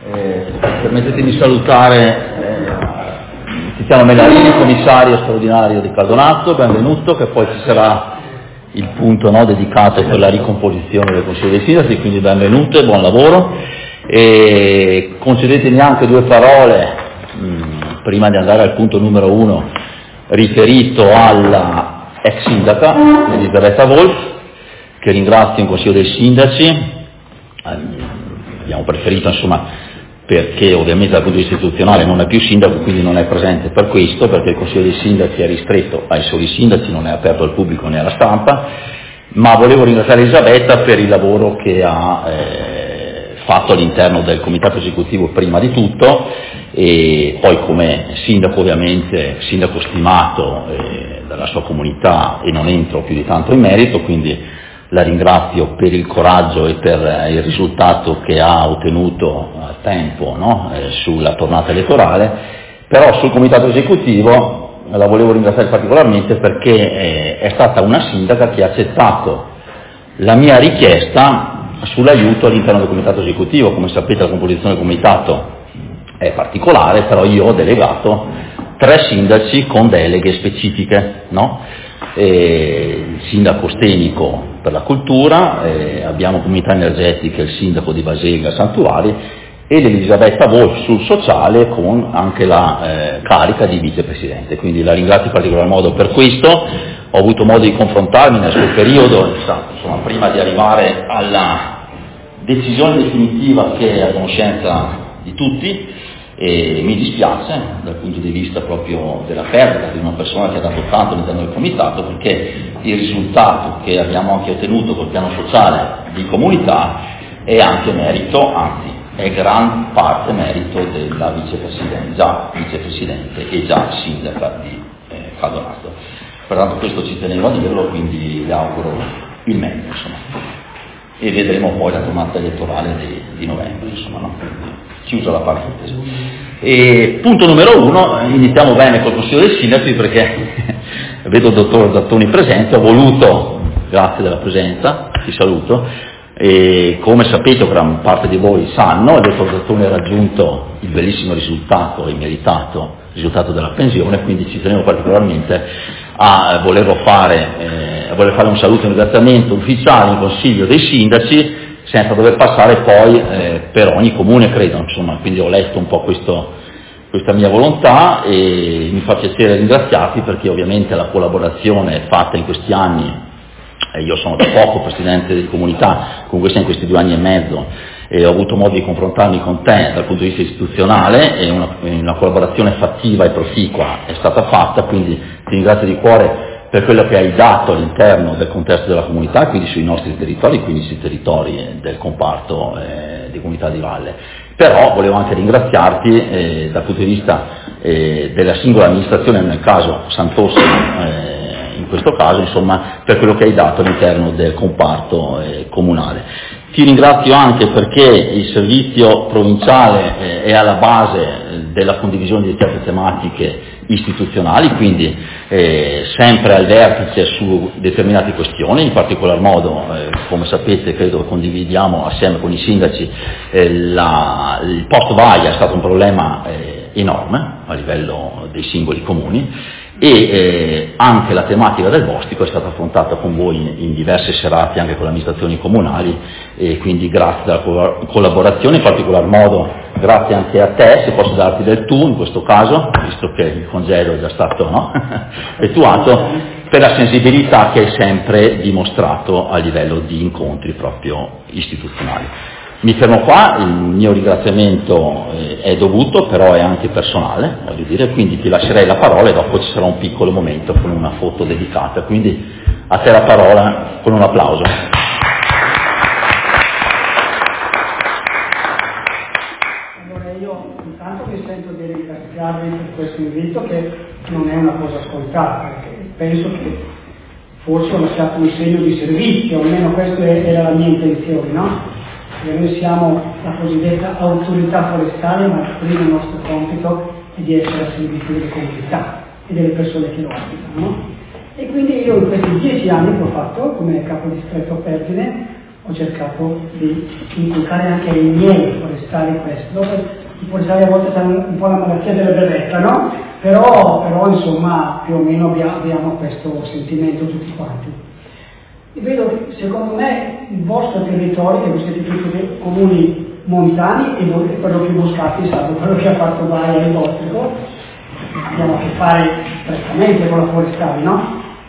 Permettetemi di salutare Tiziano Mellarini, commissario straordinario di Caldonato, benvenuto, che poi ci sarà il punto dedicato per la ricomposizione del Consiglio dei Sindaci, quindi benvenuto e buon lavoro. E concedetemi anche due parole prima di andare al punto numero 1 riferito alla ex sindaca Elisabetta Wolf, che ringrazio in Consiglio dei Sindaci. Abbiamo preferito perché ovviamente dal punto di vista istituzionale non è più sindaco, quindi non è presente per questo, perché il Consiglio dei Sindaci è ristretto ai soli sindaci, non è aperto al pubblico né alla stampa, ma volevo ringraziare Elisabetta per il lavoro che ha fatto all'interno del comitato esecutivo prima di tutto, e poi come sindaco, ovviamente sindaco stimato dalla sua comunità, e non entro più di tanto in merito, quindi la ringrazio per il coraggio e per il risultato che ha ottenuto a tempo sulla tornata elettorale. Però sul comitato esecutivo la volevo ringraziare particolarmente perché è stata una sindaca che ha accettato la mia richiesta sull'aiuto all'interno del comitato esecutivo. Come sapete, la composizione del comitato è particolare, però io ho delegato 3 sindaci con deleghe specifiche, il sindaco Stenico per la cultura, abbiamo comunità energetiche, il sindaco di Basega Santuari, ed Elisabetta Wolf sul sociale, con anche la carica di vicepresidente. Quindi la ringrazio in particolar modo per questo. Ho avuto modo di confrontarmi nel suo periodo, prima di arrivare alla decisione definitiva che è a conoscenza di tutti, e mi dispiace dal punto di vista proprio della perdita di una persona che ha dato tanto all'interno del comitato, perché il risultato che abbiamo anche ottenuto col piano sociale di comunità è anche merito, anzi è gran parte merito della vicepresidente, già vicepresidente e già sindaca di Caldonato. Pertanto questo ci tenevo a dirlo, quindi le auguro il meglio, e vedremo poi la tornata elettorale di novembre, chiusa la parentesi. E punto numero 1, iniziamo bene col Consiglio dei Sindaci, perché vedo il dottor Zattoni presente. Ho voluto, grazie della presenza, ti saluto, e come sapete, gran parte di voi sanno, il dottor Zattoni ha raggiunto il bellissimo risultato, il meritato risultato della pensione, quindi ci tenevo particolarmente a voler fare un saluto e un ringraziamento ufficiale in Consiglio dei Sindaci, senza dover passare poi per ogni comune, credo, quindi ho letto un po' questa mia volontà, e mi fa piacere ringraziarti, perché ovviamente la collaborazione fatta in questi anni, io sono da poco presidente di comunità, comunque sia in questi 2 anni e mezzo, e ho avuto modo di confrontarmi con te dal punto di vista istituzionale, e una collaborazione fattiva e proficua è stata fatta, quindi ti ringrazio di cuore per quello che hai dato all'interno del contesto della comunità, quindi sui nostri territori, quindi sui territori del comparto di comunità di valle. Però volevo anche ringraziarti dal punto di vista della singola amministrazione, nel caso Sant'Orso, in questo caso, per quello che hai dato all'interno del comparto comunale. Ti ringrazio anche perché il servizio provinciale è alla base della condivisione di certe tematiche istituzionali, quindi sempre al vertice su determinate questioni. In particolar modo, come sapete, credo che condividiamo assieme con i sindaci, il post vaia è stato un problema enorme a livello dei singoli comuni, e anche la tematica del bostico è stata affrontata con voi in diverse serate anche con le amministrazioni comunali, e quindi grazie della collaborazione, in particolar modo grazie anche a te, se posso darti del tu in questo caso, visto che il congedo è già stato effettuato, per la sensibilità che hai sempre dimostrato a livello di incontri proprio istituzionali. Mi fermo qua, il mio ringraziamento è dovuto, però è anche personale, voglio dire, quindi ti lascerei la parola e dopo ci sarà un piccolo momento con una foto dedicata, quindi a te la parola con un applauso. Allora io intanto mi sento di ringraziarvi per questo invito, che non è una cosa scontata, perché penso che forse ho lasciato un segno di servizio, almeno questa era la mia intenzione, Noi siamo la cosiddetta autorità forestale, ma il primo nostro compito è di essere a servizio delle comunità e delle persone che lo abitano. E quindi io in questi 10 anni che ho fatto come capo distretto Pertine ho cercato di inculcare anche ai miei forestali questo. Dopo, i forestali a volte hanno un po' la malattia della berretta, no? Però insomma più o meno abbiamo questo sentimento tutti quanti. E vedo che secondo me il vostro territorio, che voi siete tutti dei comuni montani e quello più boscati, salvo quello che ha fatto Baia e Bostrico, abbiamo a che fare strettamente con la forestale, no?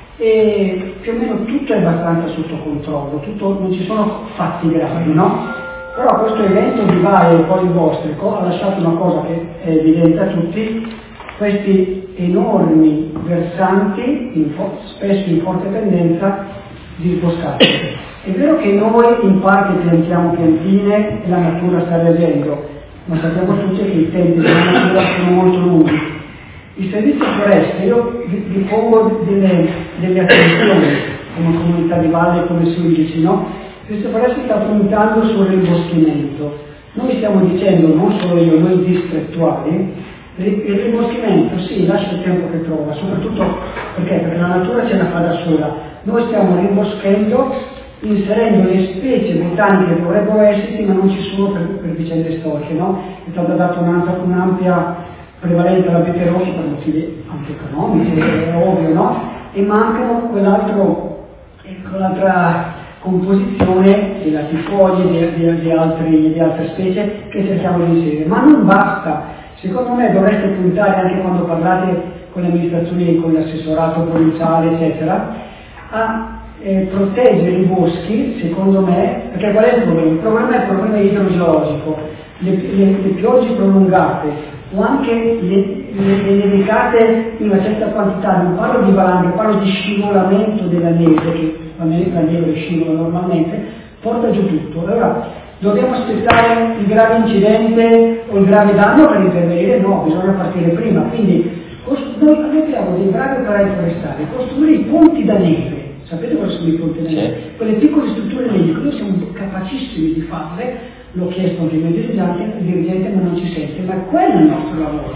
E più o meno tutto è abbastanza sotto controllo, non ci sono fatti gravi, no? Però questo evento di Baia e poi il Bostrico ha lasciato una cosa che è evidente a tutti: questi enormi versanti, spesso in forte tendenza, disboscati. È vero che noi in parte piantiamo piantine e la natura sta reagendo, ma sappiamo tutti che i tempi della natura sono molto lunghi. Il servizio foreste, io vi pongo delle attenzioni come comunità di valle, come sindaci, no? Il servizio foreste sta puntando sul rimboschimento. Noi stiamo dicendo, non solo io, noi distrettuali, il rimboschimento sì, lascia il tempo che trova, soprattutto perché la natura ce la fa da sola. Noi stiamo rimboschendo, inserendo le specie botaniche che dovrebbero esserci, ma non ci sono per vicende storiche, no? È stata data un'ampia prevalenza alla vite rossi per motivi anche economici, è ovvio, no? E mancano quell'altra composizione di latifoglie, di altre specie che cerchiamo di inserire. Ma non basta. Secondo me dovreste puntare, anche quando parlate con le amministrazioni, con l'assessorato provinciale, eccetera, a proteggere i boschi, secondo me, perché qual è il problema? Il problema è il problema idrogeologico. Le piogge prolungate o anche le nevicate in una certa quantità, non parlo di valanghe, parlo di scivolamento della neve, che la neve scivola normalmente, porta giù tutto. Allora, dobbiamo aspettare il grave incidente o il grave danno per intervenire? No, bisogna partire prima. Quindi noi abbiamo dei bravi operai forestali, costruire i ponti da neve. Sapete cosa sono i ponti da neve? Quelle piccole strutture neviche, noi siamo capacissimi di farle, l'ho chiesto anche ai miei dirigenti, ma non ci sente, ma quello è il nostro lavoro.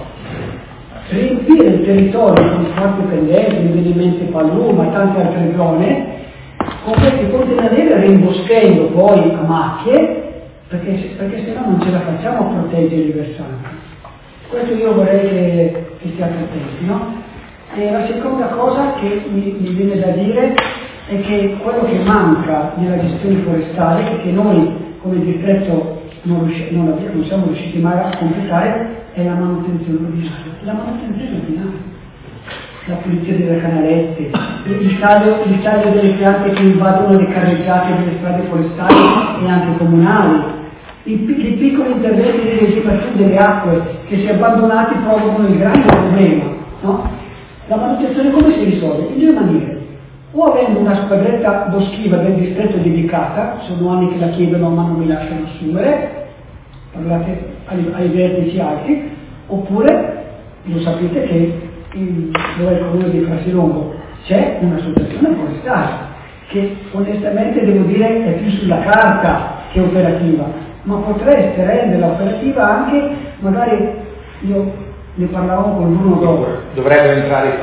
Riempire il territorio con forti pendenti, mi viene in mente Paluma e tante altre zone, con questi ponti da neve, rimboschendo poi a macchie, perché se no non ce la facciamo a proteggere i versanti. Questo io vorrei che stiate attenti, no? E la seconda cosa che mi viene da dire è che quello che manca nella gestione forestale, e che noi come distretto non siamo riusciti mai a completare, è la manutenzione ordinaria. La manutenzione ordinaria. La pulizia delle canalette, il taglio delle piante che invadono le carreggiate delle strade forestali e anche comunali, i piccoli interventi di registrazione delle acque che, se abbandonati, provocano il grande problema, no? La manutenzione come si risolve? In due maniere: o avendo una squadretta boschiva del distretto dedicata, sono anni che la chiedono ma non mi lasciano assumere, parlate ai vertici alti, oppure lo sapete che dove è il comune di Frasilongo c'è un'associazione forestale che onestamente devo dire è più sulla carta che operativa, ma potreste renderla operativa anche, magari io ne parlavamo con Bruno Dover. Dovrebbero entrare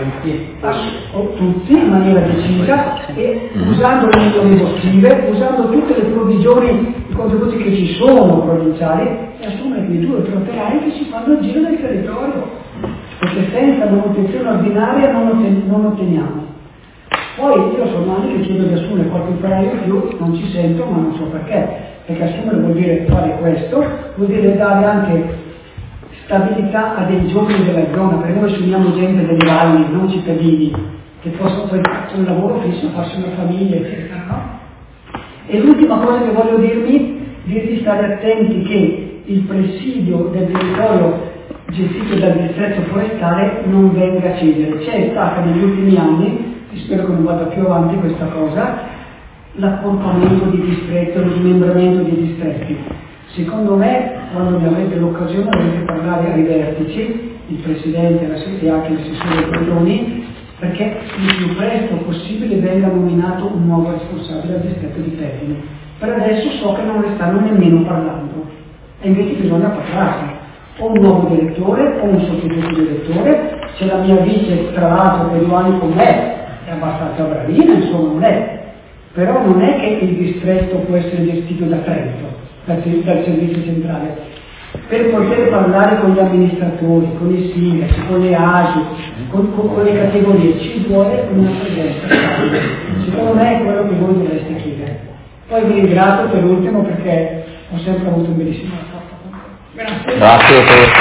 tutti in maniera decisa e usando le missioni boschive, usando tutte le provvigioni, i contributi che ci sono provinciali, e assumere quei 2 o 3 operai che si fanno il giro del territorio, perché senza manutenzione ordinaria non otteniamo. Poi io sono anni che chiedo di assumere qualche operaio in più, non ci sento, ma non so perché assumere vuol dire fare questo, vuol dire dare anche stabilità a dei giovani della zona, perché noi assumiamo gente delle valli, non cittadini, che possono poi fare un lavoro fisso, farsi una famiglia, eccetera, no? E l'ultima cosa che voglio dirvi stare attenti che il presidio del territorio gestito dal distretto forestale non venga a cedere. C'è stata negli ultimi anni, e spero che non vada più avanti questa cosa, l'accorpamento di distretti, lo smembramento di distretti. Secondo me, quando ne avrete l'occasione, dovrete parlare ai vertici, il Presidente e anche l'assessore Cordoni, perché il più presto possibile venga nominato un nuovo responsabile del distretto di Pepino. Per adesso so che non ne stanno nemmeno parlando, e invece bisogna parlarne. O un nuovo direttore, o un sostituto direttore. C'è la mia vice, tra l'altro, per 2 anni con me, è abbastanza bravina, insomma, non è però non è che il distretto può essere gestito da Trento, dal servizio centrale. Per poter parlare con gli amministratori, con i sindaci, con le ASI, con le categorie, ci vuole una presenza stabile. Secondo me è quello che voi dovreste chiedere. Poi vi ringrazio per ultimo perché ho sempre avuto un bellissimo rapporto con voi. Grazie. Grazie per il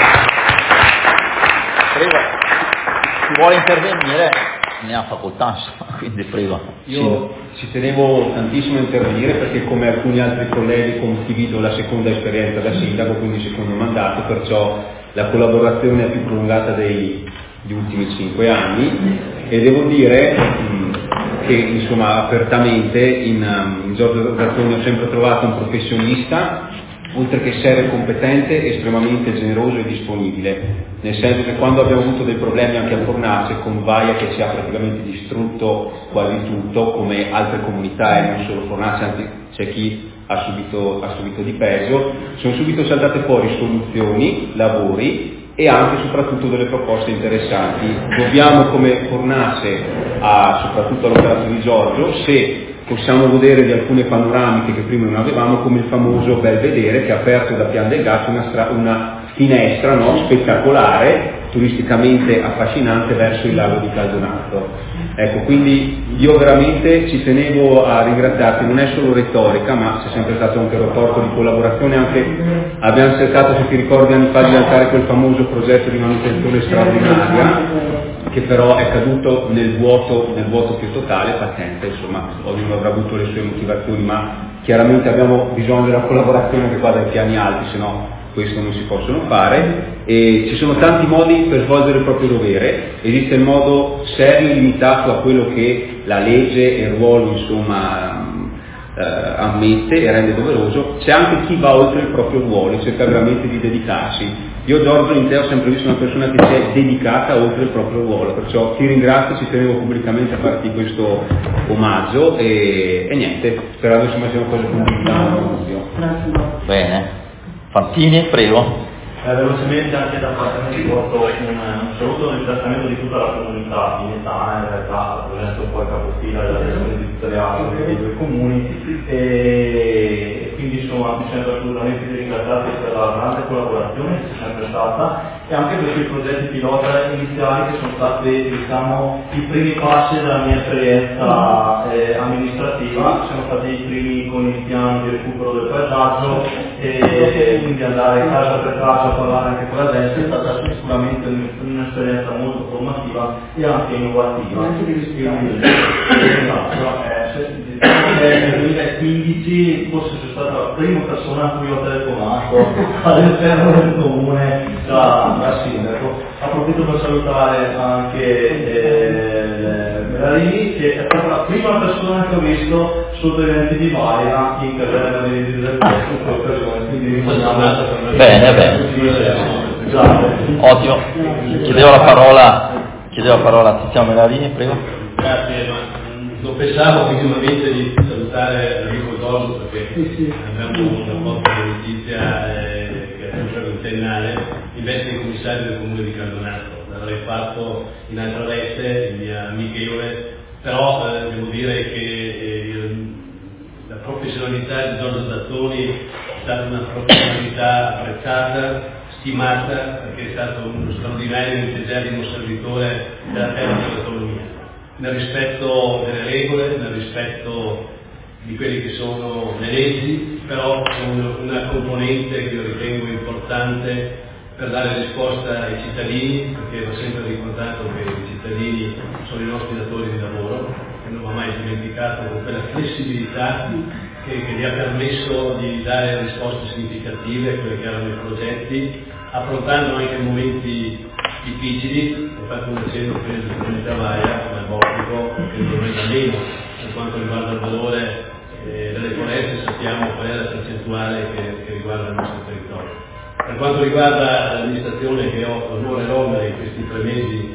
Prego, chi vuole intervenire ne ha facoltà, quindi prego. Io ci tenevo tantissimo a intervenire perché come alcuni altri colleghi condivido la seconda esperienza da sindaco, quindi secondo mandato, perciò la collaborazione è più prolungata degli ultimi 5 anni e devo dire che insomma apertamente in Giorgio Zattoni ho sempre trovato un professionista, oltre che serio e competente, estremamente generoso e disponibile, nel senso che quando abbiamo avuto dei problemi anche a Fornace con Vaia che ci ha praticamente distrutto quasi tutto, come altre comunità e non solo Fornace, anzi c'è chi ha subito di peggio, sono subito saltate fuori soluzioni, lavori e anche e soprattutto delle proposte interessanti. Dobbiamo come Fornace, soprattutto all'operato di Giorgio, se possiamo godere di alcune panoramiche che prima non avevamo, come il famoso Belvedere che ha aperto da Pian del Gas una finestra spettacolare, turisticamente affascinante verso il lago di Caldonato. Ecco, quindi io veramente ci tenevo a ringraziarti, non è solo retorica, ma c'è sempre stato anche un rapporto di collaborazione, anche abbiamo cercato, se ti ricordi anni fa, di lanciare quel famoso progetto di manutenzione straordinaria, che però è caduto nel vuoto più totale, pazienza, insomma, ognuno avrà avuto le sue motivazioni, ma chiaramente abbiamo bisogno della collaborazione anche qua dai piani alti, se no questo non si possono fare, e ci sono tanti modi per svolgere il proprio dovere. Esiste il modo serio e limitato a quello che la legge e il ruolo ammette e rende doveroso, c'è anche chi va oltre il proprio ruolo e cerca veramente di dedicarsi. Io Giorgio in te ho sempre visto una persona che si è dedicata oltre il proprio ruolo, perciò ti ringrazio, ci tenevo pubblicamente a farti questo omaggio e niente, sperando insomma sia una cosa condivisa. Bene. Fantini, prego. Velocemente anche da parte di porto un saluto nel trattamento di tutta la comunità pinetana, in realtà rappresento un po' il capostila della gestione editoriale dei due comuni e quindi insomma mi sento assolutamente di ringraziarti per la grande collaborazione che c'è sempre stata e anche per quei progetti pilota iniziali che sono stati diciamo i primi passi della mia esperienza amministrativa, sono stati i primi con il piano di recupero del paesaggio e quindi andare casa per casa a parlare anche con la destra è stata sicuramente un'esperienza molto formativa e anche innovativa. Nel 2015 forse sono stata la prima persona a cui ho telefonato all'interno del comune da sindaco. Approfitto per salutare anche Melarini che è stata la prima persona che ho visto sotto gli eventi di Vaia in carriera di del posto in quell'occasione, quindi rimaniamo bene. Ottimo. Chiedevo la parola a Tiziano Melarini, prego. Grazie, non pensavo minimamente di salutare l'amico Giorgio perché abbiamo un rapporto di amicizia che è sempre ventennale, invece il commissario del comune di Caldonato, l'avrei fatto in altra veste, in via amichevole, però devo dire che la professionalità di Giorgio Zattoni è stata una professionalità apprezzata, stimata, perché è stato uno straordinario e integerrimo servitore della terra dell'autonomia, nel rispetto delle regole, nel rispetto di quelle che sono le leggi, però con una componente che io ritengo importante per dare risposta ai cittadini, perché va sempre ricordato che i cittadini sono i nostri datori di lavoro, e non va mai dimenticato con quella flessibilità che gli ha permesso di dare risposte significative a quelli che erano i progetti, affrontando anche momenti difficili. Ho fatto un accenno prima di Vaia, come il Bortico, che non è da meno per quanto riguarda il valore delle foreste, sappiamo qual è la percentuale che riguarda il nostro territorio. Per quanto riguarda l'amministrazione che ho l'onore e l'onere in questi 3 mesi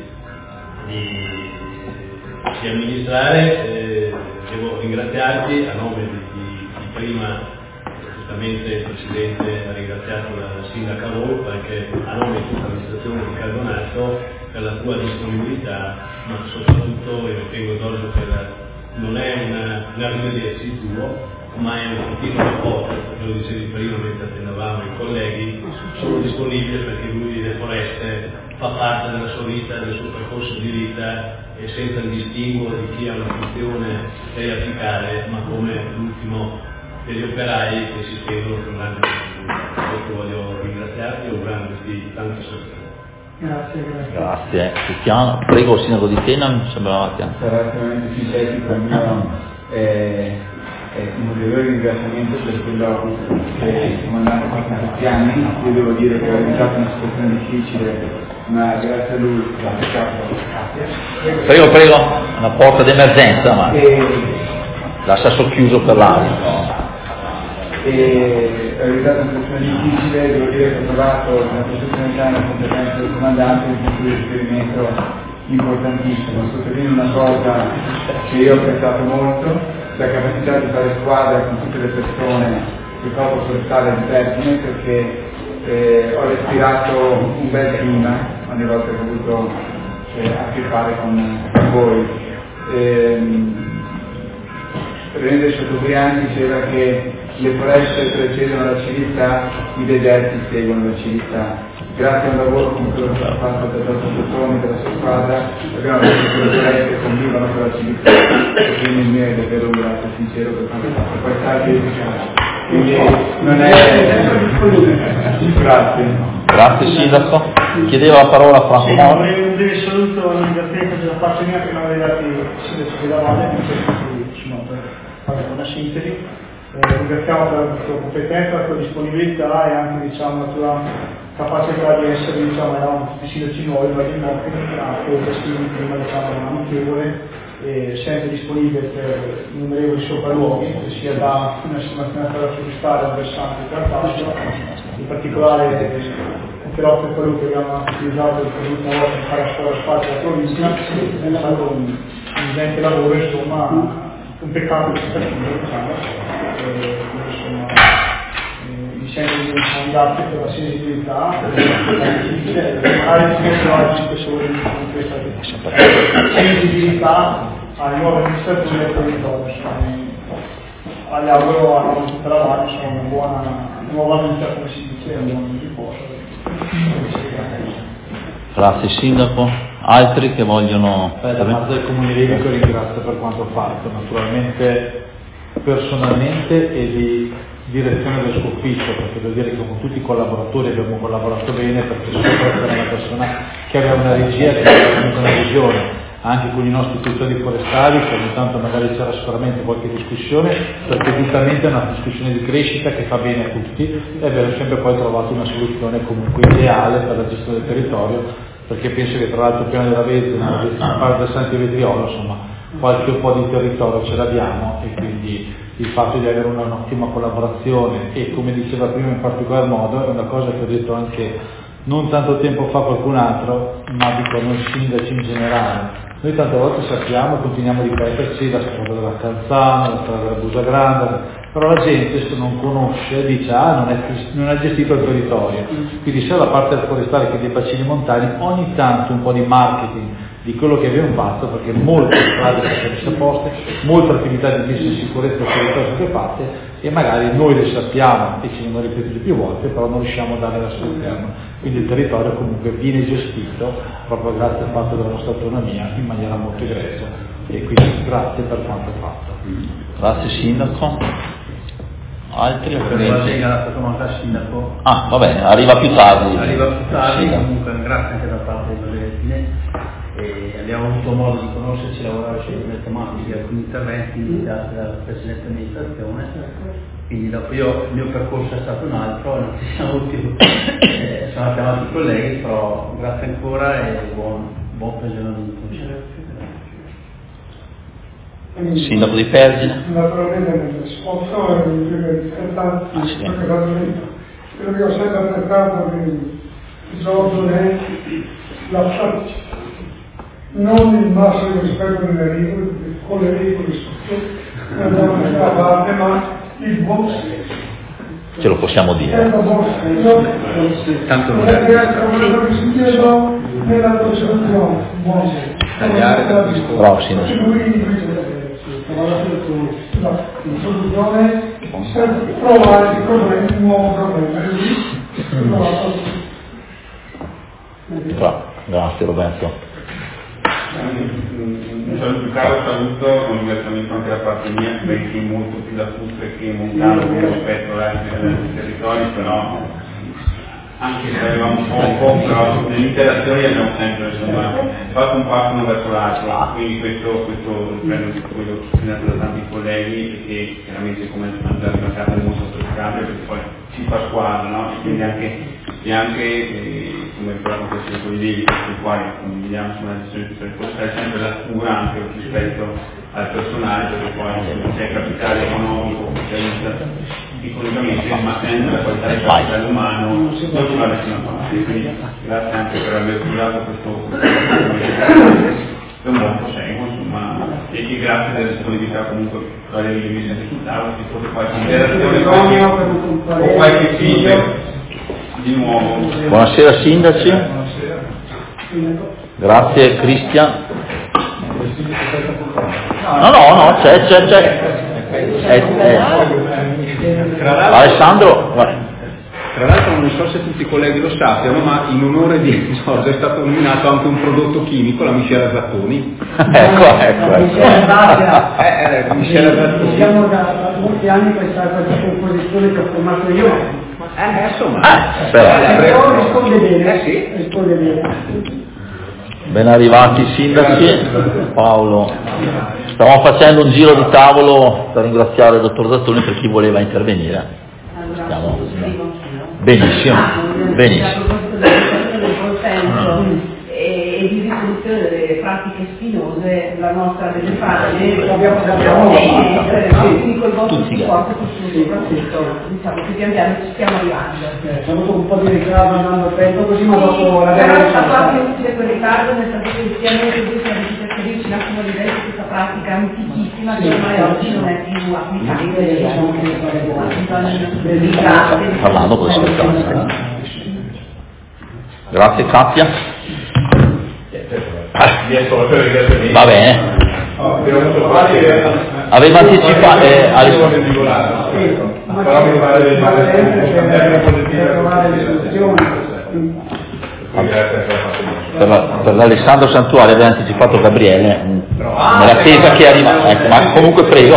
di amministrare, devo ringraziarti a nome di prima. Giustamente il Presidente ha ringraziato la Sindaca Volpe anche a nome di tutta l'amministrazione di Caldonato per la tua disponibilità, ma soprattutto io ritengo Giorgio per non è un arrivederci tuo, ma è un continuo rapporto, come lo dicevi prima mentre attendavamo i colleghi, sono disponibile perché lui delle foreste fa parte della sua vita, del suo percorso di vita, e senza il distinguo di chi ha una funzione apicale, ma come l'ultimo degli operai che si spendono per un grande contributo. Questo voglio ringraziarti e augurarti tanta sorpresa. Grazie. Cristiano, prego il sindaco di Tena, mi sembrava che sarà estremamente sintetico, il mio è un ulteriore ringraziamento per quello che stiamo andando a fare questi anni. Io devo dire che ho realizzato una situazione difficile, ma grazie a lui Prego, una porta d'emergenza, ma lascia socchiuso per l'aria. E ho realizzato una situazione difficile, devo dire che ho trovato nella professionalità e nella competenza del comandante un punto di riferimento importantissimo. Sottolineo una cosa che io ho apprezzato molto, la capacità di fare squadra con tutte le persone del Corpo Forestale di Vergine, perché ho respirato un bel clima ogni volta che ho avuto a che fare con voi. René Chateaubriand diceva che le foreste precedono la civiltà, i deserti seguono la civiltà. Grazie a un lavoro come quello che ha fatto da Dottor Bottoni, della sua squadra, abbiamo visto che le foreste convivono con la civiltà, e quindi il mio è davvero un grazie sincero per quanto fatto. Poi tardi, quindi non è Grazie sindaco. Chiedeva la parola a Franco Moro. Un breve saluto e ringraziamento da parte mia che mi aveva dato il sindaco della Valle, per fare una sintesi. Ringraziamo per la tua competenza, la tua disponibilità e anche la tua capacità di essere, eravamo tutti sindaci nuovi, ma di nuovo a gestire prima amichevole e sempre disponibile per innumerevoli sopralluoghi, sia da una mattinata da forestale al versante del Carpaccio, in particolare però per quello che abbiamo utilizzato l'ultima volta per fare la scuola spazio della provincia, è stato un evidente lavoro, insomma, un peccato di mi sento di ringraziare per la sensibilità, magari in questa sensibilità alle nuove amministrazioni del territorio. Agli auguro a tutta la Valle una buona nuova vita, come si dice, un buon riposo. Grazie sindaco. Altri che vogliono... Da parte del Comune Livico ringrazio per quanto ho fatto, naturalmente personalmente e di direzione del suo ufficio, perché devo dire che con tutti i collaboratori abbiamo collaborato bene, perché soprattutto era una persona che aveva una regia, che aveva comunque una visione, anche con i nostri tutori forestali, che ogni tanto magari c'era sicuramente qualche discussione, perché giustamente è una discussione di crescita che fa bene a tutti e abbiamo sempre poi trovato una soluzione comunque ideale per la gestione del territorio, perché penso che tra l'altro il piano della Vezina, la parte del Santi Vetriolo, insomma, qualche un po' di territorio ce l'abbiamo e quindi il fatto di avere un'ottima collaborazione e, come diceva prima in particolar modo, è una cosa che ho detto anche non tanto tempo fa qualcun altro, ma dico noi sindaci in generale. Noi tante volte sappiamo e continuiamo a ripeterci la strada della Calzana, la strada della Busa Grande, però la gente se non conosce dice non è gestito il territorio. Quindi sia la parte del forestale che dei bacini montani, ogni tanto un po' di marketing di quello che abbiamo fatto, perché molte strade sono state messe a posto, molte attività di messa in sicurezza del territorio sono state fatte e magari noi le sappiamo e ci siamo ripetuti più volte, però non riusciamo a dare la sua interno. Quindi il territorio comunque viene gestito proprio grazie al fatto della nostra autonomia in maniera molto egregia e quindi grazie per quanto fatto. Grazie sindaco. Altri? La domanda al sindaco. Ah, va bene, arriva più tardi. Sì, comunque grazie anche da parte di Lorettine. Abbiamo avuto modo di conoscerci, lavorare su alcune tematiche, alcuni interventi iniziati dalla precedente amministrazione, quindi dopo il mio percorso è stato un altro, non ci siamo avuti, sono chiamati i colleghi, però grazie ancora e buon ragionamento. Sindaco di Pergine. Naturalmente nel risposto e nel quello che ho sempre apprezzato di Giorgio è la non il massimo rispetto delle regole, con le regole sotto, non da questa parte, ma il buon senso. Ce lo possiamo dire. Tanto non è quello che si chiedono nella procedura. Bravo, sindaco. in soluzione per trovare il nuovo problema. Grazie Roberto. Un saluto caro, saluto, un ringraziamento anche da parte mia, perché molto più da Futre che Montano rispetto ad altri territori, però anche se avevamo poco, però nell'interazione abbiamo sempre fatto un passo verso l'altro, quindi questo prendo quello sottolineato da tanti colleghi e che chiaramente come mangiare una carta è molto apprezzabile perché poi si fa squadra, no? E quindi anche come ricordato questi colleghi con i quali condividiamo su una decisione per portare sempre la cura anche rispetto al personale, perché poi c'è capitale economico che aiuta economicamente, ma senza la qualità del capitale umano non si va da nessuna parte. Quindi grazie anche per aver curato questo è un buon proseguo, insomma, e grazie della disponibilità comunque tra le riviste sul tavolo, che fosse qualche interazione o qualche feedback di nuovo. Buonasera sindaci. Grazie Cristian. No, c'è. Alessandro. Tra l'altro non so se tutti i colleghi lo sappiano, ma in onore di Giorgio è stato nominato anche un prodotto chimico, la miscela Zattoni. Ecco. Miscela Zattoni. Siamo da molti anni questa composizione che ho formato io. Però risponde bene. Ben arrivati sindaci. Paolo, stavamo facendo un giro di tavolo per ringraziare il dottor Zattoni per chi voleva intervenire. Benissimo. E di risoluzione delle pratiche spinose, la nostra delle pagine abbiamo quindi col vostro supporto soprattutto diciamo che pian piano ci stiamo arrivando. C'è avuto un po' di ritardo andando a tempo così, ma dopo la però è stato anche utile quel ritardo, nel senso che sia noi che siamo riusciti a chiarirci un attimo l'idea di questa pratica antichissima che ormai oggi non è più applicabile. Parlando con le Grazie Katia. Va bene. Aveva anticipato per l'Alessandro Santuario aveva anticipato Gabriele nell'attesa che arriva, ecco, ma comunque prego.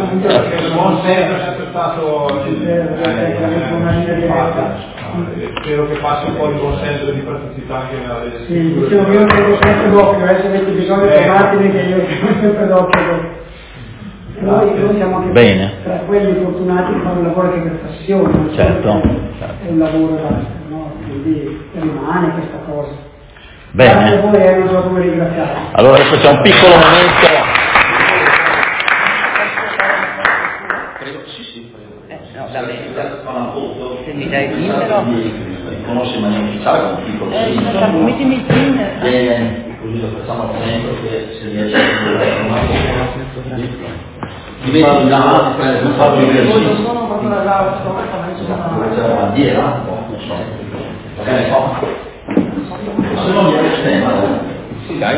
Spero che passi un po' di buon senso di praticità anche nella legge. Sì, diciamo che io tengo sempre d'occhio, se avete bisogno chiamatemi che io tengo sempre d'occhio. Noi siamo anche tra quelli fortunati che fanno un lavoro che per passione, certo. È un lavoro no? Quindi rimane questa cosa. Bene. Grazie a voi, non so come ringraziare. Allora adesso c'è un piccolo momento. Se mi dai il numero Conosce in maniera ufficiale con un piccolo sindaco. mettimi il pin. Così lo facciamo al centro che se riesce a fare una cosa. Ti vedi là, ti prende un po' di esercizio. C'è la bandiera? Non so. Magari fa. Se non viene il tema. Sì, dai,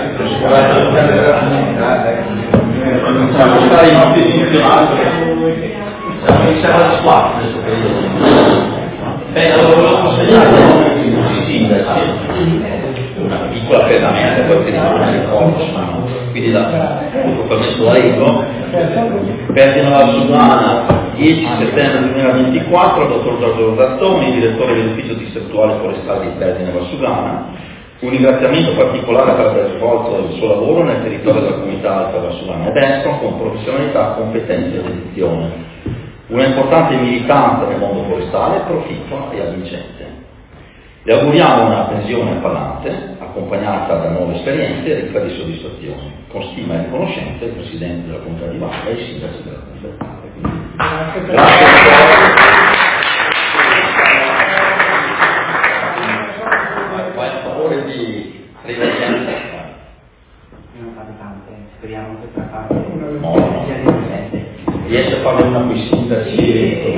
facciamo stare i nostri funzionari. Siamo in serra di squadra in questo periodo. Allora volevo consegnare i sindaci una piccola pedamenta perché non ricordo, quindi ho permesso da Enrico. Pertino Valsugana, 10 settembre 2024, dottor Giorgio Zattoni, direttore dell'ufficio distrettuale forestale di Pertino Valsugana. Un ringraziamento particolare per aver svolto il suo lavoro nel territorio della comunità Alta Valsugana ed Estro con professionalità, competenza e dedizione. Una importante militanza nel mondo forestale, proficua e avvincente. Le auguriamo una pensione appagante, accompagnata da nuove esperienze e ricca di soddisfazioni. Con stima e riconoscenza il Presidente della Comunità di Valle e i sindaci della Conferenza. Grazie a Poi a favore di rivergenza. Speriamo che tra parte sia presente. Riesce a fare una qui sindaci?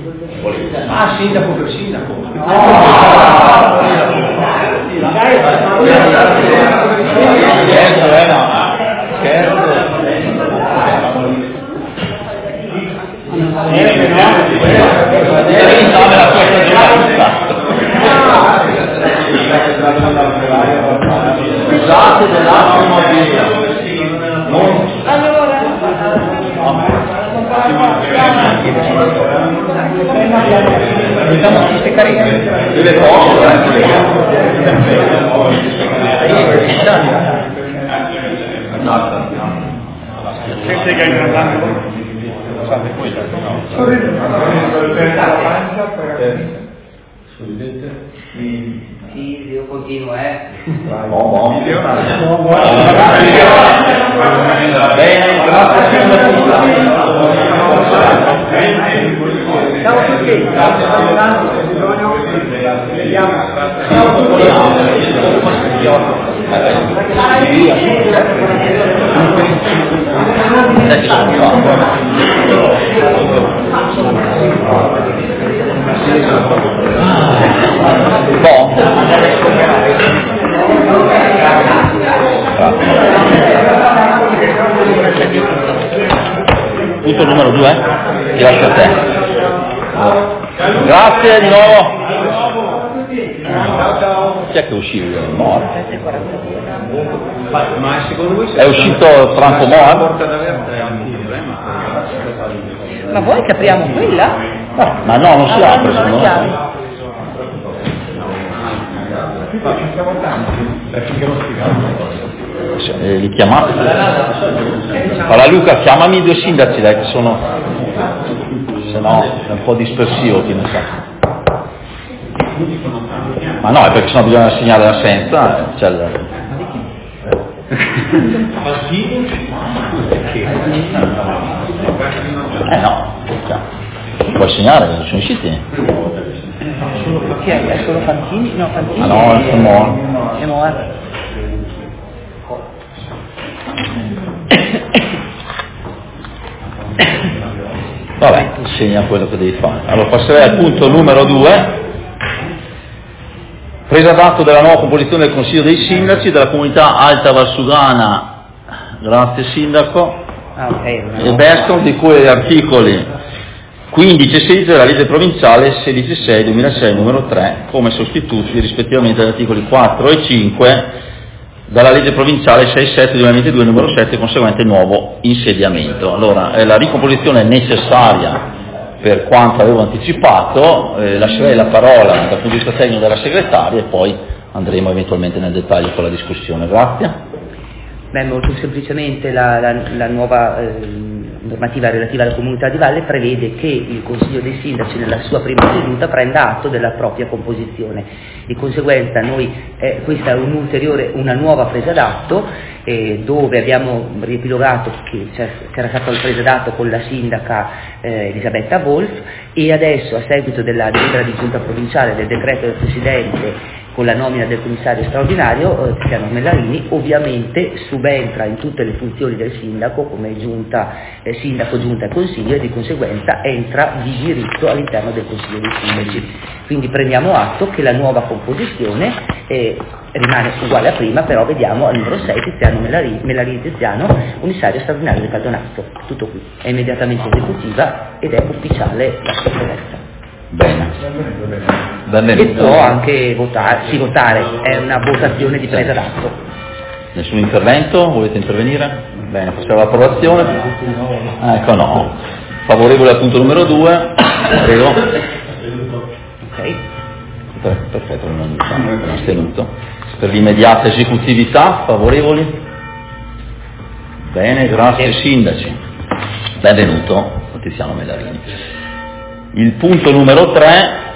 Ah, sindaco per sindaco. Scusate dell'attimo Sì, io continuo, Ciao a tutti, punto numero 2, ti lascio a te. Grazie di nuovo. Chi è che è uscito? Ma secondo voi è uscito Franco Moa? Ma vuoi che apriamo quella? Ma no, non si apre secondo me. Li chiamate? Allora Luca, chiamami 2 sindaci, dai, che sono, se no è un po' dispersivo, chi ne sa. Ma no, è perché sennò bisogna assegnare l'assenza, c'è no, puoi assegnare, sono usciti. Chi è? È solo Fantini? No, Fantini. Ah no, è Moa. È Moa. Vabbè, segna quello che devi fare. Allora passerei al punto numero 2. Presa d'atto della nuova composizione del Consiglio dei Sindaci della comunità Alta Valsugana, grazie Sindaco, e Beston, di cui gli articoli 15 e 16 della legge provinciale 16/6/2006 numero 3, come sostituti rispettivamente agli articoli 4 e 5 dalla legge provinciale 6/7/2022 numero 7, conseguente nuovo insediamento. Allora, la ricomposizione è necessaria per quanto avevo anticipato, lascerei la parola dal punto di vista tecnico della segretaria e poi andremo eventualmente nel dettaglio con la discussione. Grazie. Beh, molto semplicemente la nuova normativa relativa alla comunità di valle prevede che il Consiglio dei Sindaci nella sua prima seduta prenda atto della propria composizione. Di conseguenza questa è una nuova presa d'atto dove abbiamo riepilogato che era stata la presa d'atto con la sindaca Elisabetta Wolf, e adesso a seguito della delibera di giunta provinciale del decreto del Presidente con la nomina del commissario straordinario Tiziano Mellarini, ovviamente subentra in tutte le funzioni del sindaco come sindaco, giunta e consiglio, e di conseguenza entra di diritto all'interno del Consiglio dei Sindaci. Quindi prendiamo atto che la nuova composizione rimane uguale a prima, però vediamo al numero 6 Tiziano Mellarini Tiziano, commissario straordinario del Caldonato. Tutto qui, è immediatamente esecutiva ed è ufficiale la sua presenza. Bene. E so anche votare, è una votazione di presa d'atto. Nessun intervento? Volete intervenire? Bene, passiamo all'approvazione. Ecco no. Favorevole al punto numero 2, prego. Ok. Perfetto, non è astenuto. Per l'immediata esecutività, favorevoli? Bene, grazie sindaci. Benvenuto, Tiziano Mellarini. Il punto numero 3,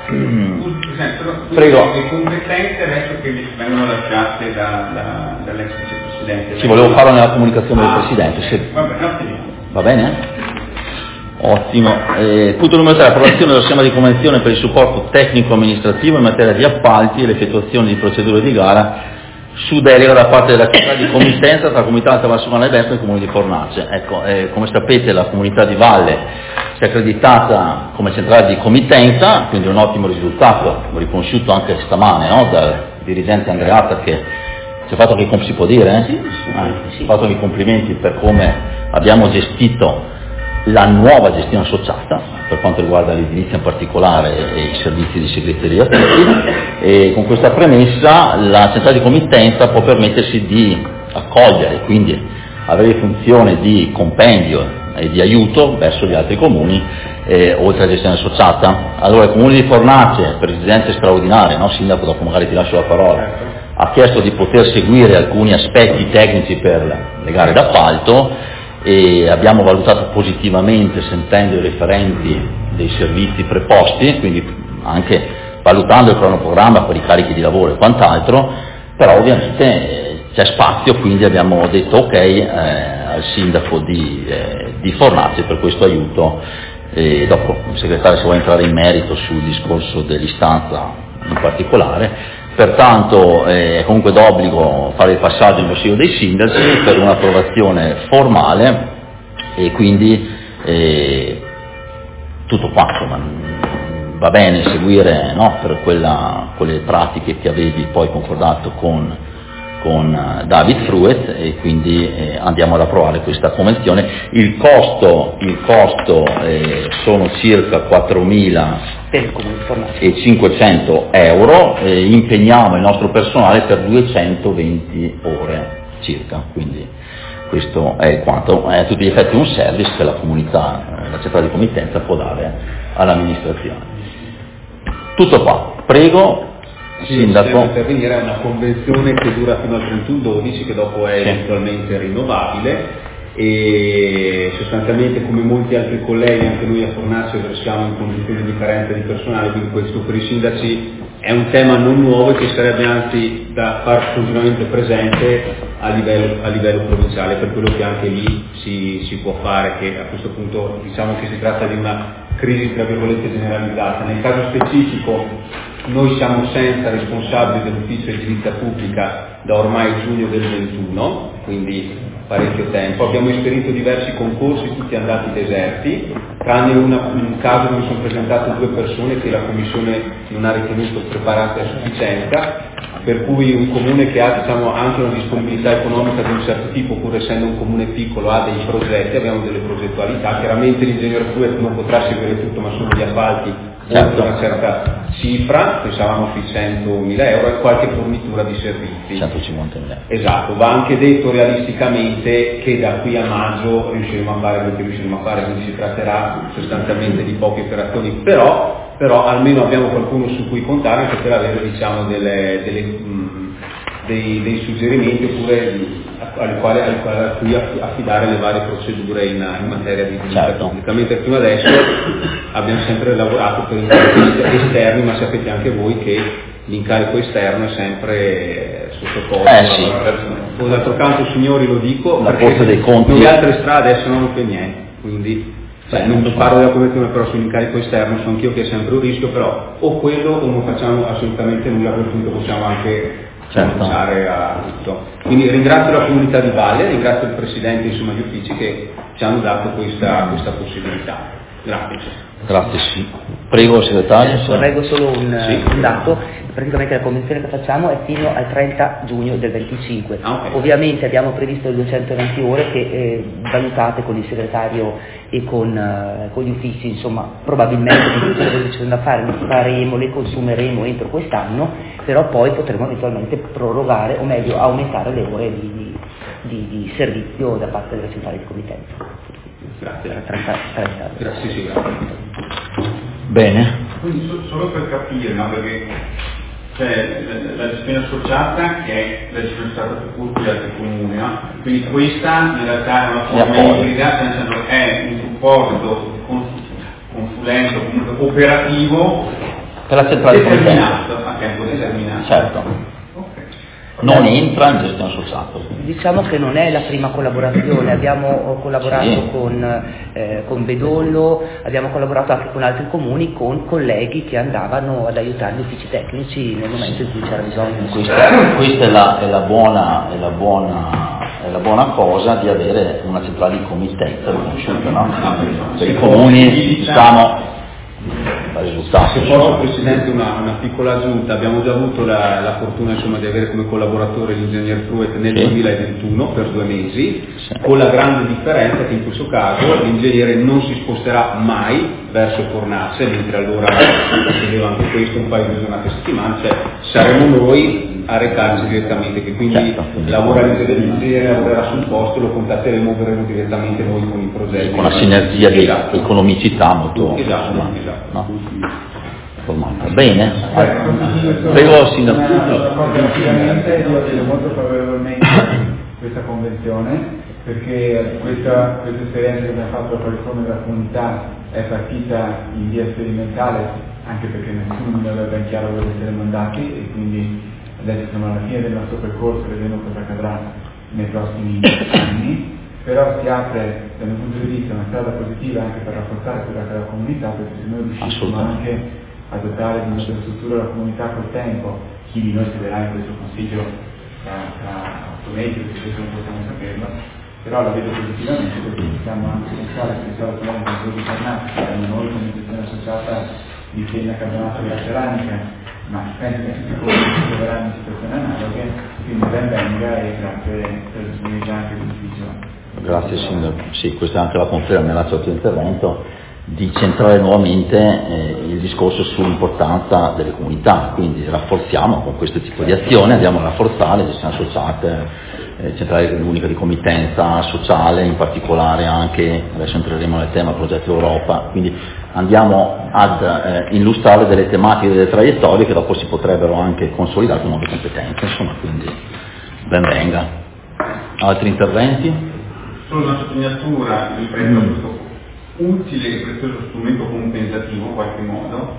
prego. Le competenze adesso che vengono lasciate dall'ex vicepresidente. Ci volevo farlo nella comunicazione del Presidente. Se... Va bene? Ottimo. Punto numero 3, approvazione dello schema di convenzione per il supporto tecnico-amministrativo in materia di appalti e l'effettuazione di procedure di gara su delega da parte della comunità di committenza tra la comunità Alta Valsugana e Beston e il comune di Fornace. Ecco, come sapete la comunità di Valle si è accreditata come centrale di committenza, quindi un ottimo risultato, riconosciuto anche stamane, no? Dal dirigente Andreatta, che ci ha fatto anche, si può dire? Sì. Ha fatto anche i complimenti per come abbiamo gestito la nuova gestione associata, per quanto riguarda l'edilizia in particolare e i servizi di segreteria e con questa premessa la centrale di committenza può permettersi di accogliere, quindi avere funzione di compendio e di aiuto verso gli altri comuni, oltre alla gestione associata. Allora il comune di Fornace, presidente straordinario, no? Sindaco, dopo magari ti lascio la parola, ha chiesto di poter seguire alcuni aspetti tecnici per le gare d'appalto e abbiamo valutato positivamente, sentendo i referenti dei servizi preposti, quindi anche valutando il cronoprogramma per i carichi di lavoro e quant'altro, però ovviamente c'è spazio, quindi abbiamo detto ok al sindaco di Fornace per questo aiuto, e dopo il segretario se vuole entrare in merito sul discorso dell'istanza in particolare. Pertanto è comunque d'obbligo fare il passaggio in Consiglio dei Sindaci per un'approvazione formale e quindi tutto qua, insomma, va bene seguire, no, per quelle pratiche che avevi poi concordato con David Fruet, e quindi andiamo ad approvare questa convenzione. Il costo sono circa 4.500 euro, impegniamo il nostro personale per 220 ore circa, quindi questo è quanto, è a tutti gli effetti un service che la comunità, la centrale di committenza può dare all'amministrazione. Tutto qua, prego. Sindaco. Intervenire è una convenzione che dura fino al 31/12, che dopo è eventualmente rinnovabile, e sostanzialmente, come molti altri colleghi, anche noi a Fornace siamo in condizioni di carenza di personale, quindi questo per i sindaci è un tema non nuovo, che sarebbe anzi da far continuamente presente a livello provinciale, per quello che anche lì si può fare, che a questo punto diciamo che si tratta di una crisi tra virgolette generalizzata. Nel caso specifico noi siamo senza responsabili dell'ufficio edilizia pubblica da ormai giugno del 21, quindi parecchio tempo. Abbiamo esperito diversi concorsi, tutti andati deserti, tranne un caso dove sono presentate 2 persone che la commissione non ha ritenuto preparate a sufficienza, per cui un comune che ha, diciamo, anche una disponibilità economica di un certo tipo, pur essendo un comune piccolo, ha dei progetti, abbiamo delle progettualità. Chiaramente l'ingegnere Fruet non potrà seguire tutto, ma sono gli appalti oltre una certa cifra, pensavamo sui 100.000 euro, e qualche fornitura di servizi. 150.000. Esatto, va anche detto realisticamente che da qui a maggio riusciremo a fare quello che riusciremo a fare, quindi si tratterà sostanzialmente di poche operazioni, però almeno abbiamo qualcuno su cui contare anche per avere, diciamo, dei suggerimenti, oppure a cui affidare le varie procedure in materia di edilizia pubblica. Mentre fino adesso abbiamo sempre lavorato per incarichi esterni, ma sapete anche voi che l'incarico esterno è sempre sottoposto. D'altro canto, signori, lo dico, la Corte dei Conti, le altre strade adesso non più niente, quindi non parlo della convenzione, però sull'incarico esterno so anch'io che è sempre un rischio, però o quello o non facciamo assolutamente nulla, a quel punto possiamo anche cominciare a tutto. Quindi ringrazio la comunità di Valle, ringrazio il Presidente, insomma, gli uffici che ci hanno dato questa possibilità. Grazie. Grazie, sì. Prego, segretario. Correggo solo un dato, praticamente la convenzione che facciamo è fino al 30 giugno del 25. Okay. Ovviamente abbiamo previsto le 220 ore che valutate con il segretario e con gli uffici, insomma, probabilmente di tutte le cose che ci sono da fare, le consumeremo entro quest'anno, però poi potremo eventualmente prorogare, o meglio aumentare le ore di servizio da parte della centrale di committenza. Grazie. 30. Grazie, sì, grazie. Bene. Quindi solo per capire, no? Perché c'è la gestione associata, che è la gestione associata per tutti gli altri comuni, no? Quindi questa in realtà è una forma ibrida, nel senso è un supporto consulente, comunque operativo, per la centrale di determinato, a tempo determinato. Certo. Non entra in gestione associata. Diciamo che non è la prima collaborazione, abbiamo collaborato con Bedollo, abbiamo collaborato anche con altri comuni, con colleghi che andavano ad aiutare gli uffici tecnici nel momento in cui c'era bisogno. Questa è la buona la buona cosa di avere una centrale di committenza riconosciuta, no? Per i comuni diciamo risultati. Se posso Presidente una piccola aggiunta, abbiamo già avuto la fortuna insomma, di avere come collaboratore l'ingegner Truet nel 2021 per 2 mesi, con la grande differenza che in questo caso l'ingegnere non si sposterà mai verso Fornace, mentre allora succedeva anche questo un paio di giornate a settimana, cioè saremo noi a recarci direttamente, che quindi lavorerà dell'ingegnere, lavorerà sul posto, lo contatteremo, verremo direttamente noi con i progetti. Con una sinergia di economicità molto no? formata. Bene, prego Sindaco. Sicuramente io vedo molto favorevolmente questa convenzione, perché questa esperienza che abbiamo fatto per il fondo della comunità è partita in via sperimentale, anche perché nessuno mi aveva ben chiaro dove saremmo andati, e quindi adesso siamo alla fine del nostro percorso, vedremo cosa accadrà nei prossimi anni, però si apre dal mio punto di vista una strada positiva anche per rafforzare quella che è la comunità, perché se noi riuscissimo anche a dotare di una struttura la comunità col tempo, chi di noi siederà in questo consiglio tra 8 mesi, perché questo non possiamo saperlo, però la vedo positivamente perché possiamo anche pensare che il problema di Fornace, che abbiamo noi come gestione associata di Siena Carbonato della Ceramica, ma penso che tutti i comuni troveranno in situazioni analoghe, quindi ben venga e grazie per la disponibilità anche dell'ufficio. Grazie Sindaco, sì, questa è anche la conferma nell'atto del tuo intervento di centrare nuovamente il discorso sull'importanza delle comunità, quindi rafforziamo con questo tipo di azione, andiamo a rafforzare le gestioni associate, centrale unica di committenza sociale, in particolare anche, adesso entreremo nel tema progetto Europa, quindi andiamo ad illustrare delle tematiche, delle traiettorie che dopo si potrebbero anche consolidare con nuove competenze, insomma, quindi ben venga. Altri interventi? Solo una sottolineatura rispetto a questo utile e prezioso strumento compensativo in qualche modo,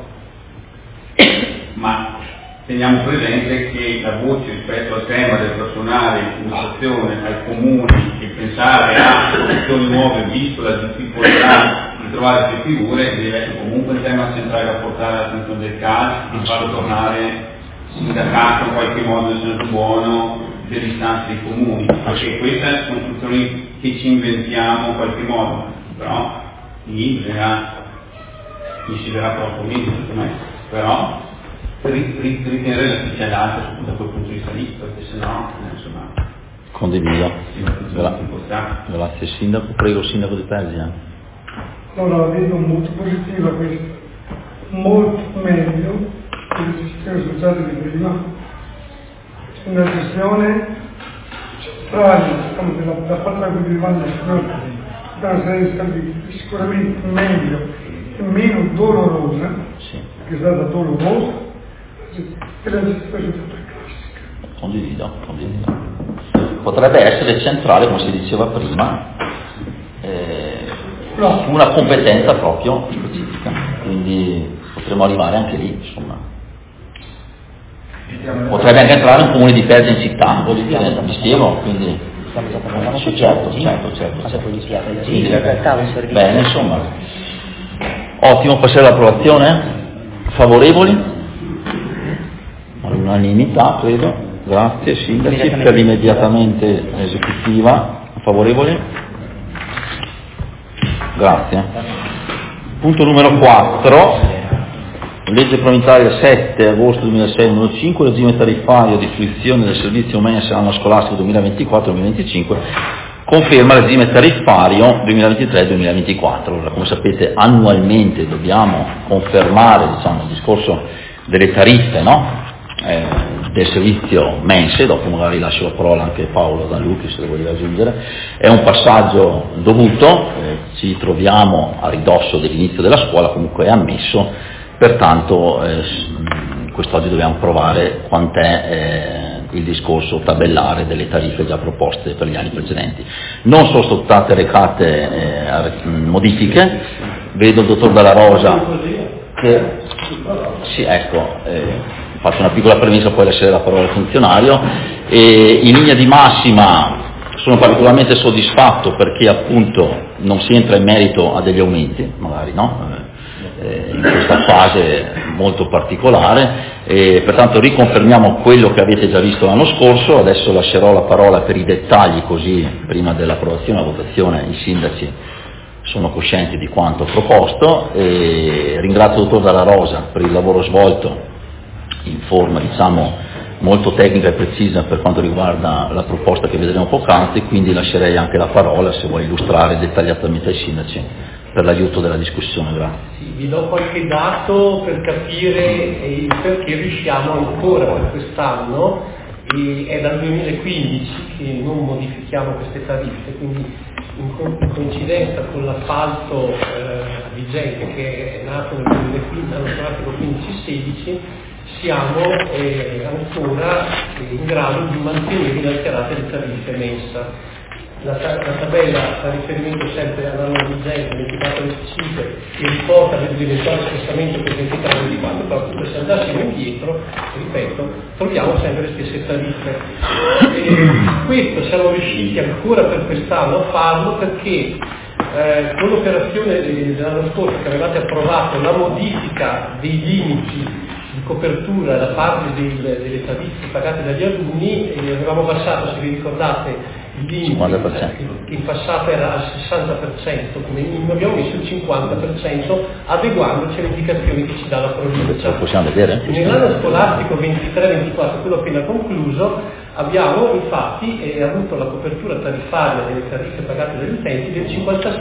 ma teniamo presente che la voce rispetto al tema del personale, l'amministrazione, ai comuni, e pensare a soluzioni nuove visto la difficoltà di trovare queste figure deve essere comunque il tema centrale da portare all'attenzione del CAS, di farlo tornare sindacato in qualche modo nel senso buono delle istanze dei comuni, perché queste sono soluzioni che ci inventiamo in qualche modo, però lì ci verrà troppo meglio, però ritenere la specialità da quel punto di vista lì, perché sennò insomma condivido. Grazie Sindaco, prego Sindaco di Persia. Allora la vedo molto positiva questa, molto meglio delle gestioni associate di prima, una gestione centrale da parte da cui rimane sicuramente meglio e meno dolorosa, che è stata dolorosa, e la gestione classica. Condivido. Potrebbe essere centrale, come si diceva prima, su una competenza proprio specifica, quindi potremmo arrivare anche lì, insomma. Potrebbe anche entrare un comune di Persia in città, mi spiego, quindi certo. Bene, insomma. Ottimo, passare all'approvazione? Favorevoli? All'unanimità, credo. Grazie, Sindaci, per l'immediatamente esecutiva. Favorevoli? Grazie. Punto numero 4. Legge provinciale 7 agosto 2006 numero 5, regime tariffario di fruizione del servizio mense anno scolastico 2024-2025, conferma il regime tariffario 2023-2024. Allora, come sapete annualmente dobbiamo confermare il discorso delle tariffe, del servizio mense, dopo magari lascio la parola anche a Paolo Danlucchi se lo voglio aggiungere. È un passaggio dovuto, ci troviamo a ridosso dell'inizio della scuola, comunque è ammesso. Pertanto quest'oggi dobbiamo provare quant'è il discorso tabellare delle tariffe già proposte per gli anni precedenti. Non sono state recate modifiche, vedo il dottor Dalla Rosa che sì, ecco, faccio una piccola premessa, poi lascerei la parola al funzionario. In linea di massima sono particolarmente soddisfatto perché appunto non si entra in merito a degli aumenti, magari in questa fase molto particolare, e pertanto riconfermiamo quello che avete già visto l'anno scorso. Adesso lascerò la parola per i dettagli, così prima dell'approvazione e la votazione i sindaci sono coscienti di quanto proposto, e ringrazio il dottor Dalla Rosa per il lavoro svolto in forma molto tecnica e precisa per quanto riguarda la proposta che vedremo poc'anzi, quindi lascerei anche la parola se vuoi illustrare dettagliatamente ai sindaci per l'aiuto della discussione. Grazie. Sì, vi do qualche dato per capire perché riusciamo ancora per quest'anno, e è dal 2015 che non modifichiamo queste tariffe, quindi in coincidenza con l'appalto vigente che è nato nel 2015, l'anno scolastico 15-16, siamo ancora in grado di mantenere inalterate le tariffe mensa. La tabella fa riferimento sempre all'anno vigente 24-25 che riporta l'eventuale spostamento per 23-24, però comunque se andassimo indietro, ripeto, troviamo sempre le stesse tariffe. Questo siamo riusciti ancora per quest'anno a farlo perché con l'operazione dell'anno scorso che avevate approvato la modifica dei limiti di copertura da parte delle tariffe pagate dagli alunni, e avevamo passato, se vi ricordate, il limite che in passato era al 60%, come minimo abbiamo messo il 50% adeguandoci alle indicazioni che ci dà la provincia. Lo possiamo vedere? Nell'anno scolastico 23-24, quello appena concluso, abbiamo infatti avuto la copertura tariffaria delle tariffe pagate dagli utenti del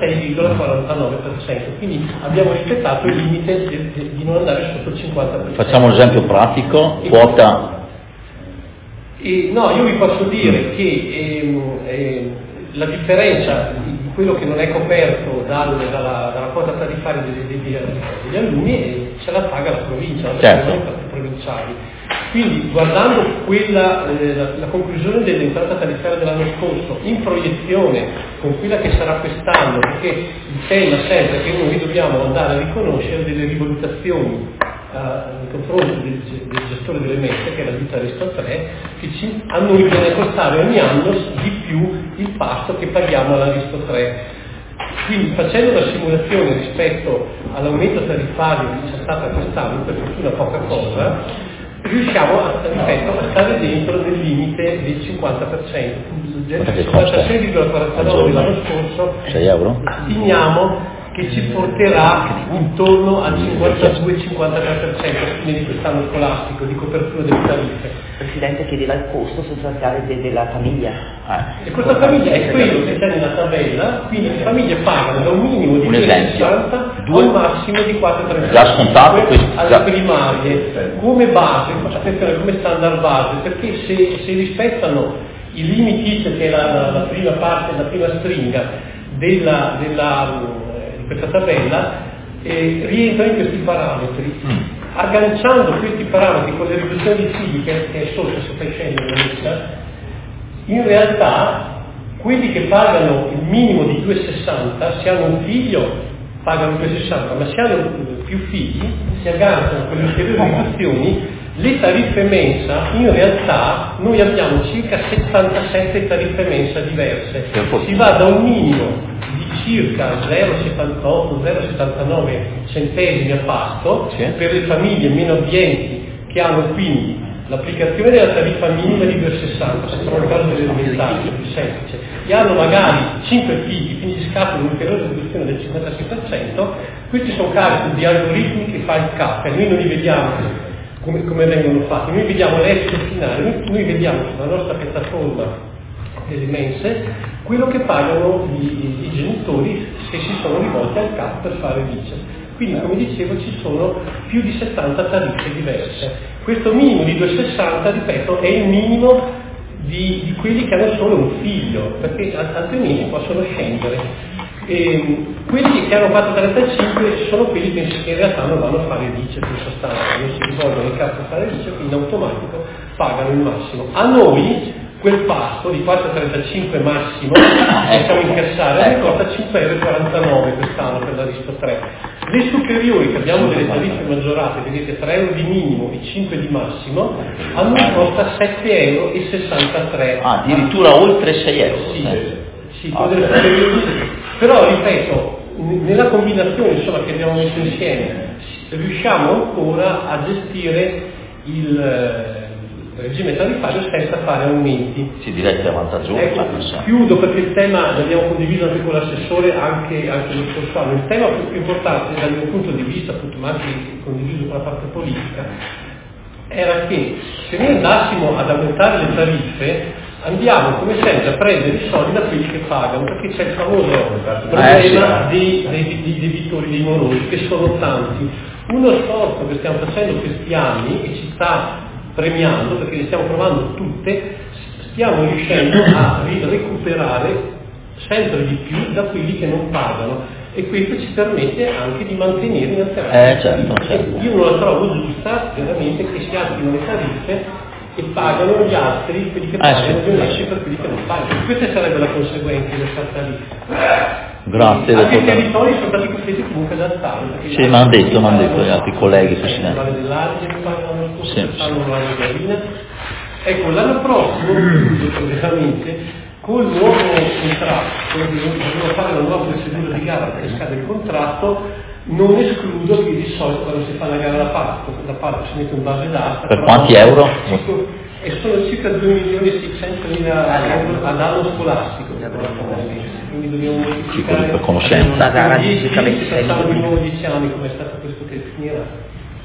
56,49%, quindi abbiamo rispettato il limite di non andare sotto il 50%. Facciamo un esempio pratico, quota. No, io vi posso dire che la differenza di quello che non è coperto dalla quota tariffaria degli alunni ce la paga la provincia, certo. Le provinciali. Quindi guardando la conclusione dell'entrata tariffaria dell'anno scorso in proiezione con quella che sarà quest'anno, perché il tema sempre che noi dobbiamo andare a riconoscere delle rivalutazioni nei confronti del gestore delle messe, che è la ditta Resto 3, che a noi viene a costare ogni anno di più il pasto che paghiamo alla Resto 3. Quindi facendo la simulazione rispetto all'aumento tariffario che c'è stato quest'anno, per fortuna poca cosa, riusciamo a stare dentro nel limite del 50%. Del 56,49 dell'anno scorso 6 euro? stimiamo che ci porterà intorno al 52-53% fine di quest'anno scolastico di copertura delle tariffe. Il Presidente chiedeva il costo sostanziale della famiglia. E questa famiglia è quello che c'è nella tabella, quindi le famiglie pagano da un minimo di 2,60 a un massimo di 4,35 alle primarie, come base, attenzione, come standard base, perché se rispettano i limiti, che è la prima parte, la prima stringa di questa tabella, rientrano in questi parametri. Agganciando questi parametri con le riduzioni di figli, che è solo se stai scendendo la lista, in realtà quelli che pagano il minimo di 2,60, se hanno un figlio pagano 2,60, ma se hanno più figli si agganciano con le ulteriori riduzioni. Le tariffe mensa, in realtà noi abbiamo circa 77 tariffe mensa diverse, si va da un minimo di circa 0,78-0,79 centesimi a pasto per le famiglie meno abbienti, che hanno quindi l'applicazione della tariffa minima di 2,60, se sono il caso delle elementari, è più semplice, e hanno magari 5 figli, quindi scattano un'ulteriore riduzione del 56%. Questi sono calcoli di algoritmi che fa il CAP, e noi non li vediamo come vengono fatti, noi vediamo l'esito finale, noi vediamo sulla nostra piattaforma delle mense quello che pagano i genitori se si sono rivolti al CAP per fare l'ICE. Quindi, come dicevo, ci sono più di 70 tariffe diverse. Questo minimo di 2,60, ripeto, è il minimo di quelli che hanno solo un figlio, perché altrimenti possono scendere. Quelli che hanno fatto 35 sono quelli che in realtà non vanno a fare l'ICE, in sostanza, non si rivolgono al capo a fare l'ICE, quindi in automatico pagano il massimo. A noi quel pasto di 4,35 massimo possiamo incassare, costa 5,49 € quest'anno per la Risto 3. Le superiori, che abbiamo delle tariffe maggiorate, vedete 3 euro di minimo e 5 di massimo, a noi costa 7,63 €. Addirittura oltre 6 euro? Sì, con delle superiori. Però ripeto, nella combinazione che abbiamo messo insieme, se riusciamo ancora a gestire il regime tariffario senza fare aumenti. Si direi che è vantaggioso. Ecco, chiudo perché il tema l'abbiamo condiviso anche con l'assessore anche lo scorso anno. Il tema più importante dal mio punto di vista, appunto, ma anche condiviso con la parte politica, era che se noi andassimo ad aumentare le tariffe andiamo come sempre a prendere i soldi da quelli che pagano, perché c'è il famoso problema dei debitori, dei morosi, che sono tanti. Uno sforzo che stiamo facendo questi anni e ci sta premiando, perché le stiamo provando tutte, stiamo riuscendo a recuperare sempre di più da quelli che non pagano, e questo ci permette anche di mantenere in alternativa. Certo. Io non la trovo giusta veramente che si alzino le tariffe e pagano gli altri, quelli che pagano gli onesti per quelli che non pagano. Questa sarebbe la conseguenza di questa tariffa. Grazie. Anche i territori sono stati costretti comunque ad alzare. Sì, mi hanno detto gli altri colleghi Presidente. Vale dell'Arge, ecco, l'anno prossimo, veramente, col nuovo contratto, devono fare una nuova procedura di gara perché scade il contratto, non escludo che di solito quando si fa la gara da parte si mette un base d'asta. Per quanti euro? E sono circa 2.600.000 euro ad anno scolastico. Quindi dobbiamo moltiplicare per conoscenza. La gara di circa 26 di nuovo 10 anni come è stato questo che finirà.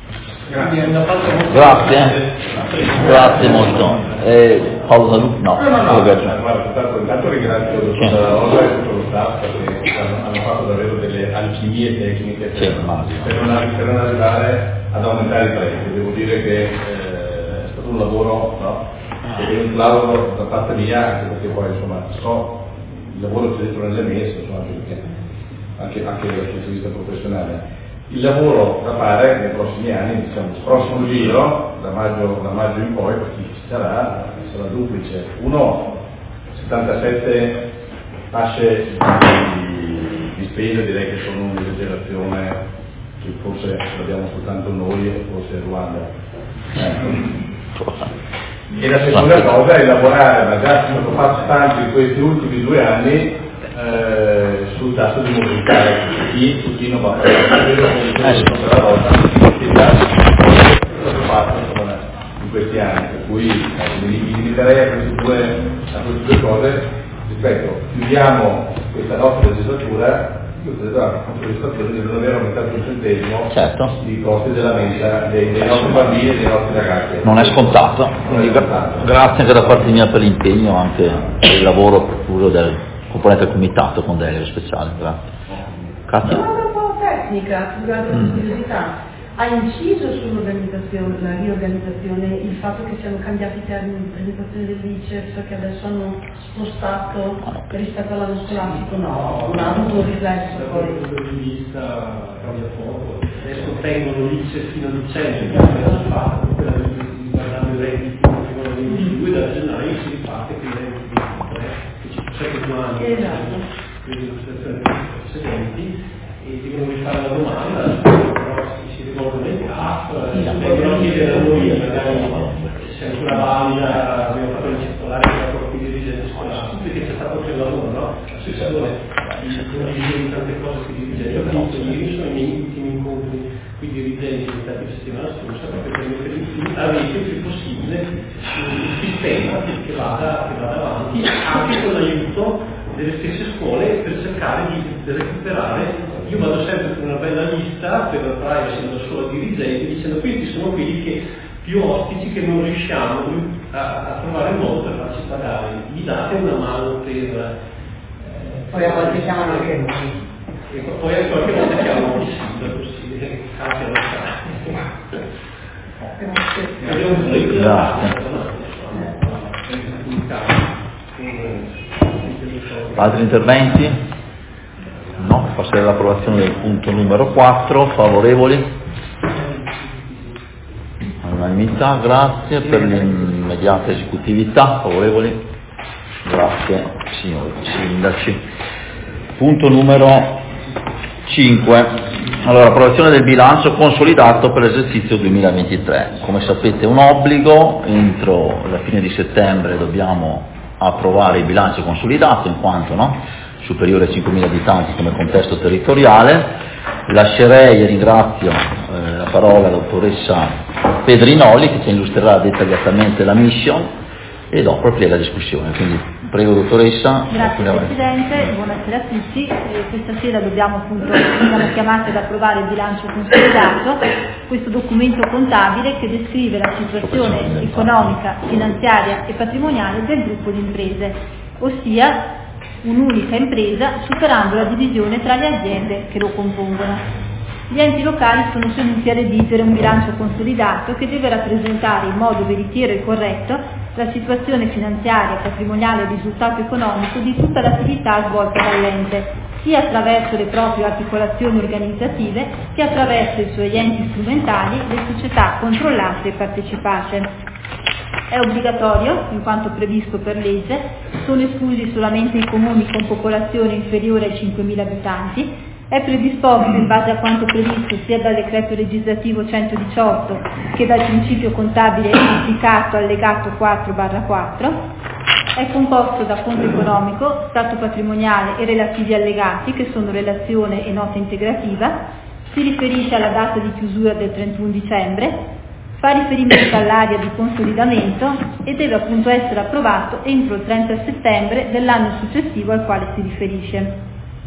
Grazie molto. Paolo Salù? No. Intanto ringrazio il dottor Dalla Rosa e tutto lo staff che hanno fatto davvero delle alchimie tecniche per non arrivare ad aumentare i prezzi. Devo dire che è stato un lavoro, no? E un plauso da parte mia, anche perché poi insomma il lavoro c'è dentro nelle messe, insomma, anche dal punto di vista professionale. Il lavoro da fare nei prossimi anni, diciamo, il prossimo giro, da maggio in poi, per chi ci sarà duplice. 77 fasce di spesa, direi che sono un'esagerazione che forse l'abbiamo soltanto noi e forse Ruanda. E la seconda cosa è lavorare, ma già è stato fatto tanto in questi ultimi 2 anni, sul tasso di mobilità, chi non va a fare la volta, che già è stato fatto in questi anni, per cui mi limiterei a queste due cose. Ripeto, chiudiamo questa nostra legislatura di non aver aumentato un centesimo i costi della mensa dei nostri bambini e dei nostri ragazzi. Non è scontato. Grazie anche da parte mia per l'impegno, anche per il lavoro puro del componente del comitato con delega speciale. Grazie. Katia? Una domanda un po' tecnica, scusate la curiosità. Ha inciso sull'organizzazione, la riorganizzazione, il fatto che siano cambiati i termini di presentazione dell'ICES, che adesso hanno spostato rispetto all'anno scolastico? No, non ha avuto un riflesso poi. Dal punto di vista cambia poco. Adesso tengono l'ICES fino a dicembre, che hanno fatto, quella di guardare i redditi fino al 22, da gennaio si riparte che i redditi di 23, che ci sono 7 anni, quindi precedenti, e devono rifare la domanda. Ricordo il CAF, vengono a chiedere a noi, magari se ancora valida, abbiamo fatto il circolare per la propria dirigente scolastico, perché c'è stato anche il lavoro, no? L'assessore di tante cose che dirigente. Io ho detto, ieri sono i miei ultimi incontri con i dirigenti stati la settimana scorsa, proprio per mettere avete il più possibile un sistema che vada avanti, anche con l'aiuto delle stesse scuole per cercare di recuperare. Io vado sempre con una bella lista per la privacy della sua dirigente dicendo questi sono quelli che più ostici che non riusciamo a trovare il modo per farci pagare. Gli date una mano per poi a volte chiamano anche noi. E poi a qualche volta chiamano il sindaco, grazie alla Altri interventi? No, passerei all'approvazione del punto numero 4, favorevoli? All'unanimità, grazie per l'immediata esecutività, favorevoli? Grazie signori sindaci. Punto numero 5. Allora, approvazione del bilancio consolidato per l'esercizio 2023. Come sapete è un obbligo, entro la fine di settembre dobbiamo approvare il bilancio consolidato in quanto superiore a 5.000 abitanti come contesto territoriale. Lascerei e ringrazio la parola alla dottoressa Pedrinoli che ci illustrerà dettagliatamente la mission e dopo aprirei la discussione. Quindi prego dottoressa. Grazie Presidente, buonasera a tutti. Questa sera siamo chiamati ad approvare il bilancio consolidato, questo documento contabile che descrive la situazione economica, finanziaria e patrimoniale del gruppo di imprese, ossia un'unica impresa superando la divisione tra le aziende che lo compongono. Gli enti locali sono tenuti a redigere un bilancio consolidato che deve rappresentare in modo veritiero e corretto la situazione finanziaria, patrimoniale e risultato economico di tutta l'attività svolta dall'ente, sia attraverso le proprie articolazioni organizzative che attraverso i suoi enti strumentali, le società controllate e partecipate. È obbligatorio, in quanto previsto per legge, sono esclusi solamente i comuni con popolazione inferiore ai 5.000 abitanti, è predisposto in base a quanto previsto sia dal decreto legislativo 118 che dal principio contabile applicato allegato 4/4, è composto da conto economico, stato patrimoniale e relativi allegati che sono relazione e nota integrativa, si riferisce alla data di chiusura del 31 dicembre, fa riferimento all'area di consolidamento e deve appunto essere approvato entro il 30 settembre dell'anno successivo al quale si riferisce.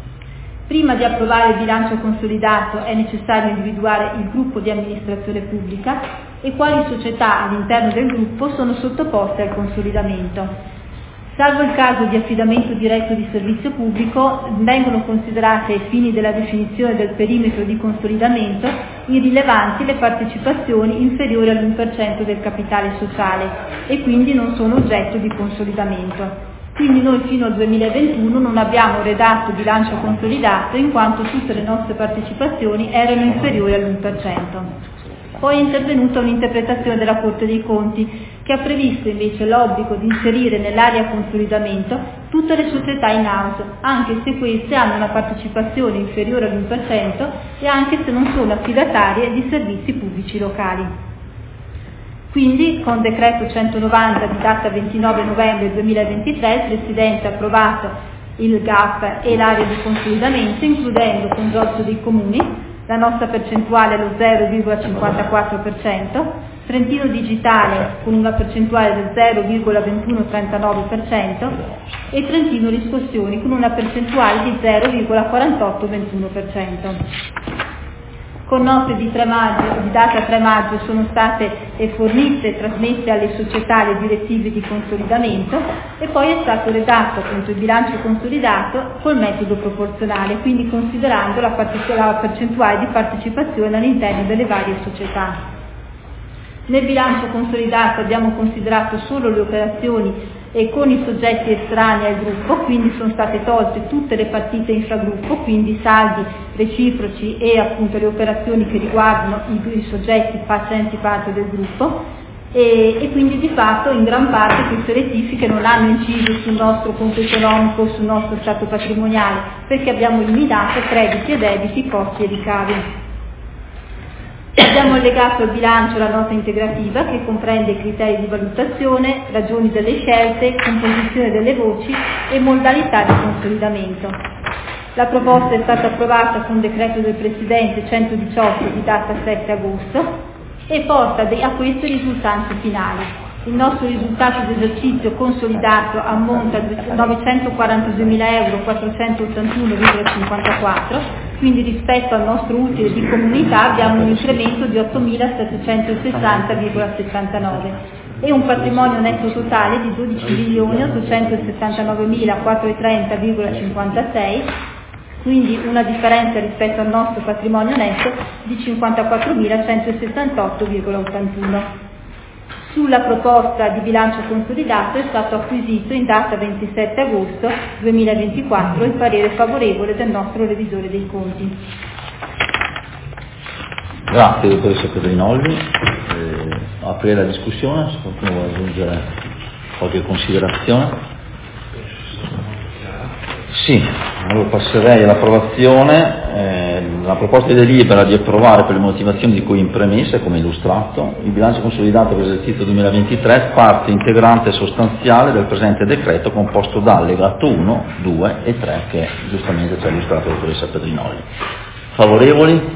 Prima di approvare il bilancio consolidato è necessario individuare il gruppo di amministrazione pubblica e quali società all'interno del gruppo sono sottoposte al consolidamento. Salvo il caso di affidamento diretto di servizio pubblico, vengono considerate ai fini della definizione del perimetro di consolidamento irrilevanti le partecipazioni inferiori all'1% del capitale sociale e quindi non sono oggetto di consolidamento. Quindi noi fino al 2021 non abbiamo redatto bilancio consolidato in quanto tutte le nostre partecipazioni erano inferiori all'1%. Poi è intervenuta un'interpretazione della Corte dei Conti che ha previsto invece l'obbligo di inserire nell'area consolidamento tutte le società in house, anche se queste hanno una partecipazione inferiore all'1% e anche se non sono affidatarie di servizi pubblici locali. Quindi, con decreto 190 di data 29 novembre 2023, il Presidente ha approvato il GAP e l'area di consolidamento, includendo il consorzio dei comuni, la nostra percentuale è lo 0,54%, Trentino Digitale con una percentuale del 0,2139% e Trentino Riscossioni con una percentuale di 0,4821%. Con note di data 3 maggio sono state fornite e trasmesse alle società le direttive di consolidamento e poi è stato redatto appunto il bilancio consolidato col metodo proporzionale, quindi considerando la percentuale di partecipazione all'interno delle varie società. Nel bilancio consolidato abbiamo considerato solo le operazioni e con i soggetti estranei al gruppo, quindi sono state tolte tutte le partite infragruppo, quindi saldi reciproci e appunto le operazioni che riguardano i soggetti facenti parte del gruppo e quindi di fatto in gran parte queste rettifiche non hanno inciso sul nostro conto economico, sul nostro stato patrimoniale, perché abbiamo eliminato crediti e debiti, costi e ricavi. Abbiamo allegato al bilancio la nota integrativa che comprende criteri di valutazione, ragioni delle scelte, composizione delle voci e modalità di consolidamento. La proposta è stata approvata con decreto del Presidente 118 di data 7 agosto e porta a queste risultanze finali. Il nostro risultato d'esercizio consolidato ammonta a €942.481,54, quindi rispetto al nostro utile di comunità abbiamo un incremento di 8.760,79 e un patrimonio netto totale di 12.879.430,56, quindi una differenza rispetto al nostro patrimonio netto di 54.168,81. Sulla proposta di bilancio consolidato è stato acquisito in data 27 agosto 2024 il parere favorevole del nostro revisore dei conti. Grazie dottoressa Pedrinoli. Aprire la discussione, se qualcuno vuole aggiungere qualche considerazione. Sì, allora passerei all'approvazione. La proposta di delibera di approvare per le motivazioni di cui in premessa, come illustrato, il bilancio consolidato per l'esercizio 2023, parte integrante e sostanziale del presente decreto, composto da allegato 1, 2 e 3, che giustamente ci ha illustrato la dottoressa Pedrinoli. Favorevoli?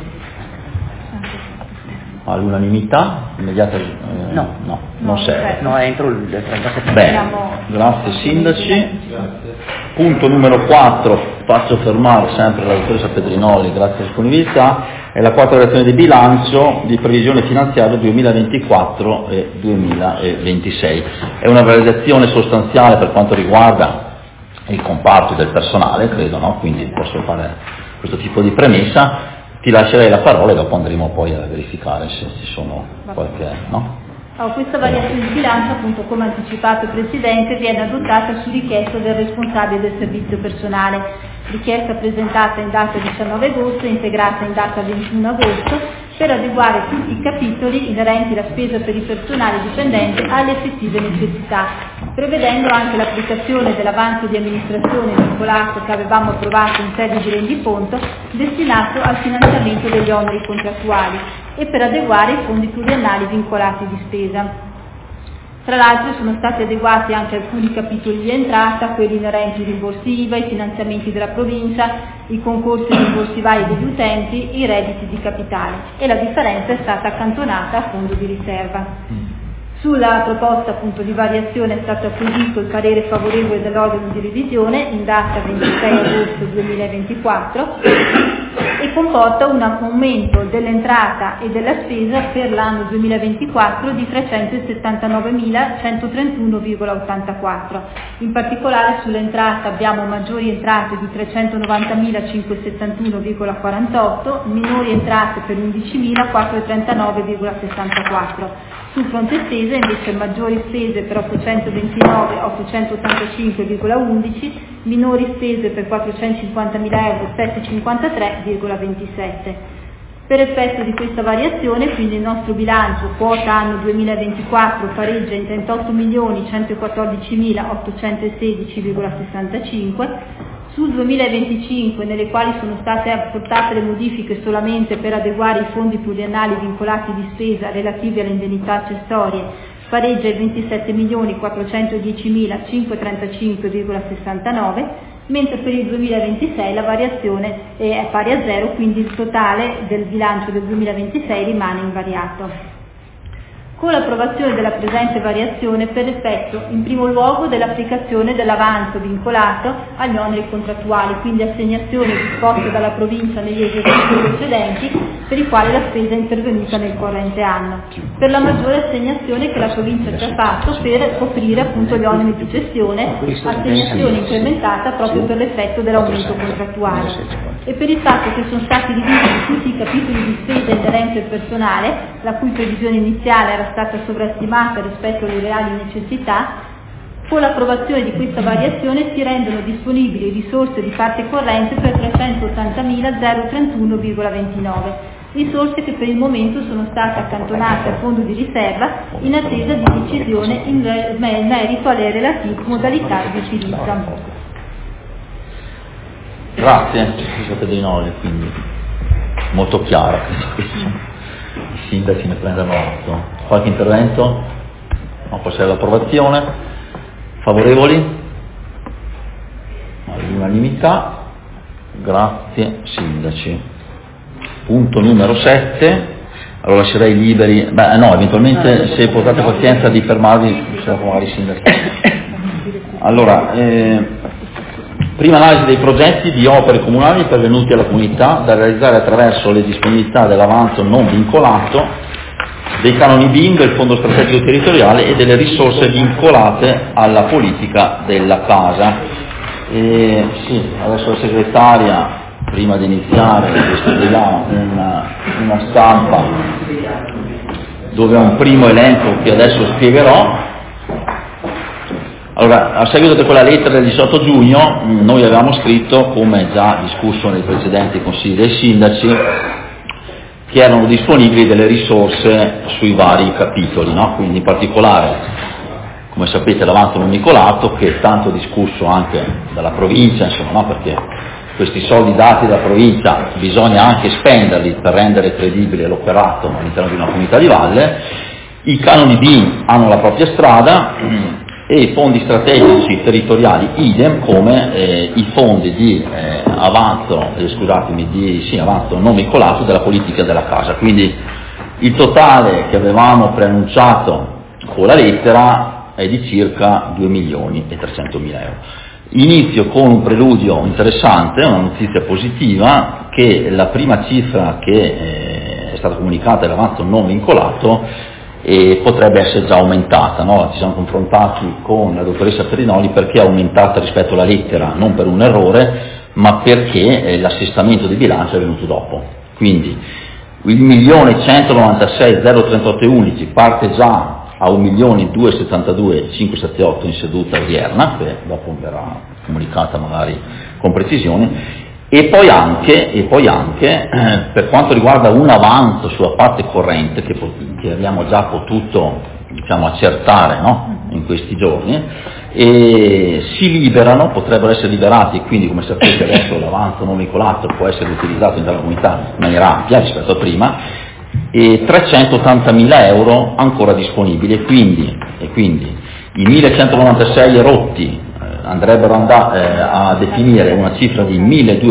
All'unanimità? Immediata? No, non serve. No, è entro il 30 settembre. Bene, grazie sindaci. Punto numero 4, faccio fermare sempre la dottoressa Pedrinoli, grazie alla disponibilità, è la quarta relazione di bilancio di previsione finanziaria 2024 e 2026. È una realizzazione sostanziale per quanto riguarda il comparto del personale, credo, no? Quindi posso fare questo tipo di premessa. Ti lascerei la parola e dopo andremo poi a verificare se ci sono qualche... no? Questa variazione di bilancio, appunto, come anticipato il Presidente, viene adottata su richiesta del responsabile del servizio personale, richiesta presentata in data 19 agosto e integrata in data 21 agosto, per adeguare tutti i capitoli inerenti alla spesa per il personale dipendente alle effettive necessità, prevedendo anche l'applicazione dell'avanzo di amministrazione vincolato che avevamo approvato in sede di rendiconto, destinato al finanziamento degli oneri contrattuali, e per adeguare i fondi pluriannali vincolati di spesa. Tra l'altro sono stati adeguati anche alcuni capitoli di entrata, quelli inerenti ai rimborsi IVA, i finanziamenti della provincia, i concorsi e rimborsi vari degli utenti e i redditi di capitale, e la differenza è stata accantonata a fondo di riserva. Sulla proposta appunto di variazione è stato acquisito il parere favorevole dell'organo di revisione in data 26 agosto 2024 e comporta un aumento dell'entrata e della spesa per l'anno 2024 di 379.131,84. In particolare sull'entrata abbiamo maggiori entrate di 390.571,48, minori entrate per 11.439,64. Sul fronte spese invece maggiori spese per 829.885,11, minori spese per 450.753,27. Per effetto di questa variazione, quindi il nostro bilancio quota anno 2024 pareggia in 38.114.816,65, sul 2025, nelle quali sono state apportate le modifiche solamente per adeguare i fondi pluriannali vincolati di spesa relativi alle indennità accessorie, pareggia i 27.410.535,69, mentre per il 2026 la variazione è pari a 0, quindi il totale del bilancio del 2026 rimane invariato. Con l'approvazione della presente variazione per effetto in primo luogo dell'applicazione dell'avanzo vincolato agli oneri contrattuali, quindi assegnazione disposta dalla provincia negli esercizi precedenti per i quali la spesa è intervenuta nel corrente anno, per la maggiore assegnazione che la provincia ci ha fatto per coprire appunto gli oneri di gestione, assegnazione incrementata proprio per l'effetto dell'aumento contrattuale, e per il fatto che sono stati divisi tutti i capitoli di spesa inerenti al personale, la cui previsione iniziale era stata sovrastimata rispetto alle reali necessità. Con l'approvazione di questa variazione si rendono disponibili risorse di parte corrente per 380.031,29, risorse che per il momento sono state accantonate a fondo di riserva in attesa di decisione in merito alle relative modalità di utilizzo. Grazie, Pedrinoli, quindi molto chiaro, i sindaci ne prendono atto. Qualche intervento? No, passare all'approvazione. Favorevoli? All'unanimità. Grazie sindaci. Punto numero 7. Allora lascerei liberi, eventualmente se portate pazienza di fermarvi, magari i sindaci. Allora, prima analisi dei progetti di opere comunali pervenuti alla comunità da realizzare attraverso le disponibilità dell'avanzo non vincolato, dei canoni BIM, del Fondo Strategico Territoriale e delle risorse vincolate alla politica della casa. Adesso la segretaria, prima di iniziare, distribuirà una stampa dove ha un primo elenco che adesso spiegherò. Allora, a seguito di quella lettera del 18 giugno, noi avevamo scritto, come già discusso nei precedenti consigli dei sindaci, che erano disponibili delle risorse sui vari capitoli, no? Quindi in particolare come sapete l'avanzo non vincolato, che è tanto discusso anche dalla provincia, insomma, no? Perché questi soldi dati dalla provincia bisogna anche spenderli per rendere credibile l'operato all'interno di una comunità di valle. I canoni BIM hanno la propria strada e i fondi strategici territoriali idem, come i fondi di avanzo non vincolato della politica della casa. Quindi il totale che avevamo preannunciato con la lettera è di circa 2.300.000 euro. Inizio con un preludio interessante, una notizia positiva, che la prima cifra che è stata comunicata è l'avanzo non vincolato e potrebbe essere già aumentata, no? Ci siamo confrontati con la dottoressa Perinoli perché è aumentata rispetto alla lettera, non per un errore, ma perché l'assestamento di bilancio è venuto dopo. Quindi il 1.196.038 parte già a 1.272.578 in seduta odierna, che dopo verrà comunicata magari con precisione, e poi anche per quanto riguarda un avanzo sulla parte corrente che abbiamo già potuto, diciamo, accertare, no? In questi giorni, e potrebbero essere liberati, quindi come sapete adesso l'avanzo non vincolato può essere utilizzato in dalla comunità in maniera ampia rispetto a prima, e 380.000 euro ancora disponibili, e quindi i 1.196 rotti andrebbero a definire una cifra di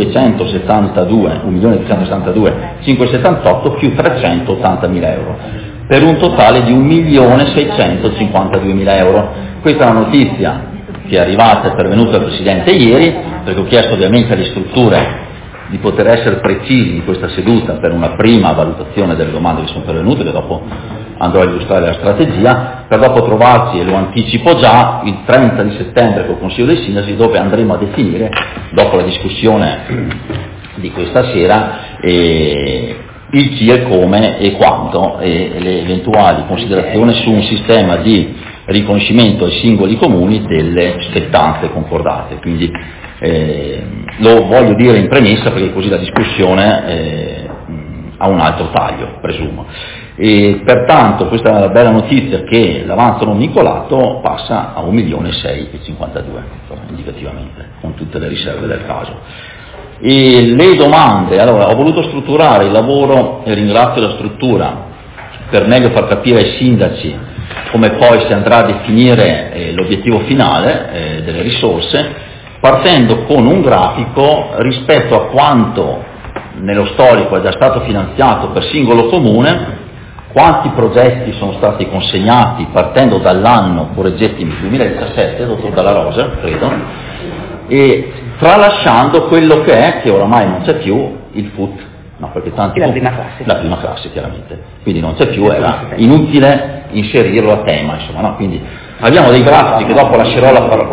1.272.578 più 380.000 euro, per un totale di 1.652.000 euro. Questa è una notizia che è arrivata e pervenuta al Presidente ieri, perché ho chiesto ovviamente alle strutture di poter essere precisi in questa seduta per una prima valutazione delle domande che sono pervenute, che dopo andrò a illustrare la strategia, per dopo trovarci, e lo anticipo già, il 30 di settembre col Consiglio dei Sindaci, dove andremo a definire, dopo la discussione di questa sera, il chi, il come e quanto, e le eventuali considerazioni su un sistema di riconoscimento ai singoli comuni delle spettanze concordate. Quindi lo voglio dire in premessa perché così la discussione ha un altro taglio, presumo. E pertanto questa è una bella notizia, che l'avanzo non vincolato passa a 1.652.000 indicativamente, con tutte le riserve del caso. E le domande, allora ho voluto strutturare il lavoro, e ringrazio la struttura per meglio far capire ai sindaci come poi si andrà a definire l'obiettivo finale delle risorse, partendo con un grafico rispetto a quanto nello storico è già stato finanziato per singolo comune, quanti progetti sono stati consegnati partendo dall'anno, correggetemi, 2017, dottor Dalla Rosa, credo, e tralasciando quello che oramai non c'è più, il FUT, no, perché tanti la prima classe chiaramente, quindi non c'è più, era inutile inserirlo a tema, insomma, no? Quindi abbiamo dei grafici che dopo lascerò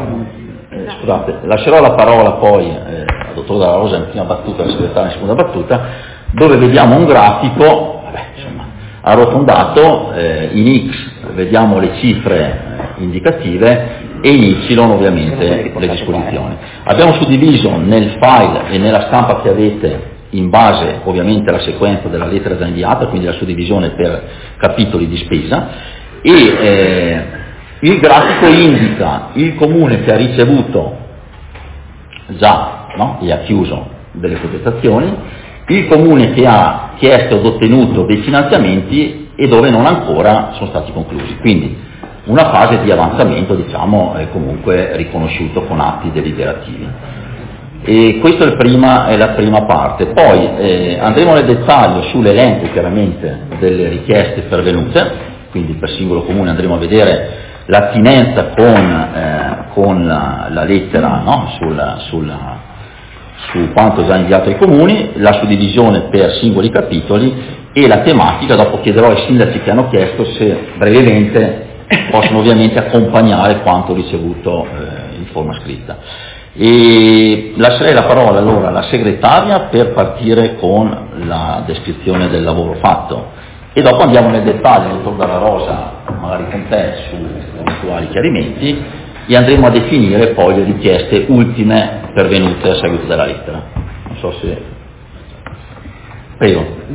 la parola poi al dottor Dalla Rosa in prima battuta, al segretario in seconda battuta, dove vediamo un grafico arrotondato, in X vediamo le cifre indicative e in Y ovviamente le disposizioni. Abbiamo suddiviso nel file e nella stampa che avete, in base ovviamente alla sequenza della lettera già inviata, quindi la suddivisione per capitoli di spesa, e il grafico indica il comune che ha ricevuto già, no? E ha chiuso delle progettazioni, il comune che ha chiesto ed ottenuto dei finanziamenti e dove non ancora sono stati conclusi. Quindi una fase di avanzamento, diciamo, comunque riconosciuto con atti deliberativi. E questa è la prima parte. Poi andremo nel dettaglio sull'elenco chiaramente delle richieste pervenute, quindi per singolo comune andremo a vedere l'attinenza con la lettera, no? su quanto già inviato ai comuni, la suddivisione per singoli capitoli e la tematica. Dopo chiederò ai sindaci che hanno chiesto se brevemente possono ovviamente accompagnare quanto ricevuto in forma scritta. E lascerei la parola allora alla segretaria per partire con la descrizione del lavoro fatto, e dopo andiamo nel dettaglio, dottor Dalla Rosa, magari con te, su eventuali chiarimenti, e andremo a definire poi le richieste ultime pervenute a seguito della lettera. Non so se... Prego.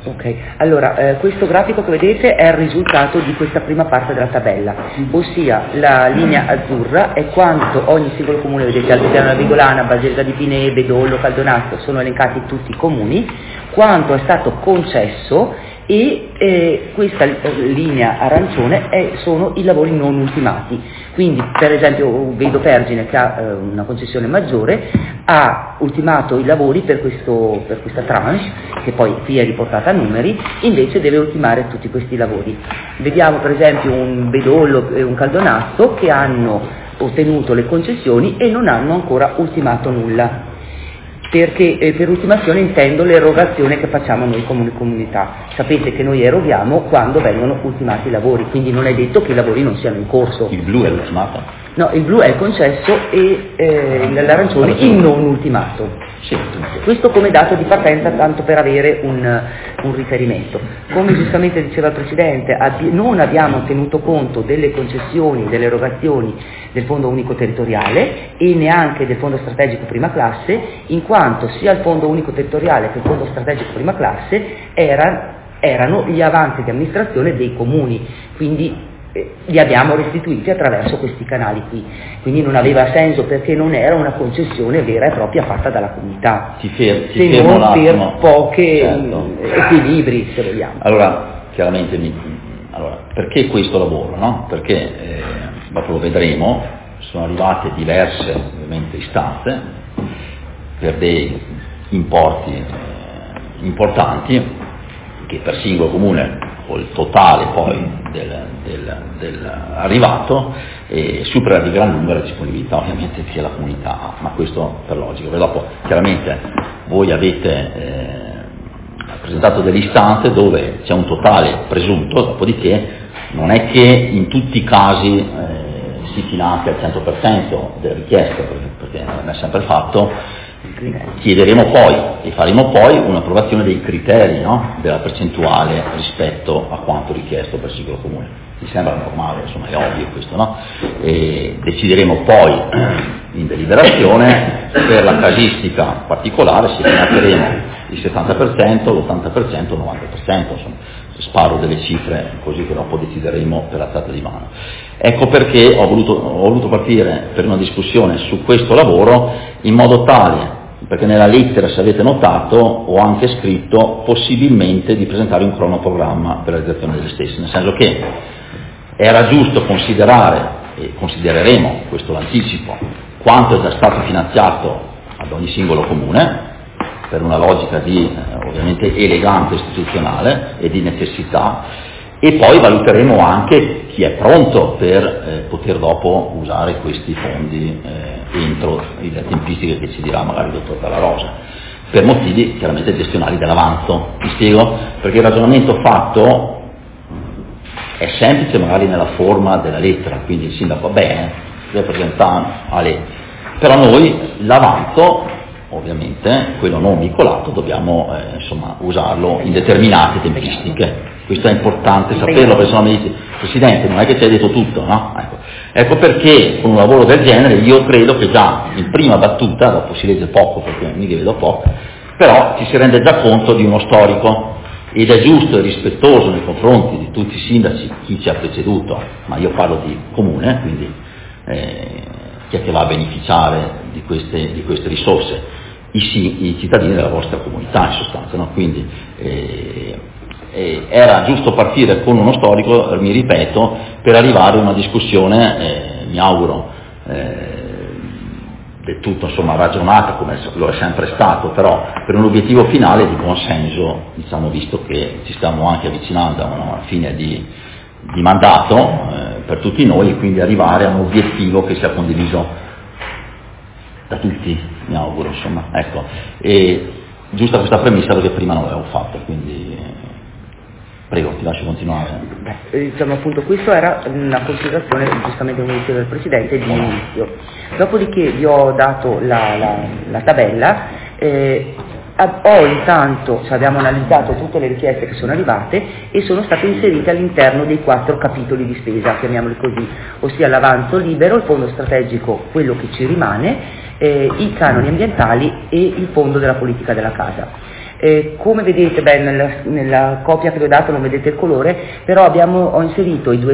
Ok, allora questo grafico che vedete è il risultato di questa prima parte della tabella, ossia la linea azzurra è quanto ogni singolo comune, vedete Altipiano Navigolana, Basilica di Pinè, Bedollo, Caldonazzo, sono elencati tutti i comuni, quanto è stato concesso e questa linea arancione sono i lavori non ultimati. Quindi per esempio vedo Pergine che ha una concessione maggiore, ha ultimato i lavori per questa tranche, che poi qui è riportata a numeri, invece deve ultimare tutti questi lavori. Vediamo per esempio un Bedollo e un Caldonazzo che hanno ottenuto le concessioni e non hanno ancora ultimato nulla. Perché per ultimazione intendo l'erogazione che facciamo noi come comunità. Sapete che noi eroghiamo quando vengono ultimati i lavori, quindi non è detto che i lavori non siano in corso. Il blu è ultimato? No, il blu è il concesso e l'arancione il non ultimato. Sì. Questo come dato di partenza, tanto per avere un riferimento. Come giustamente diceva il Presidente, non abbiamo tenuto conto delle concessioni, delle erogazioni del Fondo Unico Territoriale e neanche del Fondo Strategico Prima Classe, in quanto sia il Fondo Unico Territoriale che il Fondo Strategico Prima Classe erano gli avanzi di amministrazione dei comuni, quindi li abbiamo restituiti attraverso questi canali qui, quindi non aveva senso perché non era una concessione vera e propria fatta dalla comunità, se non per pochi equilibri, se vogliamo. Allora, chiaramente, perché questo lavoro? No? Perché, dopo lo vedremo, sono arrivate diverse ovviamente istanze per dei importi importanti che per singolo comune o il totale poi dell'arrivato supera di gran lunga la disponibilità ovviamente che la comunità ha, ma questo per logica. Poi dopo chiaramente voi avete presentato delle istanze dove c'è un totale presunto, dopodiché non è che in tutti i casi si finanzia al 100% delle richieste, perché non è sempre fatto. Chiederemo poi e faremo poi un'approvazione dei criteri, no? Della percentuale rispetto a quanto richiesto per singolo comune. Mi sembra normale, insomma è ovvio questo, no? E decideremo poi in deliberazione per la casistica particolare se finanzieremo il 70%, l'80%, il 90%, insomma sparo delle cifre così che dopo decideremo per alzata di mano. Ecco perché ho voluto partire per una discussione su questo lavoro in modo tale, perché nella lettera, se avete notato, ho anche scritto possibilmente di presentare un cronoprogramma per la realizzazione delle stesse, nel senso che era giusto considerare, e considereremo questo l'anticipo, quanto è già stato finanziato ad ogni singolo comune, per una logica di ovviamente eleganza istituzionale e di necessità, e poi valuteremo anche chi è pronto per poter dopo usare questi fondi entro le tempistiche che ci dirà magari il dottor Dalla Rosa, per motivi chiaramente gestionali dell'avanzo. Mi spiego? Perché il ragionamento fatto è semplice magari nella forma della lettera, quindi il sindaco bene, deve presentare a lei, però noi l'avanzo ovviamente, quello non vincolato, dobbiamo usarlo in determinate tempistiche. Questo è importante saperlo, perché se no mi dici, Presidente, non è che ci hai detto tutto, no? Ecco perché con un lavoro del genere io credo che già in prima battuta, dopo si legge poco perché mica vedo poco, però ci si rende già conto di uno storico, ed è giusto e rispettoso nei confronti di tutti i sindaci, chi ci ha preceduto, ma io parlo di comune, quindi chi è che va a beneficiare di queste risorse? I cittadini della vostra comunità in sostanza, no? Quindi era giusto partire con uno storico, mi ripeto, per arrivare a una discussione, mi auguro, del tutto ragionata, come lo è sempre stato, però per un obiettivo finale di buon senso, diciamo, visto che ci stiamo anche avvicinando a una fine di mandato per tutti noi, e quindi arrivare a un obiettivo che sia condiviso da tutti, mi auguro, ecco. E giusta questa premessa perché prima non l'avevo fatta, quindi prego, ti lascio continuare. Appunto, questo era una considerazione, giustamente come diceva il Presidente, di inizio. Dopodiché vi ho dato la tabella, intanto abbiamo analizzato tutte le richieste che sono arrivate e sono state inserite all'interno dei 4 capitoli di spesa, chiamiamoli così, ossia l'avanzo libero, il fondo strategico, quello che ci rimane, i canoni ambientali e il fondo della politica della casa. Come vedete, nella copia che vi ho dato non vedete il colore, però ho inserito i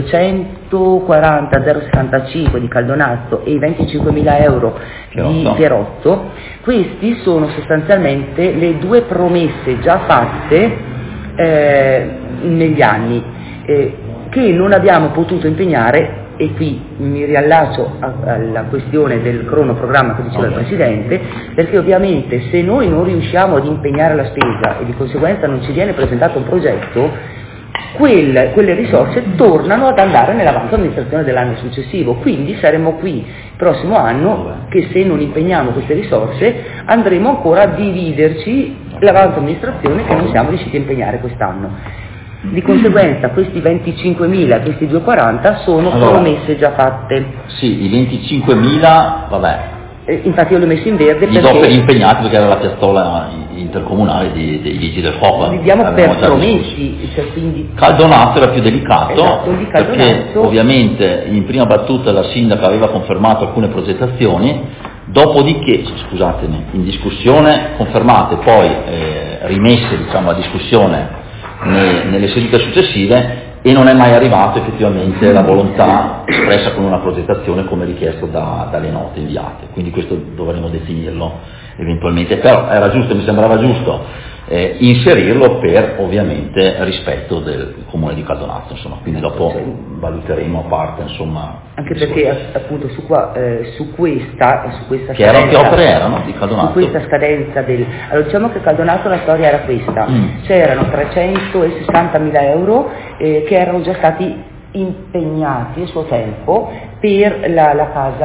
240.065 di Caldonazzo e i 25.000 euro di Pierotto. Questi sono sostanzialmente le due promesse già fatte negli anni, che non abbiamo potuto impegnare. E qui mi riallaccio alla questione del cronoprogramma che diceva il Presidente, perché ovviamente se noi non riusciamo ad impegnare la spesa e di conseguenza non ci viene presentato un progetto, quelle risorse tornano ad andare nell'avanzo amministrazione dell'anno successivo, quindi saremo qui il prossimo anno che se non impegniamo queste risorse andremo ancora a dividerci l'avanzo amministrazione che non siamo riusciti a impegnare quest'anno. Di conseguenza questi 25.000 e questi 240 sono promesse già fatte. Sì, i 25.000, vabbè. Infatti io li ho messi in verde perché... do per impegnati perché era la piazzola intercomunale dei Vigili del Fuoco. Li diamo per promessi. Quindi... Caldonazzo era più delicato, esatto, perché ovviamente in prima battuta la sindaca aveva confermato alcune progettazioni, dopodiché, scusatemi, in discussione confermate, poi rimesse a discussione nelle sedute successive, e non è mai arrivato effettivamente la volontà espressa con una progettazione come richiesto dalle note inviate, quindi questo dovremo definirlo eventualmente, però era giusto, mi sembrava giusto inserirlo per ovviamente rispetto del comune di Caldonazzo, quindi dopo valuteremo a parte anche perché appunto su questa che opere erano di Caldonazzo? Su questa scadenza allora diciamo che Caldonazzo la storia era questa, c'erano 360.000 euro che erano già stati impegnati a suo tempo per la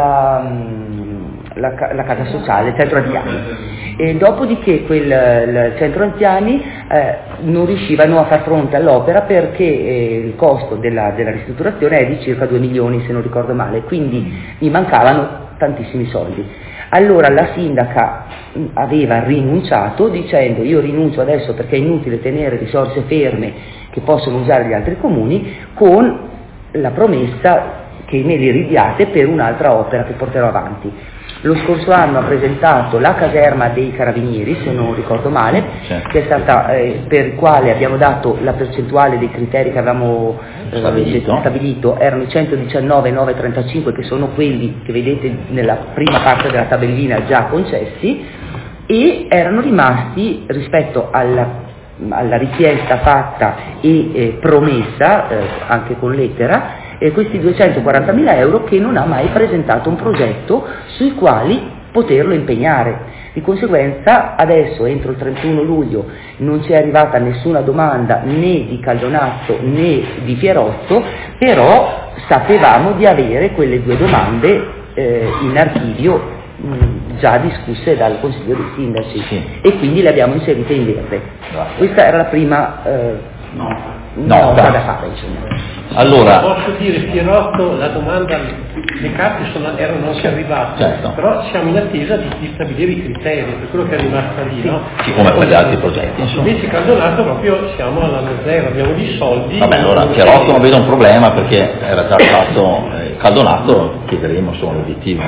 casa sociale, il centro anziani. E dopodiché il centro anziani non riuscivano a far fronte all'opera perché il costo della ristrutturazione è di circa 2 milioni se non ricordo male, quindi gli mancavano tantissimi soldi. Allora la sindaca aveva rinunciato dicendo: io rinuncio adesso perché è inutile tenere risorse ferme che possono usare gli altri comuni, con la promessa che me li ridiate per un'altra opera che porterò avanti. Lo scorso anno ha presentato la caserma dei Carabinieri, se non ricordo male, che è stata, per il quale abbiamo dato la percentuale dei criteri che avevamo stabilito, erano i 119.935, che sono quelli che vedete nella prima parte della tabellina già concessi, e erano rimasti rispetto alla richiesta fatta e promessa, anche con lettera, questi 240.000 euro che non ha mai presentato un progetto sui quali poterlo impegnare. Di conseguenza adesso entro il 31 luglio non ci è arrivata nessuna domanda né di Caldonazzo né di Pierotto, però sapevamo di avere quelle due domande in archivio già discusse dal Consiglio dei Sindaci, e quindi le abbiamo inserite in verde. Questa era la prima nota da fare. Allora, posso dire, Pierotto, la domanda, le carte erano anche arrivate, però siamo in attesa di stabilire i criteri, per quello che è rimasta lì, no? Sì, come per gli altri progetti. Invece Caldonazzo proprio siamo all'anno zero, abbiamo dei soldi. Vabbè, allora Pierotto non vedo un problema perché era già stato Caldonazzo, chiederemo l'obiettivo.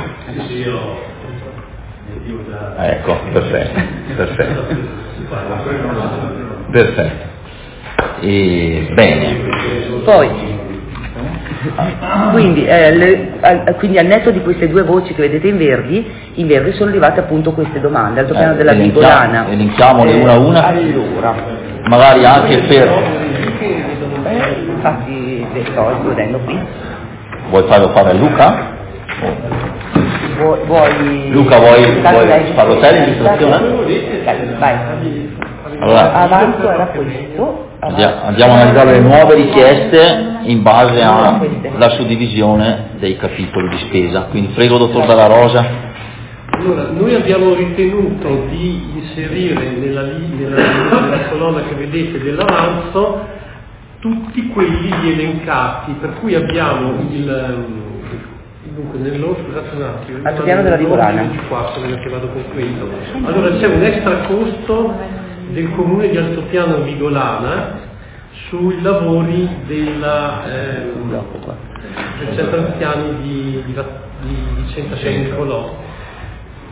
Ecco, perfetto. Bene. Poi, quindi al netto di queste due voci che vedete in verde sono arrivate appunto queste domande, altopiano della Vigolana. Elenchiamole una a una. Allora, magari anche per... infatti le sto esplodendo qui. Vuoi farlo fare a Luca? Luca, vuoi farlo te l'illustrazione? Vai. Allora, avanzo era questo. Andiamo a analizzare le nuove richieste in base alla suddivisione dei capitoli di spesa. Quindi prego, dottor Dalla Rosa. Allora, noi abbiamo ritenuto di inserire nella colonna che vedete dell'avanzo tutti quelli elencati, per cui abbiamo dunque scusate un attimo, altopiano della Vigolana. Che vado con questo. Allora c'è un extra costo del comune di Altopiano Vigolana sui lavori del centro anziani di Centasei Nicolò.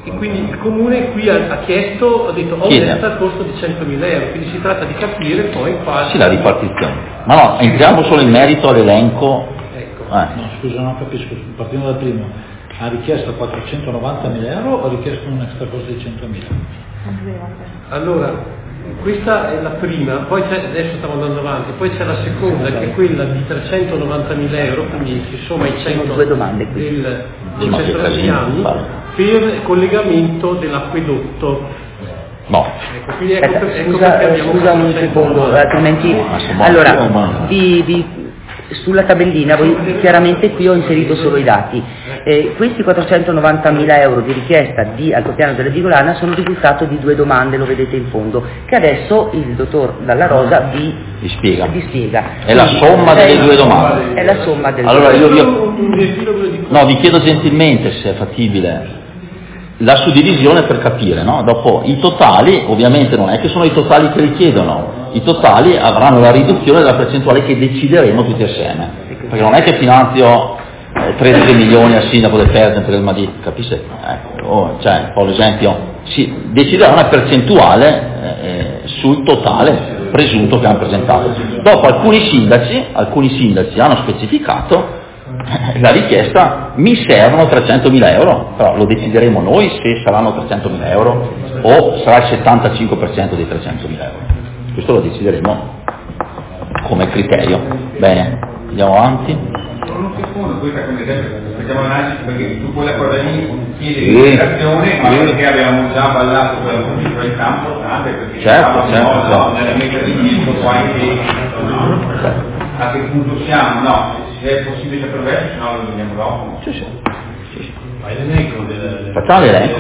E quindi il comune qui ha chiesto, ha detto aumenta il costo di 100.000 euro, quindi si tratta di capire poi quasi... Sì, la ripartizione. Ma no, entriamo solo in merito all'elenco. Ecco. No, scusa, non capisco, partendo dal primo, ha richiesto 490.000 euro o ha richiesto un extra costo di 100.000? Allora, questa è la prima, poi adesso stiamo andando avanti, poi c'è la seconda che è quella di 390.000 euro, quindi insomma i 100 due domande del Centrosiani per collegamento dell'acquedotto. No. Ecco, quindi scusa un secondo, altrimenti allora sulla tabellina voi chiaramente qui ho inserito solo i dati. Questi 490.000 euro di richiesta di altopiano della Vigolana sono il risultato di 2 domande, lo vedete in fondo, che adesso il dottor Dalla Rosa vi spiega. È la somma delle 2 domande. È la somma delle allora due domande. Vi chiedo gentilmente, se è fattibile, la suddivisione per capire, no? Dopo i totali, ovviamente non è che sono i totali che richiedono, i totali avranno la riduzione della percentuale che decideremo tutti assieme, perché non è che finanzio 13 milioni al sindaco del Persen per il Madrid, capisce? Cioè, un po' l'esempio, si deciderà una percentuale sul totale presunto che hanno presentato. Dopo alcuni sindaci hanno specificato la richiesta, mi servono 300.000 euro, però lo decideremo noi se saranno 300.000 euro o sarà il 75% dei 300.000 euro. Questo lo decideremo come criterio. Bene, andiamo avanti. Un secondo, questa come esempio, facciamo l'analisi perché tu quella cosa lì chiedi l'indicazione, ma perché abbiamo già ballato quella politica in campo, anche perché certo. nella meta di disco qualche a che punto siamo, no? Se è possibile saperlo, se no lo vediamo dopo. Sì. Fai l'elenco facciamo l'elenco.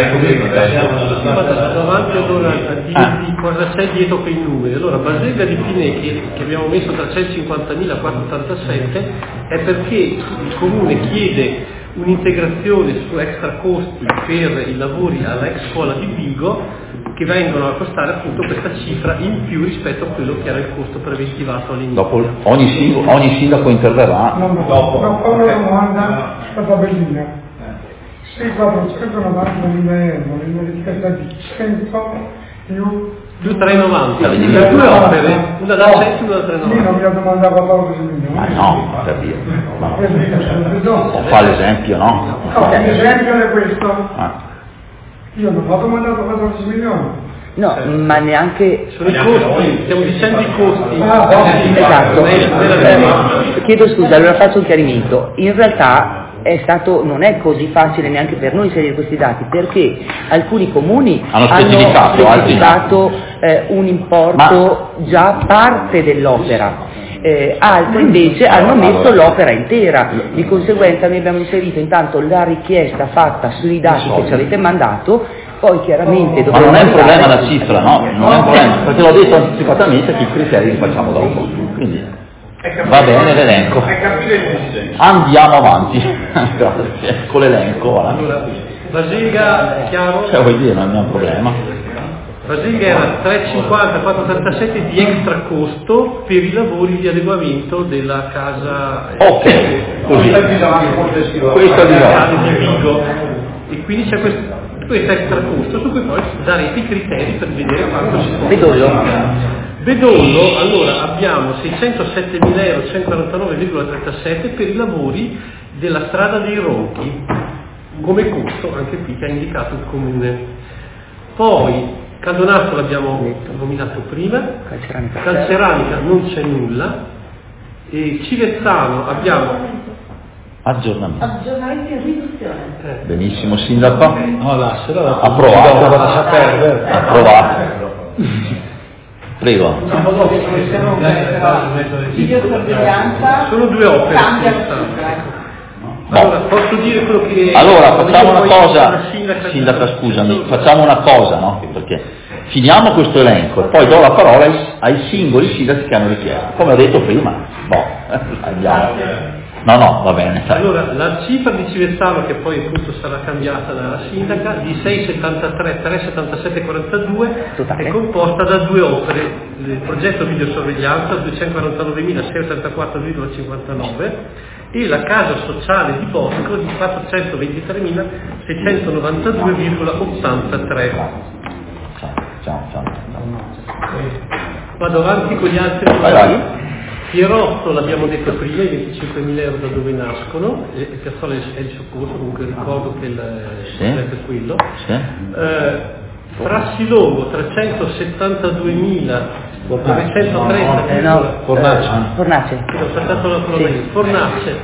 Davanti allora di cosa c'è dietro quei numeri. Allora Basega di Pinè che abbiamo messo 350.487 è perché il comune chiede un'integrazione su extra costi per i lavori alla ex scuola di Vigo che vengono a costare appunto questa cifra in più rispetto a quello che era il costo preventivato all'inizio. Dopo ogni sindaco interverrà. Dopo una domanda sulla tabellina. Se 490.000 euro in richiesta di 100 più 390 per 2 opere, una da 100 e una da 390. Io non mi ha domandato 14 milioni. Ma no, per dire. O fa l'esempio, no? No, l'esempio è questo. Io non ho domandato 14 milioni. No, ma neanche... Sono i costi, stiamo dicendo i costi. Esatto. Chiedo scusa, allora faccio un chiarimento. In realtà non è così facile neanche per noi inserire questi dati, perché alcuni comuni hanno specificato un importo già parte dell'opera. Altri invece hanno messo l'opera intera, di conseguenza noi abbiamo inserito intanto la richiesta fatta sui dati che ci avete mandato, poi chiaramente ma non è un problema la cifra, no? Non è un problema, perché l'ho detto anticipatamente che i criteri li facciamo dopo, quindi va bene l'elenco. Andiamo avanti. Grazie, con l'elenco. Allora, Basega, chiaro? Vuol dire, non è un problema. Basega era 350-437 di extra costo per i lavori di adeguamento della casa. Ok, così. Questo di Vigo. E quindi c'è questo extra costo su cui poi darete i criteri per vedere quanto si può. Bedollo, allora abbiamo 607.149,37 per i lavori della strada dei Ronchi, come costo anche qui che ha indicato il comune. Poi Caldonato l'abbiamo nominato prima, Calceranica non c'è nulla, e Civezzano abbiamo aggiornamento e riduzione. Benissimo sindaco, approvato. Prego. Videosorveglianza. Sono 2 opere. Allora, posso dire quello che... Allora, facciamo una cosa, sindaca scusami, facciamo una cosa, no? Perché finiamo questo elenco e poi do la parola ai singoli sindaci che hanno richiesto. Come ho detto prima, andiamo. No, va bene. Allora, la cifra di Civezzano, che poi appunto sarà cambiata dalla sindaca, di 673, 377, 42, è composta da 2 opere: il progetto videosorveglianza 249.684,59 e la casa sociale di Bosco di 423.692,83. Ciao. Vado avanti con gli altri. Vai. Pierotto l'abbiamo detto prima, i 25.000 euro da dove nascono, il Piazzola è il soccorso, comunque ricordo che il progetto è quello. Frassilongo 372.930. Fornace. Fornace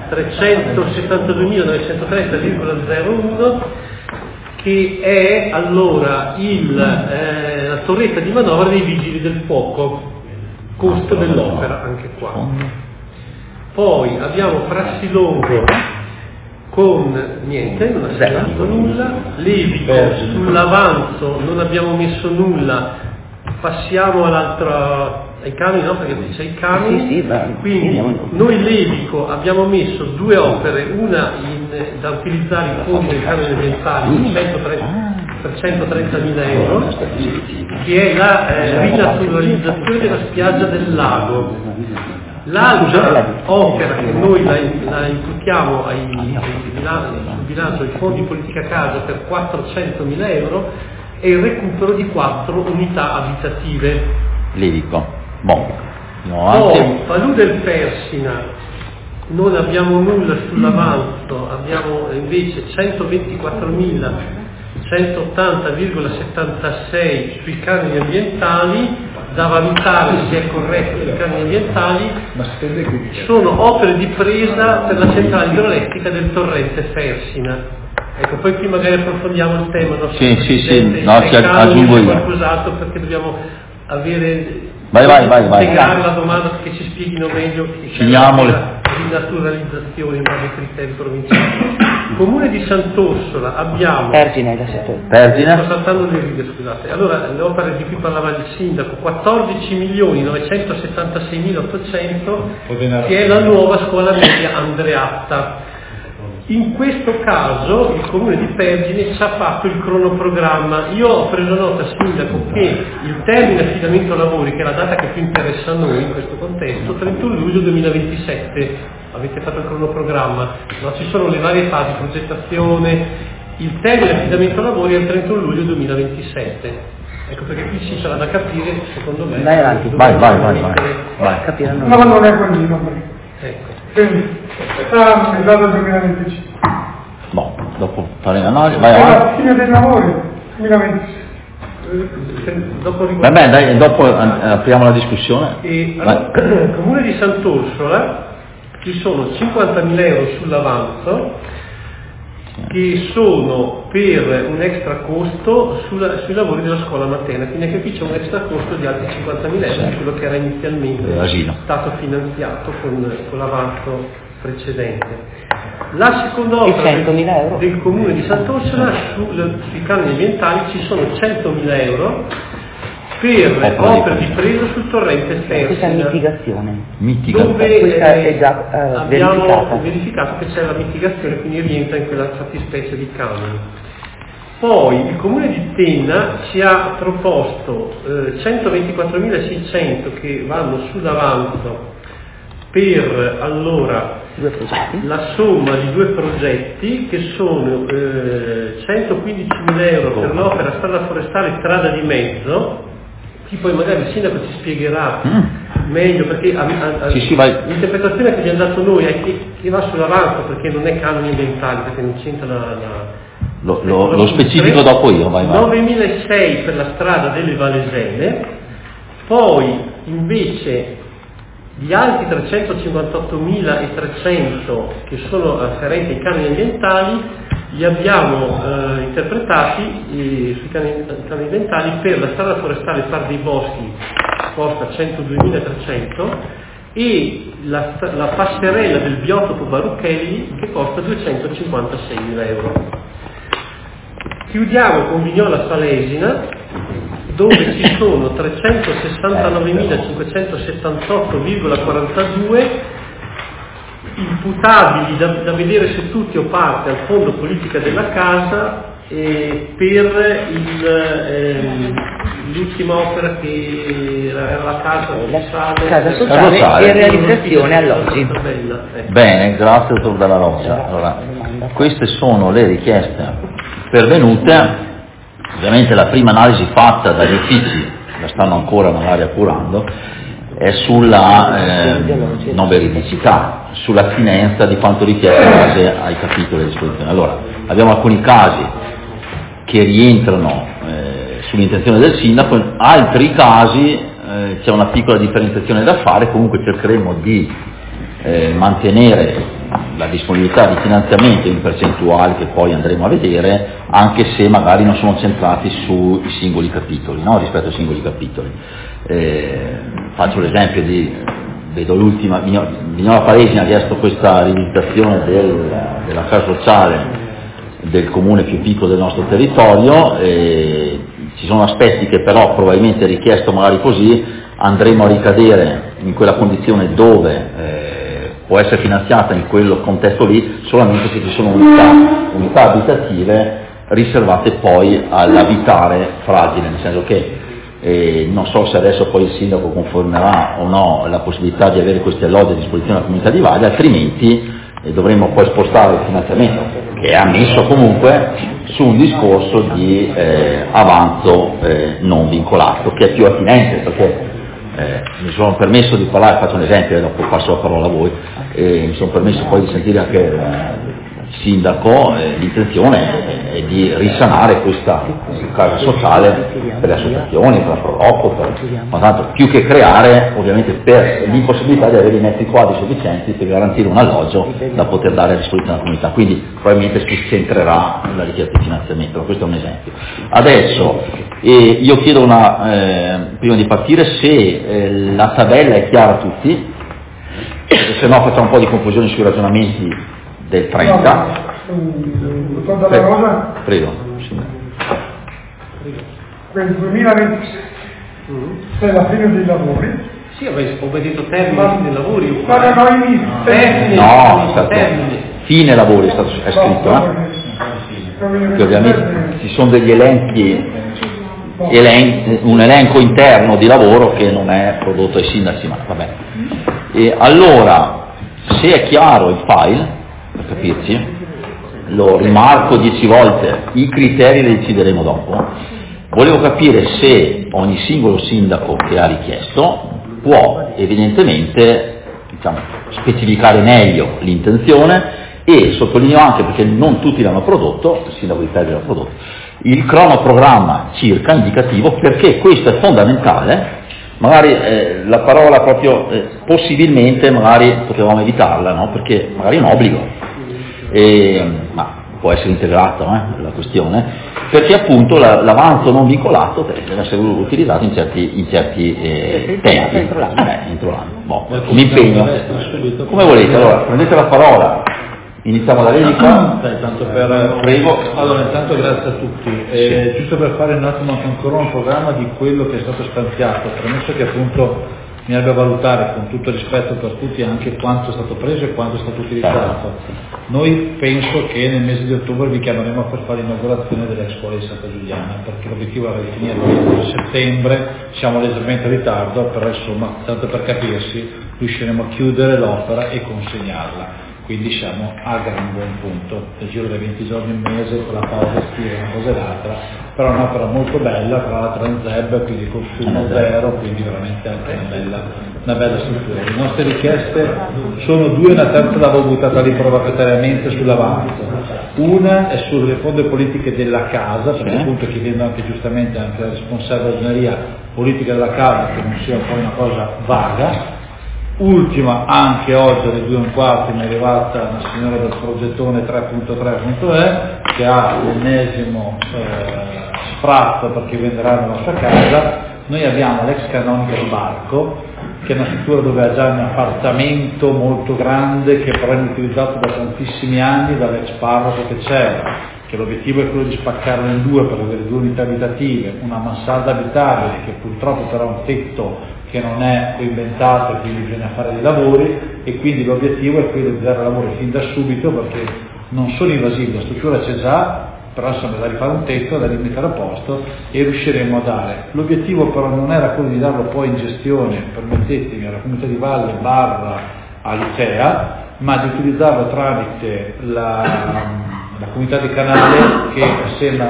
372.930,01, che è allora la torretta di manovra dei vigili del fuoco. Costo dell'opera anche qua. Poi abbiamo Frassilongo con niente, non ha segnato nulla. Levico sull'avanzo non abbiamo messo nulla. Passiamo ai canoni, no? Perché c'è i canoni. Quindi noi Levico abbiamo messo 2 opere, una da utilizzare in fondo dei canoni ambientali per 130.000 euro, che è la rinaturalizzazione della spiaggia del lago. L'altra opera che noi la imputiamo sul bilancio dei fondi politica casa per 400.000 euro è il recupero di 4 unità abitative. Levico. Poi Palù del Persina non abbiamo nulla sull'avanzo, abbiamo invece 124.180,76 sui canoni ambientali, da valutare se è corretto sui canoni ambientali. Sono opere di presa per la centrale idroelettrica del torrente Fersina. Ecco, poi qui magari approfondiamo il tema. Sì, no, ci aggiungo io. Qualcos'altro perché dobbiamo avere... Vai. Spiegare la domanda perché ci spieghino meglio finiamole. Rinaturalizzazione in base ai criteri provinciali. Comune di Sant'Orsola abbiamo Pergine. Sto saltando le righe, scusate. Allora, le opere di cui parlava il sindaco, 14.976.800, che è la nuova scuola media Andreatta. In questo caso il comune di Pergine ci ha fatto il cronoprogramma. Io ho preso nota, sindaco, che il termine affidamento lavori, che è la data che più interessa a noi in questo contesto, 31 luglio 2027. Avete fatto il cronoprogramma, ma ci sono le varie fasi, progettazione, il termine affidamento lavori è il 31 luglio 2027. Ecco perché qui ci sarà da capire, secondo me. Vai avanti. Vai. Capire no, non è così, ecco. Quindi, sta metà del 2025. Dopo fare l'analisi, vai avanti. Alla fine dei lavori, 2026. Vabbè, dai, dopo apriamo la discussione. Allora, Comune di Sant'Orsola ci sono 50.000 euro sull'avanzo che sono per un extra costo sui lavori della scuola materna, quindi anche qui c'è un extra costo di altri 50.000 euro di quello che era inizialmente stato finanziato con l'avanzo precedente. La seconda opera del Comune di Sant'Orsola sui canoni ambientali ci sono 100.000 euro per opere di presa sul torrente Fersina. Questa è mitigazione. Dove questa è già abbiamo verificato che c'è la mitigazione, quindi rientra in quella fattispecie di canoni. Poi il Comune di Tenna ci ha proposto 124.600 che vanno sull'avanzo per la somma di 2 progetti che sono 115.000 euro per l'opera strada forestale strada di mezzo. Qui poi magari il sindaco ci spiegherà meglio perché l'interpretazione che abbiamo dato noi è che va sull'avanzo perché non è canoni ambientali, perché non c'entra lo specifico dopo io. Vai. 9.600 per la strada delle Valesene, poi invece gli altri 358.300 che sono afferenti ai canoni ambientali li abbiamo interpretati sui canoni ambientali per la strada forestale Par dei Boschi costa 102.300 e la passerella del biotopo Barucchelli che costa 256.000 euro. Chiudiamo con Vignola Salesina dove ci sono 369.578,42 imputabili da vedere se tutti o parte al fondo politica della casa per l'ultima opera che era la casa sociale e realizzazione alloggi. Bene, grazie dottor Dalla Roccia. Allora, queste sono le richieste pervenute. Ovviamente la prima analisi fatta dagli uffici, la stanno ancora magari appurando, è sulla non veridicità, sull'attinenza di quanto richiesto in base ai capitoli di disposizione. Allora, abbiamo alcuni casi che rientrano sull'intenzione del sindaco, in altri casi c'è una piccola differenziazione da fare, comunque cercheremo di mantenere la disponibilità di finanziamento in percentuali che poi andremo a vedere, anche se magari non sono centrati sui singoli capitoli, no? Rispetto ai singoli capitoli. Faccio l'esempio vedo l'ultima, Vignola Palesina ha chiesto questa rivisitazione della casa sociale del comune più piccolo del nostro territorio, ci sono aspetti che però probabilmente richiesto magari così andremo a ricadere in quella condizione dove può essere finanziata in quel contesto lì solamente se ci sono unità abitative riservate poi all'abitare fragile, nel senso che non so se adesso poi il sindaco confermerà o no la possibilità di avere questi alloggi a disposizione della comunità di valle, altrimenti dovremmo poi spostare il finanziamento, che è ammesso comunque, su un discorso di avanzo non vincolato, che è più attinente, perché mi sono permesso di parlare, faccio un esempio e dopo passo la parola a voi, mi sono permesso poi di sentire anche il sindaco, l'intenzione è di risanare questa casa sociale per le associazioni, per la Proloco, ma tanto più che creare ovviamente per l'impossibilità di avere i metri quadri sufficienti per garantire un alloggio da poter dare a disposizione della comunità, quindi probabilmente si centrerà la richiesta di finanziamento, questo è un esempio. Adesso io chiedo prima di partire se la tabella è chiara a tutti, perché se no facciamo un po' di confusione sui ragionamenti del 30. Prego. Per il 2026 c'è la fine dei lavori. Sì, ho vedito termini dei lavori. Fine lavori è scritto, che ovviamente ci sono degli un elenco interno di lavoro che non è prodotto ai sindaci, ma va bene. E allora, se è chiaro il file, per capirci, lo rimarco 10 volte, i criteri li decideremo dopo. Volevo capire se ogni singolo sindaco che ha richiesto può evidentemente specificare meglio l'intenzione, e sottolineo anche, perché non tutti l'hanno prodotto, il sindaco di Terni l'ha prodotto, il cronoprogramma circa indicativo, perché questo è fondamentale. Magari la parola proprio possibilmente magari potevamo evitarla, no? Perché magari è un obbligo, ma può essere integrato la questione, perché appunto l'avanzo non vincolato deve essere utilizzato in certi tempi, entro l'anno. Un impegno. Come volete, allora prendete la parola. Iniziamo da lei di qua. Prego. Allora, intanto grazie a tutti. Giusto per fare un attimo anche ancora un programma di quello che è stato stanziato, premesso che appunto mi abbia a valutare con tutto rispetto per tutti anche quanto è stato preso e quanto è stato utilizzato. Noi penso che nel mese di ottobre vi chiameremo per fare l'inaugurazione dell'Expo di Santa Giuliana, perché l'obiettivo era di finire il settembre, siamo leggermente in ritardo, però insomma, tanto per capirsi, riusciremo a chiudere l'opera e consegnarla. Quindi siamo a gran buon punto, nel giro dei 20 giorni, un mese, con la pausa estiva, una cosa e l'altra, però è un'opera molto bella, tra l'altro in ZEB, quindi consumo zero, quindi veramente anche una bella struttura. Le nostre richieste sono due, una terza l'avevo buttata lì proprietariamente sull'avanzo. Una è sulle fonde politiche della casa, perché appunto chiedendo anche giustamente anche la responsabile ragioneria politica della casa, che non sia poi una cosa vaga. Ultima, anche oggi alle 2:15 mi è arrivata una signora del progettone 3.3.e che ha l'ennesimo sfratto per chi venderà la nostra casa. Noi abbiamo l'ex canonica di Barco, che è una struttura dove ha già un appartamento molto grande che però è utilizzato da tantissimi anni dall'ex parroco che c'era, che l'obiettivo è quello di spaccarlo in due per avere 2 unità abitative, una mansarda abitabile che purtroppo però ha un tetto che non è inventato e quindi bisogna fare dei lavori, e quindi l'obiettivo è quello di dare lavoro fin da subito perché non sono invasivi, la struttura c'è già, però insomma da rifare un tetto, da rimettere a posto e riusciremo a dare. L'obiettivo però non era quello di darlo poi in gestione, permettetemi, alla Comunità di Valle / all'ICEA, ma di utilizzarlo tramite la comunità di Canale che insieme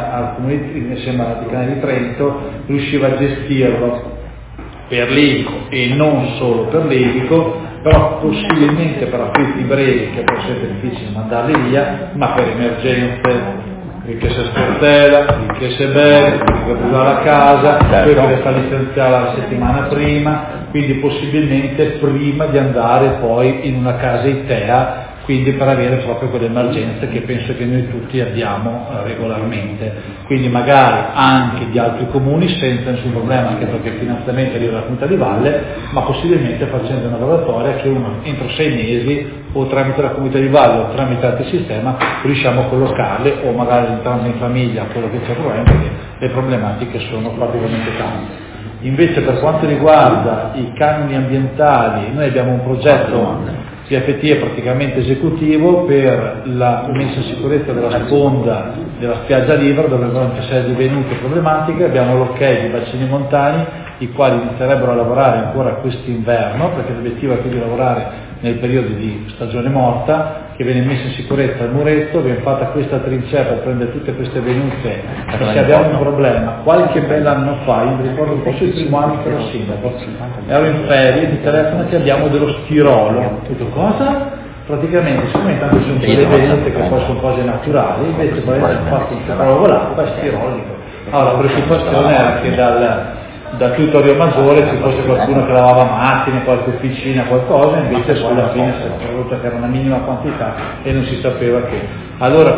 al Canale di Trento riusciva a gestirlo per l'Evico e non solo per l'Evico, però possibilmente per affitti brevi che può essere difficile mandarli via, ma per emergenze, che si sportella, che si beve, che va la casa, poi che sta licenziata la settimana prima, quindi possibilmente prima di andare poi in una casa ITEA, quindi per avere proprio quelle emergenze che penso che noi tutti abbiamo regolarmente, quindi magari anche di altri comuni senza nessun problema, anche perché il finanziamento arriva dalla Comunità di Valle, ma possibilmente facendo una graduatoria che uno entro 6 mesi o tramite la Comunità di Valle o tramite altri sistema riusciamo a collocarle, o magari entrando in famiglia quello che c'è problema, perché le problematiche sono praticamente tante. Invece per quanto riguarda i canoni ambientali, noi abbiamo un progetto CFT praticamente esecutivo per la messa in sicurezza della sponda della spiaggia libera, dove non ci sono divenute problematiche. Abbiamo l'ok di bacini montani, i quali inizierebbero a lavorare ancora quest'inverno, perché l'obiettivo è quello di lavorare nel periodo di stagione morta, che viene messa in sicurezza il muretto, viene fatta questa trincea per prendere tutte queste venute, perché abbiamo un problema. Qualche bell'anno fa, io mi ricordo forse il primo anno che ero sindaco, ero in ferie, mi telefono che abbiamo dello stirolo. Ho detto cosa? Praticamente, siccome intanto sono delle venute che poi sono cose naturali, invece poi hanno fatto un stirolo volato, stirolico. Allora la preoccupazione era che da Tutorio Maggiore ci fosse qualcuno che lavava macchine, qualche officina, qualcosa, invece poi alla fine si è prodotto che era una minima quantità e non si sapeva che. Allora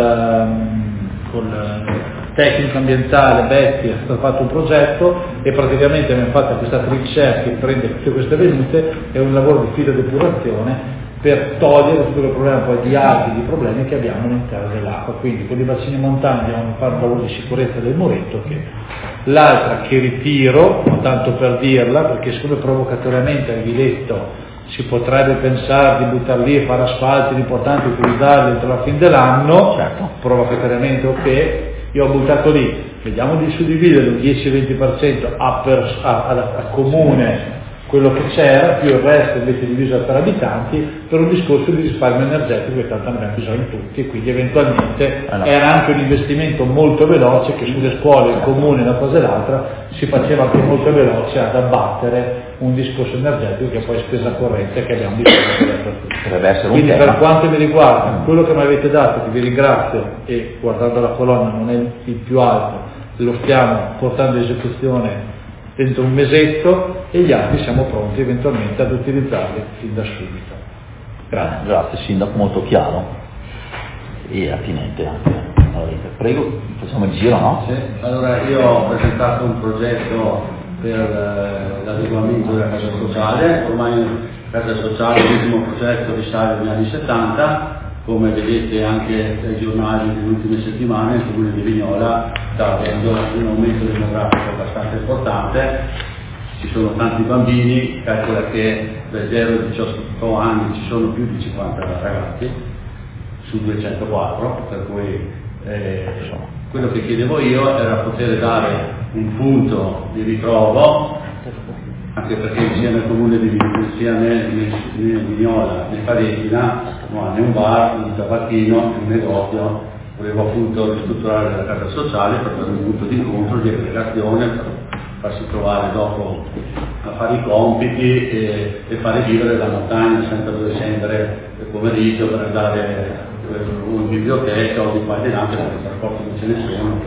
col tecnico ambientale Betti è stato fatto un progetto e praticamente abbiamo fatto questa trincea che prende tutte queste venute, è un lavoro di filodepurazione per togliere tutto il problema poi di alghe, di problemi che abbiamo all'interno dell'acqua. Quindi con i bacini montani dobbiamo fare un lavoro di sicurezza del muretto, che l'altra che ritiro, tanto per dirla, perché siccome provocatoriamente al Viletto si potrebbe pensare di buttarli lì e fare asfalti, l'importante è utilizzarli entro la fine dell'anno, provocatoriamente ok, io ho buttato lì, vediamo di suddividere un 10-20% a comune quello che c'era, più il resto invece diviso per abitanti, per un discorso di risparmio energetico che tanto ne abbiamo bisogno tutti, e quindi eventualmente era anche un investimento molto veloce che sulle scuole, il comune, una cosa e l'altra, si faceva anche molto veloce ad abbattere un discorso energetico che poi è spesa corrente che abbiamo bisogno per tutti. Quindi per quanto mi riguarda, quello che mi avete dato, che vi ringrazio, e guardando la colonna non è il più alto, lo stiamo portando in esecuzione dentro un mesetto e gli altri siamo pronti eventualmente ad utilizzarli fin da subito. Grazie Sindaco, molto chiaro e attinente anche. Allora, prego, facciamo il giro, no? Sì. Allora io ho presentato un progetto per l'adeguamento della casa sociale, ormai la casa sociale, l'ultimo progetto risale agli anni 70, come vedete anche dai giornali delle ultime settimane il comune di Vignola sta avendo un aumento demografico abbastanza importante, ci sono tanti bambini, calcola che dai 0 ai 18 anni ci sono più di 50 ragazzi su 204, per cui quello che chiedevo io era poter dare un punto di ritrovo, anche perché sia nel comune di Vignola né Faretina, ma né un bar, un tabacchino, un negozio, volevo appunto ristrutturare la casa sociale per dare un punto di incontro, di aggregazione, per farsi trovare dopo a fare i compiti e fare vivere la montagna senza dover scendere il pomeriggio per andare in biblioteca o di qua e di là, perché i trasporti non ce ne sono.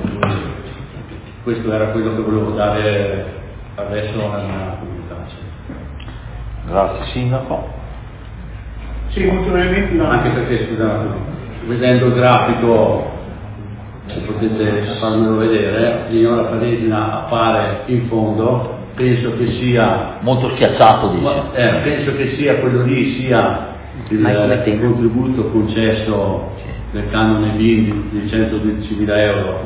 Questo era quello che volevo dare adesso alla mia comunità. Grazie Sindaco. Sì, molto brevemente. Anche perché, scusate, vedendo il grafico, se potete farmelo vedere, Vignola Faretina appare in fondo, penso che sia... Molto schiacciato, dice. Penso che sia quello lì, sia il contributo concesso del canone BIM di 112.000 euro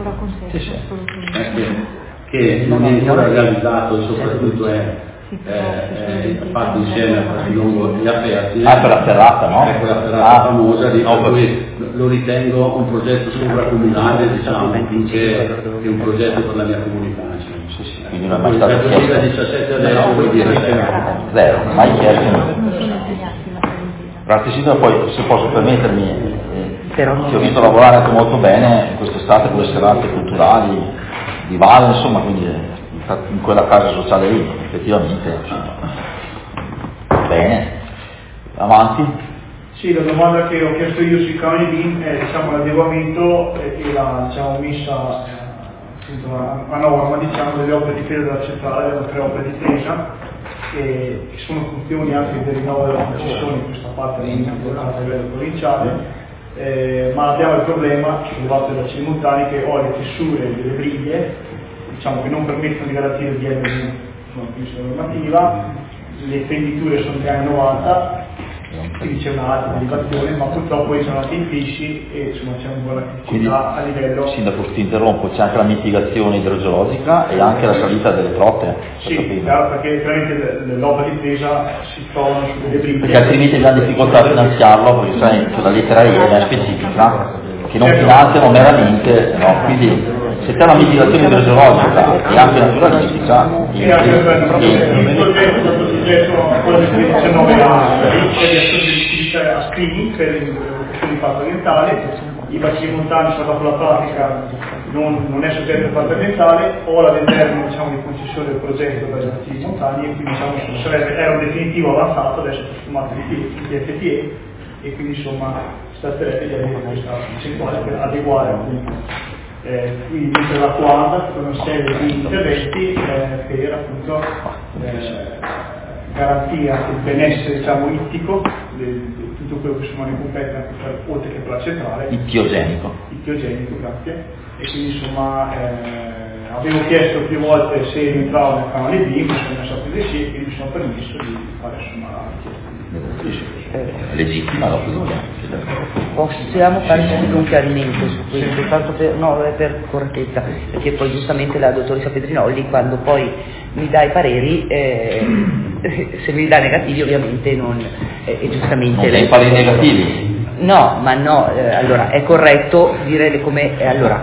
che non è ancora realizzato e soprattutto è fatto insieme a Pasilongo e a Ferzi. Per la ferrata, no? Per la ferrata famosa, per cui lo ritengo un progetto sovracomunale, diciamo, più che un progetto per la mia comunità. Quindi non è mai stato chiesto. Dal 2017 adesso vuol dire zero, mai chiesto. Grazie Sindaco, poi se posso permettermi, ti ho visto lavorare anche molto bene quest'estate con le serate culturali di Valle, insomma, quindi in quella casa sociale lì, effettivamente. Bene, avanti. Sì, la domanda che ho chiesto io sui canoni BIM è l'adeguamento e la messa a norma delle opere di difesa della centrale, delle 3 opere di difesa, che sono funzioni anche del rinnovo della concessione in questa parte a livello provinciale. Ma abbiamo il problema sollevato da Cimontani che ho le fessure delle briglie, che non permettono di garantire il DMV, sulla normativa, le fenditure sono degli anni 90, quindi c'è un'alta derivazione, ma purtroppo poi sono anche infissi e c'è un buona criticità a livello. Sindaco, ti interrompo, c'è anche la mitigazione idrogeologica e anche la salita delle trotte. Sì, chiaro, perché chiaramente l'opera di difesa si trovano sulle briglie. Perché altrimenti abbiamo difficoltà a finanziarlo, perché sai, la lettera E è specifica, che non finanziano meramente, no? Quindi se c'è una mitigazione idrogeologica e anche naturalistica, e anche il progetto quello del 2019 a screening per l'impatto ambientale, i bacini montani sono dato la pratica non è soggetto all'impatto ambientale, o la determina di concessione del progetto per i bacini montani e quindi era un definitivo avanzato, adesso è trasformato in PFTE e quindi tratterebbe di avere questa percentuale per adeguare appunto quindi per la quadra con una serie di interventi per appunto garantire anche il benessere ittico di tutto quello che ne compete oltre che per la centrale. Ittiogenico, grazie. E quindi avevo chiesto più volte se rientravo nel canale B, mi sono messo a prendere sì e quindi mi sono permesso di fare la richiesta. Legittima la possiamo fare subito un chiarimento su questo, tanto per correttezza, perché poi giustamente la dottoressa Pedrinolli quando poi mi dà i pareri se mi dà negativi ovviamente non giustamente non dai pareri negativi. No, allora è corretto dire come allora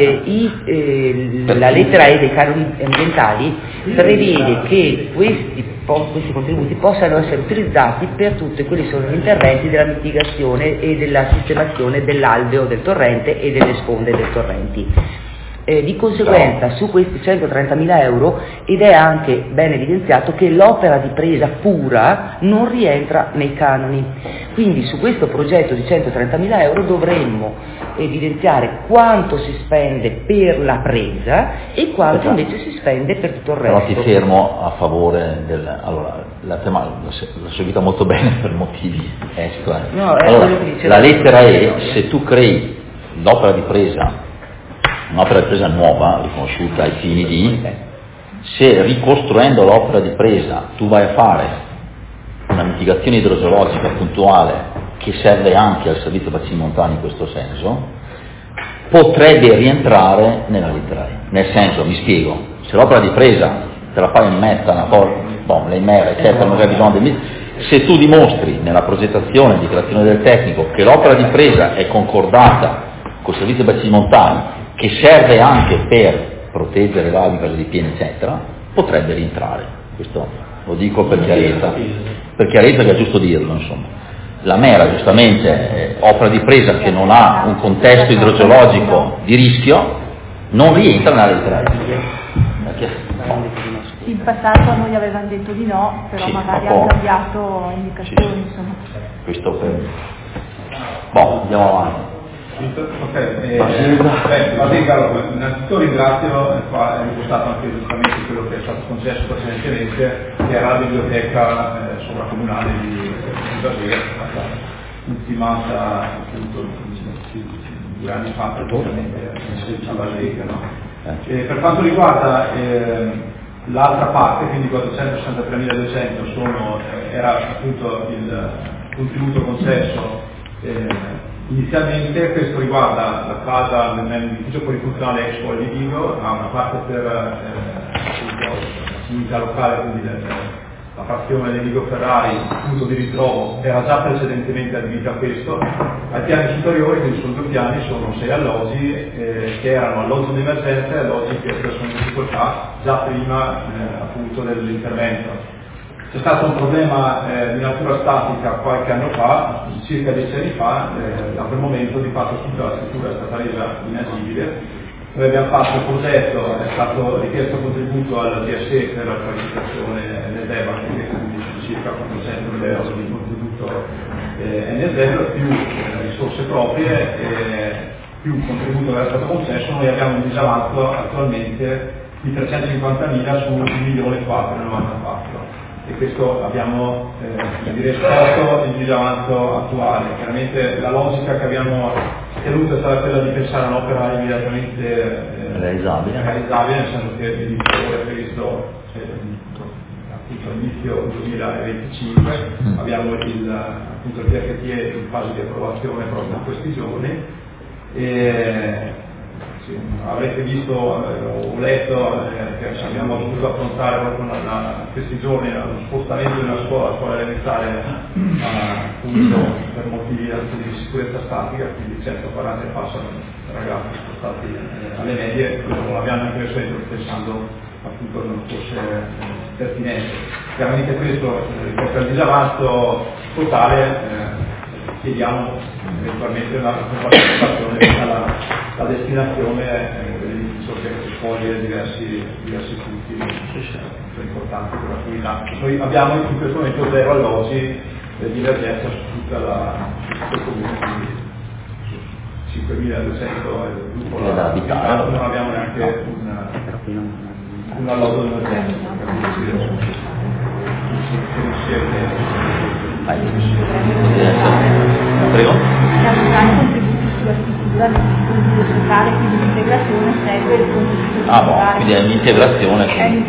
la lettera E dei canoni ambientali prevede che questi contributi possano essere utilizzati per tutti quelli che sono gli interventi della mitigazione e della sistemazione dell'alveo del torrente e delle sponde del torrenti. Di conseguenza su questi 130.000 euro, ed è anche ben evidenziato che l'opera di presa pura non rientra nei canoni, quindi su questo progetto di 130.000 euro dovremmo evidenziare quanto si spende per la presa e quanto invece si spende per tutto il resto. Però ti fermo a favore allora la tema l'ho seguita molto bene per motivi allora, la lettera E, se tu crei l'opera di presa, un'opera di presa nuova, riconosciuta ai fini di, se ricostruendo l'opera di presa tu vai a fare una mitigazione idrogeologica puntuale che serve anche al servizio bacini montani in questo senso, potrebbe rientrare nella lettera E. Nel senso, mi spiego, se l'opera di presa te la fai in mezza, le mere, eccetera, non hai bisogno di... Se tu dimostri nella progettazione e dichiarazione del tecnico che l'opera di presa è concordata col servizio bacini montani, che serve anche per proteggere l'alveo in caso di piene eccetera, potrebbe rientrare. Questo lo dico per chiarezza, che è giusto dirlo, insomma. La mera giustamente opera di presa che non ha un contesto idrogeologico di rischio non rientra nella lettera E. In passato a noi avevano detto di no, però magari hanno cambiato indicazioni, insomma. Questo per... andiamo avanti. Innanzitutto ringrazio, è ripostato anche giustamente quello che è stato concesso precedentemente, che era la biblioteca sovracomunale di Baviera, che è stata ultimata appunto 2 anni fa praticamente alla Lega. Per quanto riguarda l'altra parte, quindi 463.200 era appunto contributo concesso inizialmente. Questo riguarda la casa nell'edificio polifunzionale Expo di Vigo, ha una parte per la comunità locale, quindi la frazione dei Vigo Ferrari, punto di ritrovo, era già precedentemente adibita a questo. Ai piani superiori, quindi sono 2 piani, sono 6 alloggi che erano alloggi di emergenza e alloggi per persone in difficoltà già prima appunto dell'intervento. C'è stato un problema di natura statica qualche anno fa, circa 10 anni fa, da quel momento di fatto tutta la struttura è stata resa inagibile. Noi abbiamo fatto il progetto, è stato richiesto contributo alla GSE per la qualificazione NSEVA, quindi circa 400.000 euro di contributo NSEVA, più risorse proprie, più un contributo che era stato concesso. Noi abbiamo un disavanzo attualmente di 350.000 su 1.494.000. E questo abbiamo risposto il disavanzo attuale. Chiaramente la logica che abbiamo tenuto è stata quella di pensare a un'opera immediatamente realizzabile, nel senso che l'inizio è previsto appunto all'inizio 2025, abbiamo appunto il PFT in fase di approvazione proprio in questi giorni. Avrete visto o letto che abbiamo dovuto affrontare proprio questi giorni lo spostamento di una scuola elementare appunto per motivi di sicurezza statica, quindi 140 passano ragazzi spostati alle medie. Non abbiamo anche pensando appunto che non fosse pertinente. Chiaramente questo rispetto al disavanzo totale chiediamo eventualmente una partecipazione alla destinazione dell'edificio che raccoglie diversi punti importanti per la comunità. Noi abbiamo in questo momento 0 alloggi di emergenza su tutto il comune, quindi 5.200 da abitare. Non abbiamo neanche un alloggio di emergenza. Prego. Sulla struttura del consiglio sociale, quindi l'integrazione segue il consiglio sociale. Quindi è un'integrazione.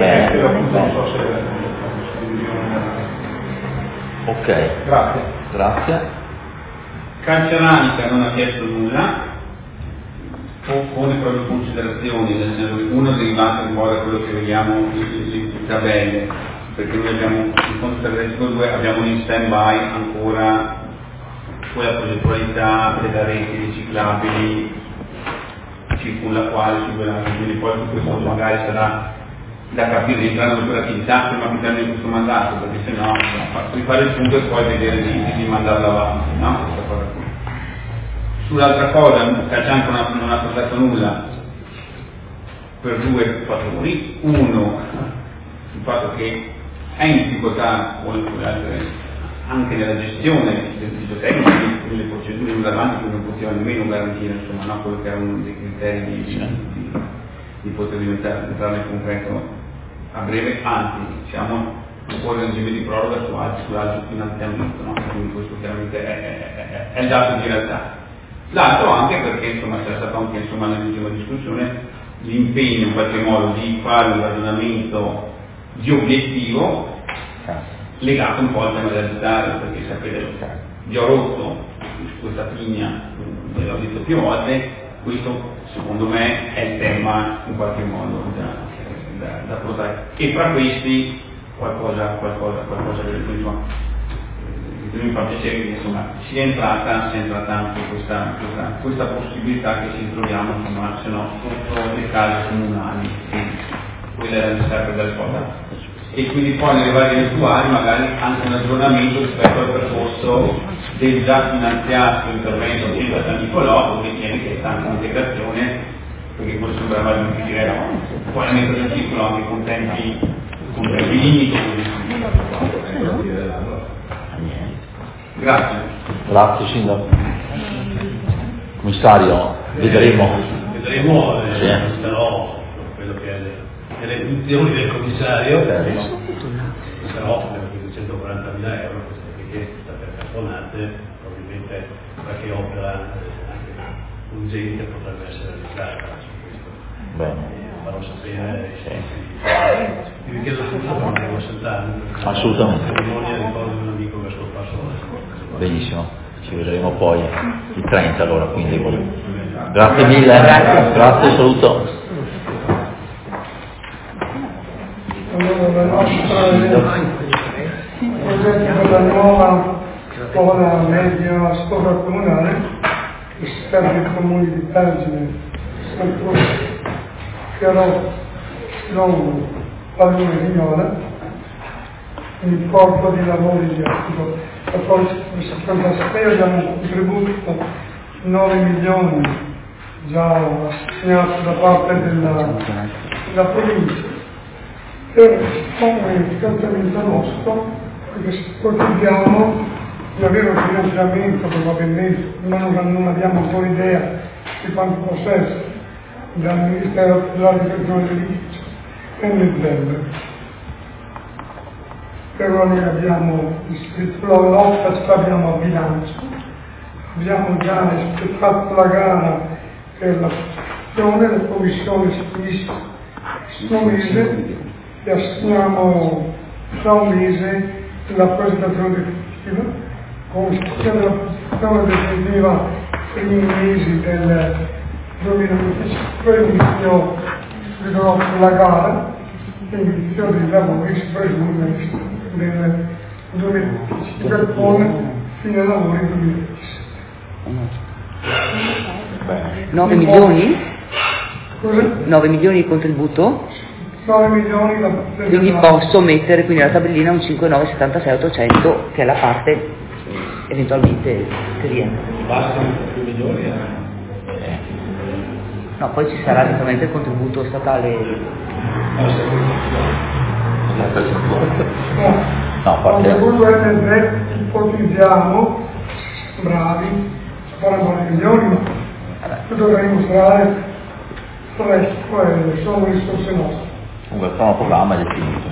Ok. Grazie. Canceranica non ha chiesto nulla, pone proprio considerazioni, nel senso che uno derivante un po' da quello che vediamo in tabelle, perché noi abbiamo il conto strategico 2, abbiamo in stand-by ancora quella progettualità della rete di ciclabili circulaquali su quella, quindi poi questo magari sarà da capire entrare in operatività prima che termini questo mandato, perché se no rifare il punto e poi vedere di mandarlo avanti, no? Questa cosa qui. Sull'altra cosa, Calcianco non ha portato nulla per 2 fattori. Uno, il fatto che è in difficoltà anche nella gestione del sito tecnico, delle procedure in davanti, che non poteva nemmeno garantire insomma, no, quello che erano dei criteri di poter entrare nel concreto a breve, anzi siamo ancora in regime di proroga su altro finanziamento, no? Quindi questo chiaramente è il dato di realtà. L'altro anche perché insomma c'è stato anche nell'ultima discussione l'impegno in qualche modo di fare un ragionamento di obiettivo legato un po' al tema dell'abitare, perché sapete, vi ho rotto questa pigna, ve l'ho detto più volte, questo secondo me è il tema in qualche modo da portare. E fra questi qualcosa che mi fa piacere che insomma sia entrata anche questa possibilità che ci troviamo insomma, se no sotto le case comunali, quella era necessaria per cosa. E quindi poi nelle varie virtuali magari anche un aggiornamento rispetto al percorso del già finanziato intervento di San Nicolò, dove tiene che sta anche un'integrazione, perché poi sembrava di dire poi la mettere del ciclo anche con tempi limiti. Grazie Sindaco. Commissario, vedremo. Però quello che è le funzioni del commissario però per 240.000 euro queste richieste state accantonate, probabilmente qualche opera anche urgente potrebbe essere realizzata su questo. Farò sapere ti richiedo scusa per non devo saltare. Assolutamente. Cerimonia ricordo di un amico che è scomparso Benissimo, ci vedremo poi il 30 allora, quindi. Grazie mille, grazie, saluto. Allora, la nostra progetto per la nuova scuola media scuola comunale che serve i comuni di Pergine, Chiaro, Longo, Padrone Vignola, il corpo di lavori di articolo 1476 abbiamo un contributo 9 milioni già assegnato da parte della provincia per un finanziamento nostro, perché ipotizziamo di avere un finanziamento probabilmente, ma non abbiamo ancora idea di quanto possa essere, dal Ministero dell'Agricoltura dell'Inizio nel novembre. Però noi abbiamo iscritto l'offerta, ce l'abbiamo a bilancio, abbiamo già fatto la gara per la commissione si finisce questo mese e assegniamo tra un mese la presentazione definitiva, con istruzione della presentazione definitiva per i mesi del 2025, inizio della gara, inizio dei lavori si presume nel 2025 con fine lavori 2027. 9 milioni? 9 milioni di contributo? 9 milioni quindi posso mettere quindi alla tabellina un 5976 800 che è la parte eventualmente che rientra. Bastano 2 milioni? No, poi ci sarà eventualmente il contributo statale. No, contributo NZ ipotizziamo, bravi, faremo 9 milioni, ma dovrei mostrare il resto sono risorse nostre. Comunque il cronoprogramma è definito.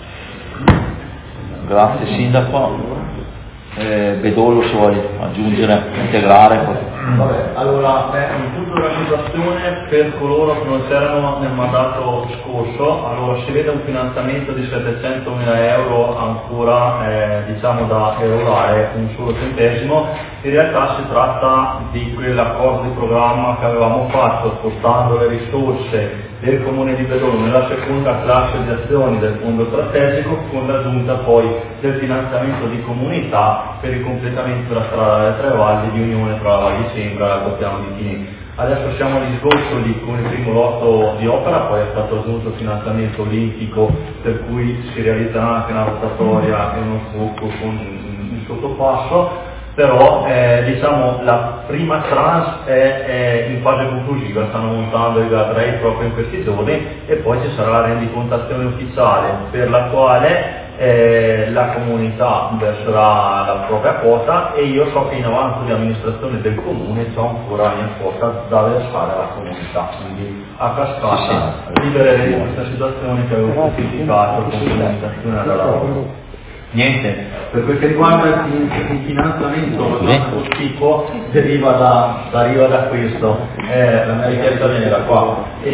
Grazie Sindaco. Bedollo se vuoi aggiungere, integrare. Vabbè, allora un punto della situazione per coloro che non c'erano nel mandato scorso, allora si vede un finanziamento di 700.000 euro ancora diciamo da erogare un solo centesimo, in realtà si tratta di quell'accordo di programma che avevamo fatto spostando le risorse del Comune di Bedollo nella seconda classe di azioni del fondo strategico con l'aggiunta poi del finanziamento di comunità per il completamento della strada delle Tre Valli di unione tra la Val di Sembra e l'Altopiano di Chinè. Adesso siamo agli sgoccioli con il primo lotto di opera, poi è stato aggiunto il finanziamento olimpico per cui si realizzerà anche una rotatoria e uno sbocco con il sottopasso. Però diciamo la prima tranche è in fase conclusiva, stanno montando i guardrail proprio in questi giorni e poi ci sarà la rendicontazione ufficiale per la quale la comunità verserà la propria quota e io so che in avanzo di amministrazione del comune c'è ancora la mia quota da versare alla comunità, quindi a cascata libereremo questa situazione che avevo specificato con l'amministrazione alla lavoro. Niente, per quel che riguarda il finanziamento cospicuo deriva da questo, la mia richiesta viene da qua.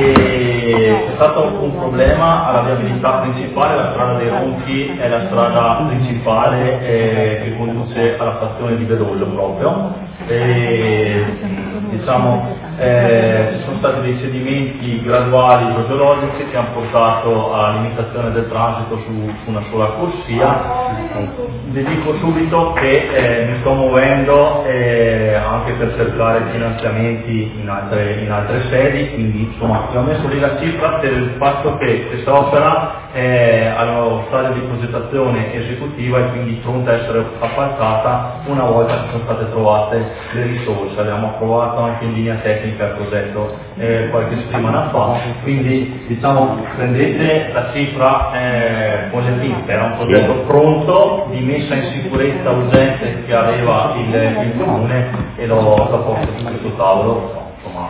E c'è stato un problema alla viabilità principale, la strada dei Ronchi è la strada principale che conduce alla stazione di Bedollo proprio. E, diciamo, ci sono stati dei cedimenti graduali idrogeologici che hanno portato alla limitazione del transito su una sola corsia. Vi dico subito che mi sto muovendo anche per cercare finanziamenti in altre sedi, quindi insomma ho messo lì la cifra per il fatto che questa opera è allo stadio di progettazione esecutiva e quindi pronta a essere appaltata una volta che sono state trovate le risorse. Abbiamo approvato anche in linea tecnica il progetto qualche settimana fa, quindi diciamo prendete la cifra con le pinze, era un progetto pronto di messa in sicurezza urgente che aveva il comune e l'ho posto su questo tavolo. Insomma.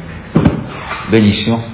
Benissimo.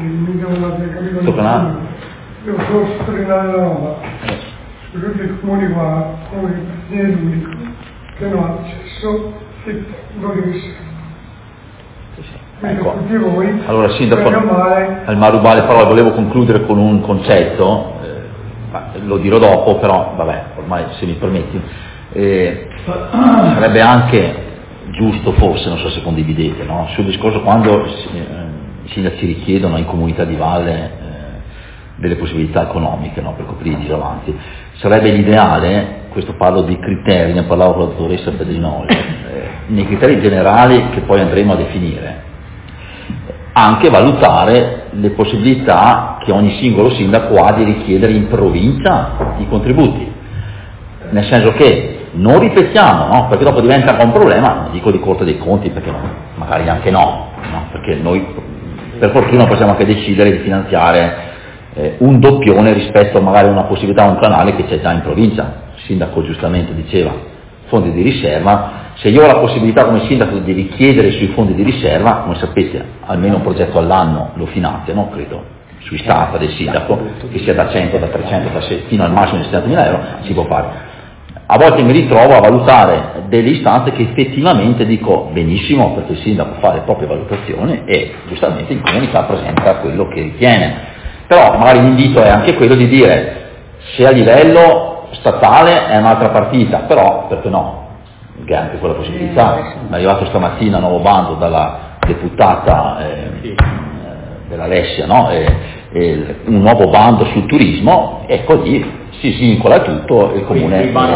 Devo solo sottolineare la roba. Per tutti i comuni qua, come è l'unico che non ha accesso e lo deve essere. Ecco. Allora Sindaco, al Marubale però volevo concludere con un concetto, lo dirò dopo, però vabbè, ormai se mi permetti. Sarebbe anche giusto, forse, non so se condividete, no? Sul discorso quando i sindaci richiedono in comunità di valle delle possibilità economiche, no? Per coprire i disavanzi, sarebbe l'ideale, questo parlo di criteri, ne parlavo con la dottoressa Pedrinoli, nei criteri generali che poi andremo a definire, anche valutare le possibilità che ogni singolo sindaco ha di richiedere in provincia i contributi, nel senso che non ripetiamo, no? Perché dopo diventa un problema, non dico di Corte dei Conti, perché no, magari anche no, perché noi per fortuna possiamo anche decidere di finanziare un doppione rispetto magari a una possibilità, un canale che c'è già in provincia. Il sindaco giustamente diceva fondi di riserva, se io ho la possibilità come sindaco di richiedere sui fondi di riserva, come sapete almeno un progetto all'anno lo finanziano, credo, sui stati del sindaco, che sia da 100, da 300, da 6, fino al massimo di 70.000 euro, si può fare. A volte mi ritrovo a valutare delle istanze che effettivamente dico benissimo, perché il sindaco fa le proprie valutazioni e giustamente in comunità presenta quello che ritiene. Però magari l'invito è anche quello di dire, se a livello statale è un'altra partita, però perché no? Che è anche quella possibilità. Mi è arrivato stamattina un nuovo bando dalla deputata dell'Alessia, no? Un nuovo bando sul turismo, e così si vincola tutto il comune. Ma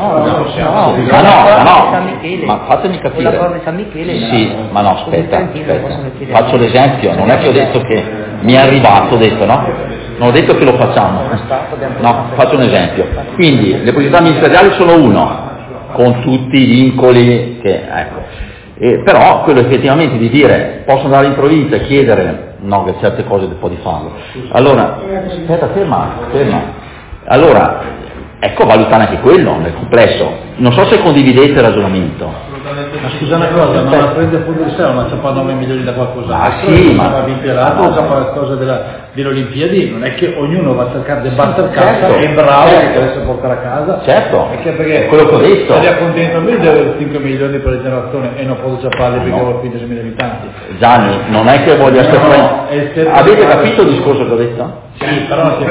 fatemi capire. Sì, ma no, aspetta. Faccio l'esempio, non è che ho detto che mi è arrivato, ho detto, no? Non ho detto che lo facciamo. No, faccio un esempio. Quindi le possibilità ministeriali sono uno, con tutti i vincoli che, ecco. Però quello effettivamente di dire posso andare in provincia e chiedere, no, che certe cose può di farlo. Allora, aspetta, ferma. Allora, ecco, valutare anche quello nel complesso. Non so se condividete il ragionamento. Ma scusa una cosa, ma la prende fuori di sé, non c'è pa 9 milioni da qualcos'altro? Sì, ma va vimperato, c'è qualcosa delle Olimpiadi, non è che ognuno va a cercare di battere cassa, è bravo che deve portare a casa. Certo, perché quello che ho detto. Se li accontento a me di avere 5 milioni per la generazione e non posso ciapparli perché ho 15.000 abitanti. Gianni, non è che voglio essere avete capito il discorso che ho detto? Sì, però è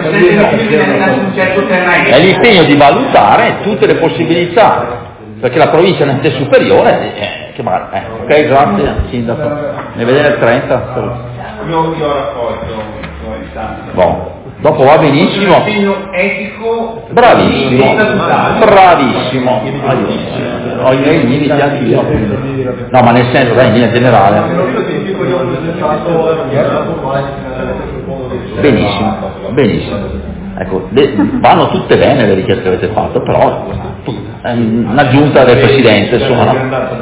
l'impegno di valutare tutte le possibilità, perché la provincia è un ente superiore, che magari, ok, grazie sindaco, ne vedere il 30. Io ho raccolto Bon. Dopo va benissimo, bravissimo, ho i miei limiti anche io, no, ma nel senso, dai, in linea generale. Benissimo. Ecco, vanno tutte bene le richieste che avete fatto, però è un'aggiunta del Presidente, insomma. No?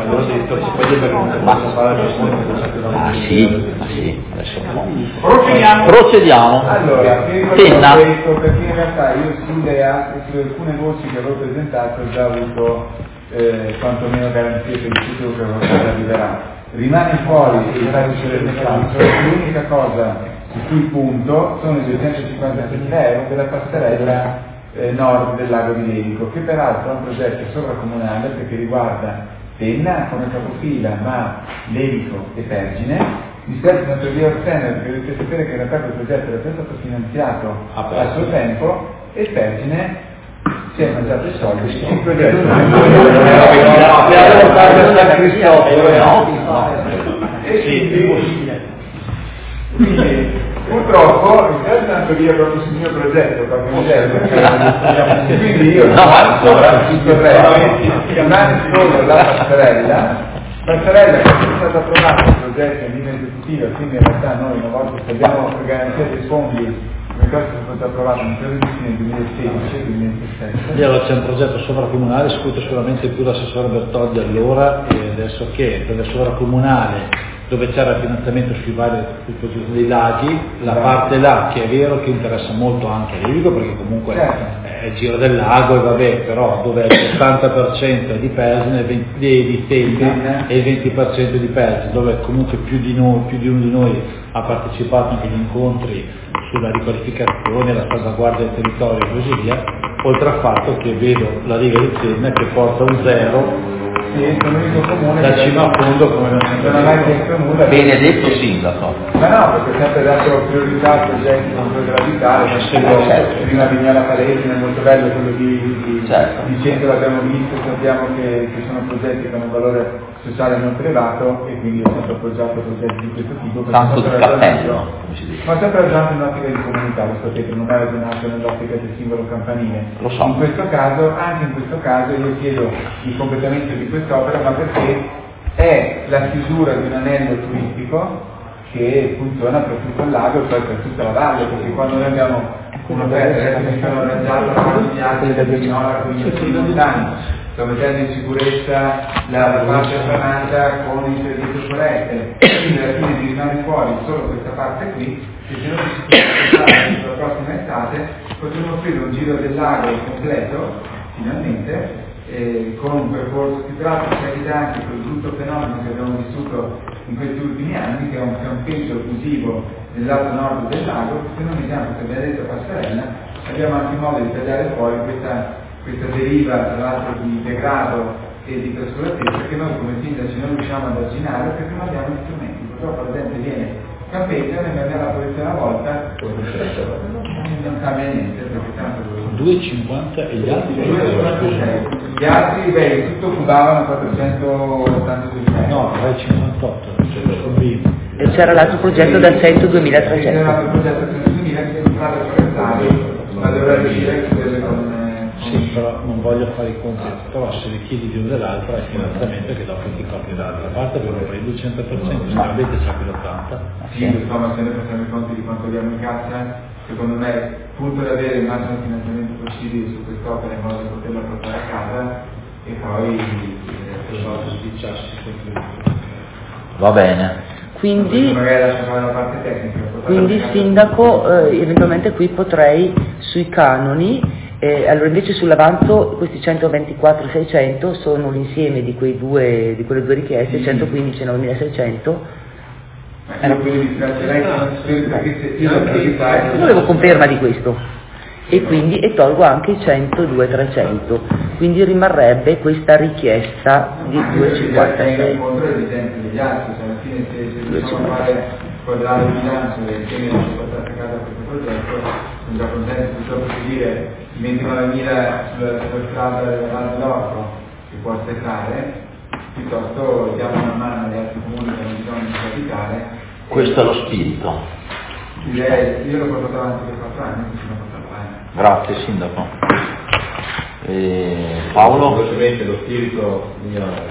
Sì, adesso procediamo. Allora, Tenna. questo perché in realtà io sull'idea e su alcune voci che avevo presentato ho già avuto quantomeno garanzie per il futuro che arriverà. Rimane fuori il taglio del mercato, l'unica cosa su cui punto sono i 250.000 euro della passerella nord del lago di Lerico, che peraltro è un progetto sovracomunale perché riguarda Tenna come capofila, ma Lerico e Pergine. Mi serve una teoria Orsena perché dovete sapere che in realtà quel progetto era già stato finanziato a suo tempo e Pergine si è mangiato i soldi il progetto quindi purtroppo in realtà è andato via proprio sul mio progetto quindi io rimane solo la passerella che è stata approvata il progetto in linea esecutiva, quindi in realtà noi una volta che abbiamo garanzia dei fondi come cosa è stato approvato nel 2016 e 2017. Allora c'è un progetto sovracomunale, scuso sicuramente più l'assessore Bertoldi allora e adesso che per il sovracomunale dove c'era il finanziamento sui vari dei laghi, la parte là che è vero che interessa molto anche l'Irico perché comunque è il giro del lago e vabbè, però dove il 70% è di Persine, di Tenna e il 20% di Persine, dove comunque più di uno di noi ha partecipato anche agli incontri sulla riqualificazione, la salvaguardia del territorio e così via, oltre al fatto che vedo la riga di Tenna che porta un zero Sì, sono l'unico comune da cima a fondo come non ha mai chiesto nulla. Benedetto sindaco. Ma no, perché ho sempre dato priorità a progetti con due gravità, prima Vignola Palestina è molto bello quello di Centro, l'abbiamo visto, sappiamo che sono progetti che hanno un valore sociale non privato e quindi ho sempre appoggiato progetti di questo tipo. Tanto di cappello, ma sempre ragionato in ottica di comunità, lo sapete, non è ragionato nell'ottica del singolo campanile. Lo so. In questo caso, anche in questo caso, io chiedo il completamento di quest'opera, ma perché è la chiusura di un anello turistico che funziona per tutto il lago e poi per tutta la valle, perché quando noi abbiamo un'offerta che sono arrangiato da Vignola con gli lontani, sto mettendo in sicurezza la parte Fernanda con il servizio foreste, quindi alla fine di rimane fuori solo questa parte qui, e se noi ci la prossima estate potremo offrire un giro del lago completo, finalmente, con un percorso più pratico e aiutante per il brutto fenomeno che abbiamo vissuto in questi ultimi anni, che è un campeggio abusivo nel lato nord del lago. Se non vediamo questa benedetta passerella, abbiamo anche modo di tagliare fuori questa deriva, tra l'altro, di degrado e di trascuratezza che noi come sindaci non riusciamo ad arginare perché non abbiamo gli strumenti. Purtroppo la gente viene, campeggia, ne cambia la posizione una volta, non cambia niente, perché tanto 2,50 e gli altri? 2,56. Gli altri, tutto cubavano 486. No, 3,58. E c'era l'altro progetto da 100-2300. C'era l'altro progetto da 100.000 che sono strade forestali, ma dovrebbe dire che quelle con... Sì, però non voglio fare i conti, però se li chiedi di uno dell'altra è finanziamento che dopo ti copri dall'altra parte per lo prendi il 100%, sicuramente c'è più l'80%. Sì, insomma, se noi facciamo i conti di quanto abbiamo in cassa, secondo me il punto è avere il massimo finanziamento possibile su quest'opera in modo da poterla portare a casa e poi va bene. Quindi sindaco, eventualmente qui potrei sui canoni, allora invece sull'avanzo questi 124.600 sono l'insieme di quelle due richieste, 115 e 9.600. Volevo conferma di questo e tolgo anche i 102.300, quindi rimarrebbe questa richiesta di 2,56. quadrare il bilancio e tenere la portata a casa questo progetto, sono già contento purtroppo di dire 29.000 sulla strada dell'Orco che può aspettare, piuttosto diamo una mano agli altri comuni che hanno bisogno di capitale. Questo è lo spirito. Io l'ho portato avanti per 4 anni, quindi sono portato avanti. Grazie Sindaco. Paolo? Velocemente lo spirito mio.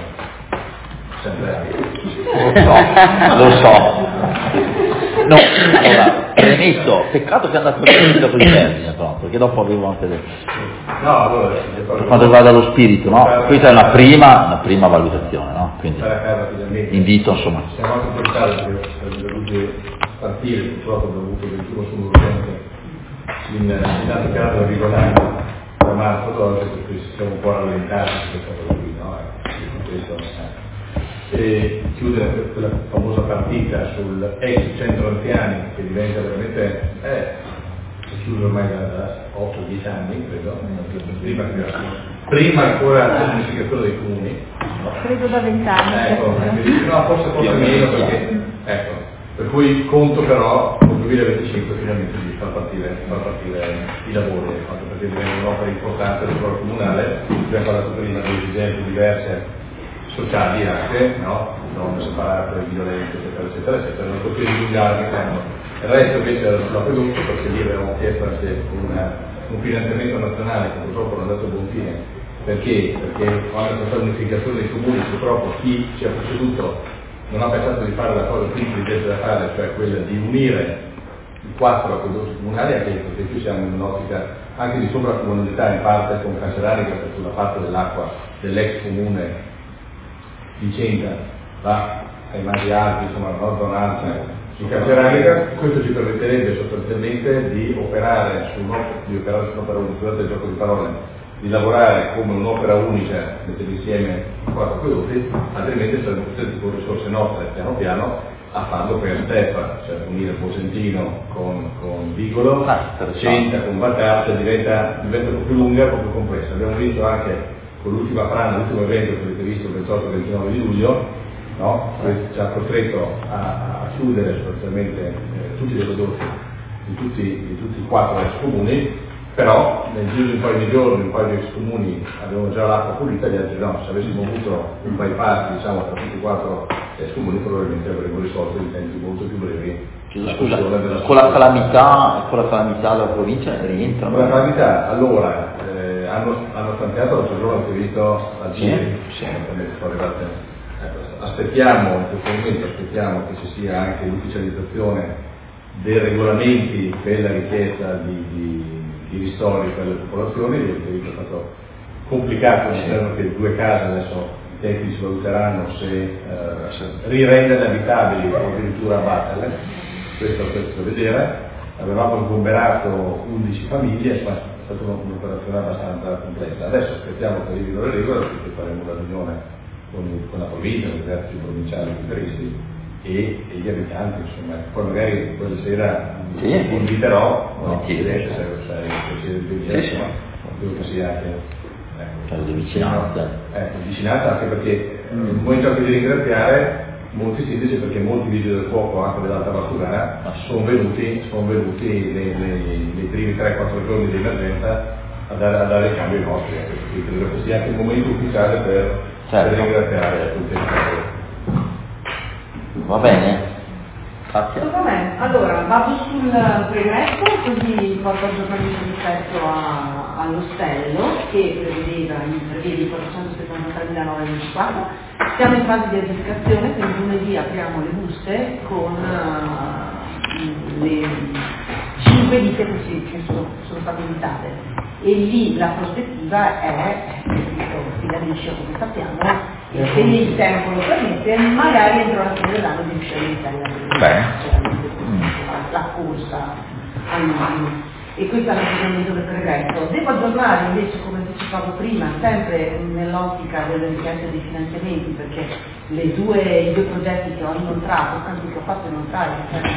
Lo so. No, allora, premesso, peccato che è andato subito con i termini, però, perché dopo avevo anche detto. No, allora, per quanto riguarda lo spirito, no? Questa è una prima valutazione, no? Quindi invito, insomma. Siamo anche portati per dovuti partire, purtroppo abbiamo avuto del primo suo urgente in altri casi arrivano da marzo d'oggi, per cui siamo un po' rallentati su questa cosa qui, no? E chiudere quella famosa partita sul ex centro anziani che diventa veramente è chiuso ormai da 8-10 anni credo, prima ancora dell'unificazione dei comuni, no? Credo da 20 anni. No, forse meno perché per cui conto però nel 2025 finalmente di far partire i lavori, perché diventa un'opera importante del lavoro comunale. Abbiamo parlato prima di esigenze diverse sociali anche, no? Non separate, violenze, eccetera, non potevo dilungarmi tanto. Il resto invece era sull'acquedotto, perché lì avevamo chiesto anche un finanziamento nazionale che purtroppo non è andato a buon fine. Perché? Perché quando c'è stata l'unificazione dei comuni, purtroppo chi ci ha preceduto non ha pensato di fare la cosa più intelligente da fare, cioè quella di unire i 4 acquedotti comunali, anche perché qui siamo in un'ottica anche di sovracomunalità in parte con Cancellarica, per sulla parte dell'acqua dell'ex comune di Centa va ai mari alti, insomma al nord Donarcia di Cancellarica. Questo ci permetterebbe sostanzialmente di operare su un'opera unica, scusate il gioco di parole, di lavorare come un'opera unica, mettere insieme 4 acquedotti, altrimenti saremmo costretti con risorse nostre piano piano a farlo per step, cioè unire Posentino con Vigolo, Centa con Battaglia, diventa un po' più lunga, un po' più complessa. Abbiamo visto anche con l'ultima frana, l'ultimo evento che avete visto il 28-29 di luglio, no? Ci ha costretto a chiudere sostanzialmente tutti i prodotti di tutti i 4 ex comuni, però nel giro di un paio di giorni, un paio di ex comuni avevano già l'acqua pulita, gli altri no. Se avessimo avuto un bypass, diciamo, tra tutti i 4 ex comuni, probabilmente avremmo risolto in tempi molto più brevi. Scusa, con la calamità della provincia rientrano? Con la calamità, allora, hanno stanziato l'altro giorno, ho visto al Giri, aspettiamo, in questo momento aspettiamo che ci sia anche l'ufficializzazione dei regolamenti per la richiesta di ristori per le popolazioni. È stato complicato, nel senso che 2 case adesso i tecnici valuteranno se rirenderle abitabili o addirittura abbatterle. Questo da vedere. Avevamo ingomberato 11 famiglie, ma è stata un'operazione abbastanza complessa. Adesso aspettiamo che arrivino le regole, perché faremo una riunione con la provincia, con i vertici provinciali previsti e gli abitanti, insomma. Poi magari quella sera vi inviterò, se credo che sia anche di vicinanza. Vicinanza, anche perché nel momento anche di ringraziare molti sindaci, perché molti vigili del fuoco anche dell'Alta Valsugana sono venuti nei primi 3-4 giorni di emergenza a dare il cambio ai nostri, quindi credo che sia anche il momento ufficiale per ringraziare tutti i cittadini. Va bene, grazie. Va bene, allora vado sul premetto, così porto aggiornamento rispetto all'ostello che prevede i 473.924. Siamo in fase di aggiudicazione, quindi lunedì apriamo le buste con le 5 ditte che sono state invitate, e lì la prospettiva è, si capisce come sappiamo, se il tempo lo permette, magari entro la fine dell'anno di riuscire a iniziare la corsa all'anno. E questo è l'aggiornamento del pregresso. Devo aggiornare invece, come anticipavo prima, sempre nell'ottica delle richieste dei finanziamenti, perché i due progetti che ho inoltrato, anzi che ho fatto inoltrare,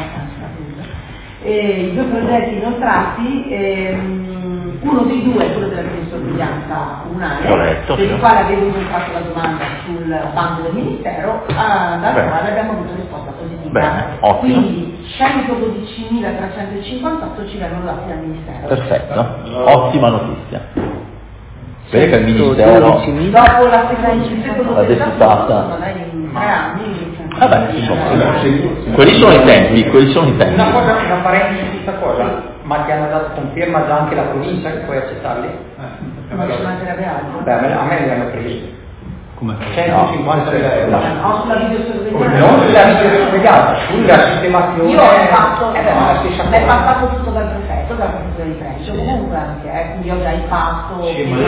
i 2 progetti inoltrati, uno dei 2 è quello della sorveglianza comunale, per il quale avevo inoltrato la domanda sul bando del Ministero, dalla quale abbiamo avuto risposta positiva. Quindi 112.358 ci vengono dati dal Ministero. Perfetto, ottima notizia. Vede che il Ministero dopo la seconda deputata in 3 anni. Vabbè, quelli sono i tempi. Una parentesi su questa cosa, ma ti hanno dato conferma già anche la provincia che puoi accettarli? Ma ci mancherebbe altro. Beh, a me li hanno presi. Come? 150.000 euro. No, sulla videosorveglianza. Non sulla videosorveglianza, sulla sistemazione. Io ho fatto, è passato tutto dal prefetto, dalla professore di French, comunque anche, quindi ho già il patto. Sì, ma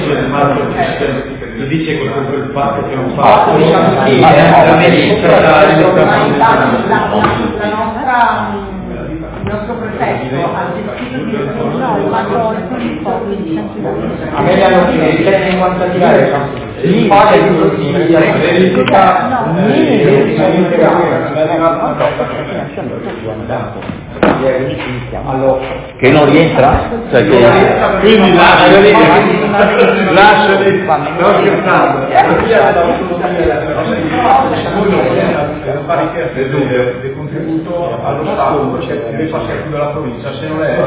lo dice quel fatto che è un fatto. Il nostro prefetto ha gestito il a me li hanno presi 150.000 euro. Il padre di che non rientra? Cioè quindi lasciali, non scherzando. Del contributo allo Stato deve passare più dalla provincia, se non è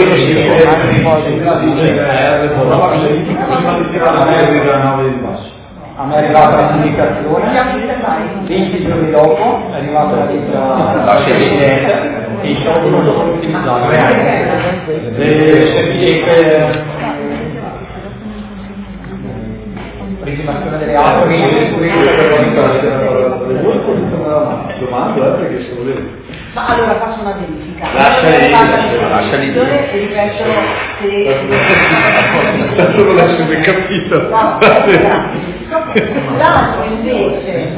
a me è arrivata la comunicazione, 20 giorni dopo è arrivata la lettera e i soldi non sono utilizzati. Rizimazione delle acque, ma allora faccio una verifica. Lasciali e ripeto se non l'avete capito. L'altro invece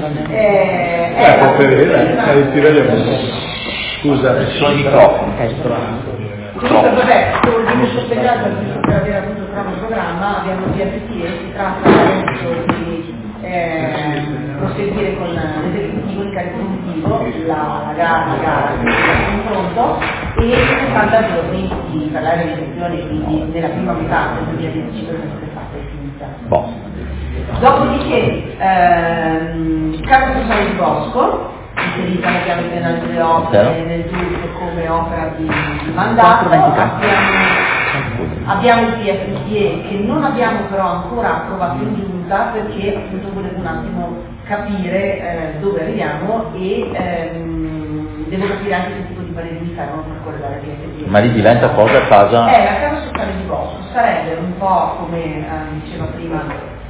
scusa, sono i microfoni. Comunque vabbè, con il sorvegliato per aver avuto il programma abbiamo DFT e si tratta di proseguire con l'esecutivo, il carico positivo, la gara il confronto e 60 giorni per la realizzazione, quindi nella prima metà del 2025 per essere fatta e finita. Dopodiché, Casa Sociale di Bosco, inserita la piano biennale delle opere nel DURC come opera di mandato. Abbiamo il PFTE che non abbiamo però ancora approvato in giunta perché appunto volevo un attimo capire dove arriviamo e devo capire anche che tipo di pareri mi servono per correggere il PFTE. Ma lì diventa cosa casa? La Casa Sociale di Bosco sarebbe un po' come diceva prima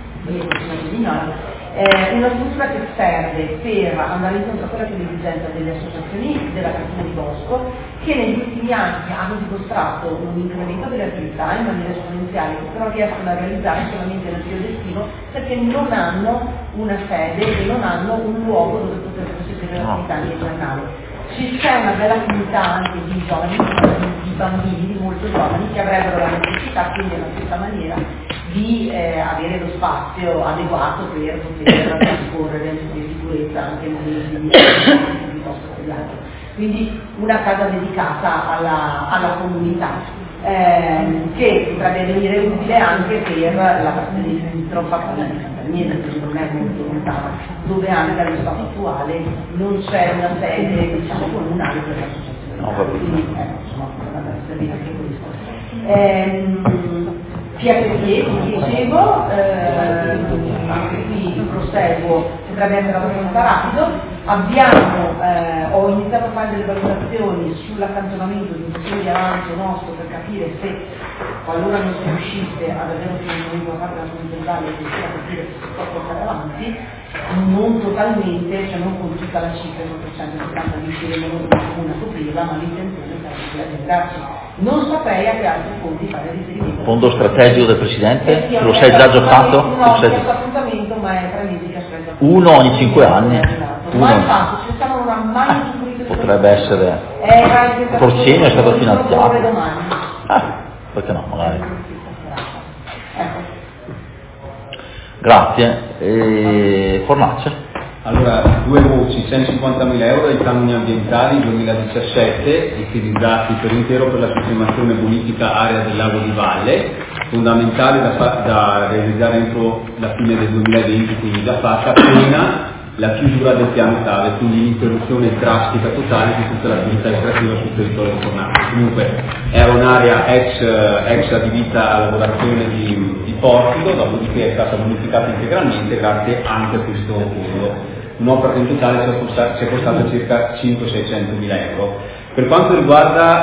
una struttura che serve per andare incontro a quella che è l'esigenza delle associazioni della Castina di Bosco che negli ultimi anni hanno dimostrato un incremento delle attività in maniera esponenziale che però riescono a realizzare solamente nel periodo estivo perché non hanno una sede e non hanno un luogo dove poter proseguire l'attività invernale. C'è una bella comunità anche di giovani, di bambini molto giovani che avrebbero la necessità quindi alla stessa maniera di avere lo spazio adeguato per poter trascorrere in sicurezza anche nei momenti di posto studiato. Quindi una casa dedicata alla comunità che potrebbe venire utile anche per la parte di Trofapana di Sant'Agnese, che non è molto lontana, dove anche allo stato attuale non c'è una sede diciamo comunale per l'associazione. Quindi potrebbe servire anche questo. PFTE, come dicevo, anche qui il proseguo potrebbe essere abbastanza rapido. Ho iniziato a fare delle valutazioni sull'accantonamento di un fondo di avanzo nostro per capire se qualora non si riuscisse ad avere un finanziamento da parte della comunità locale che sia capire se si può portare avanti, non totalmente, cioè non con tutta la cifra, il 170 riusciremo non comune a coprirla, ma l'intenzione sarebbe quella di andarci. Non saprei a che altri fondi fare riferimento. Fondo strategico del Presidente? Sì, lo sei già giocato? No, non questo appuntamento, ma è 3 mesi che aspetta. Uno ogni 5 anni? Ma infatti, ci stanno non ha mai incluso. Potrebbe essere. Porcini è stato finanziato. Perché no, magari. Grazie. Fornace? Allora, 2 voci, 150.000 euro dai canoni ambientali 2017, utilizzati per intero per la sistemazione bonifica area del lago di Valle, fondamentale da realizzare entro la fine del 2020, quindi già fatta, appena la chiusura del piano cave, quindi l'interruzione drastica totale di tutta l'attività estrattiva sul territorio di Fornace. Comunque era un'area ex adibita a lavorazione di portico, dopodiché è stata bonificata integralmente grazie anche a questo fondo. Un'opera che in totale ci è costata circa 500-600 mila euro. Per quanto riguarda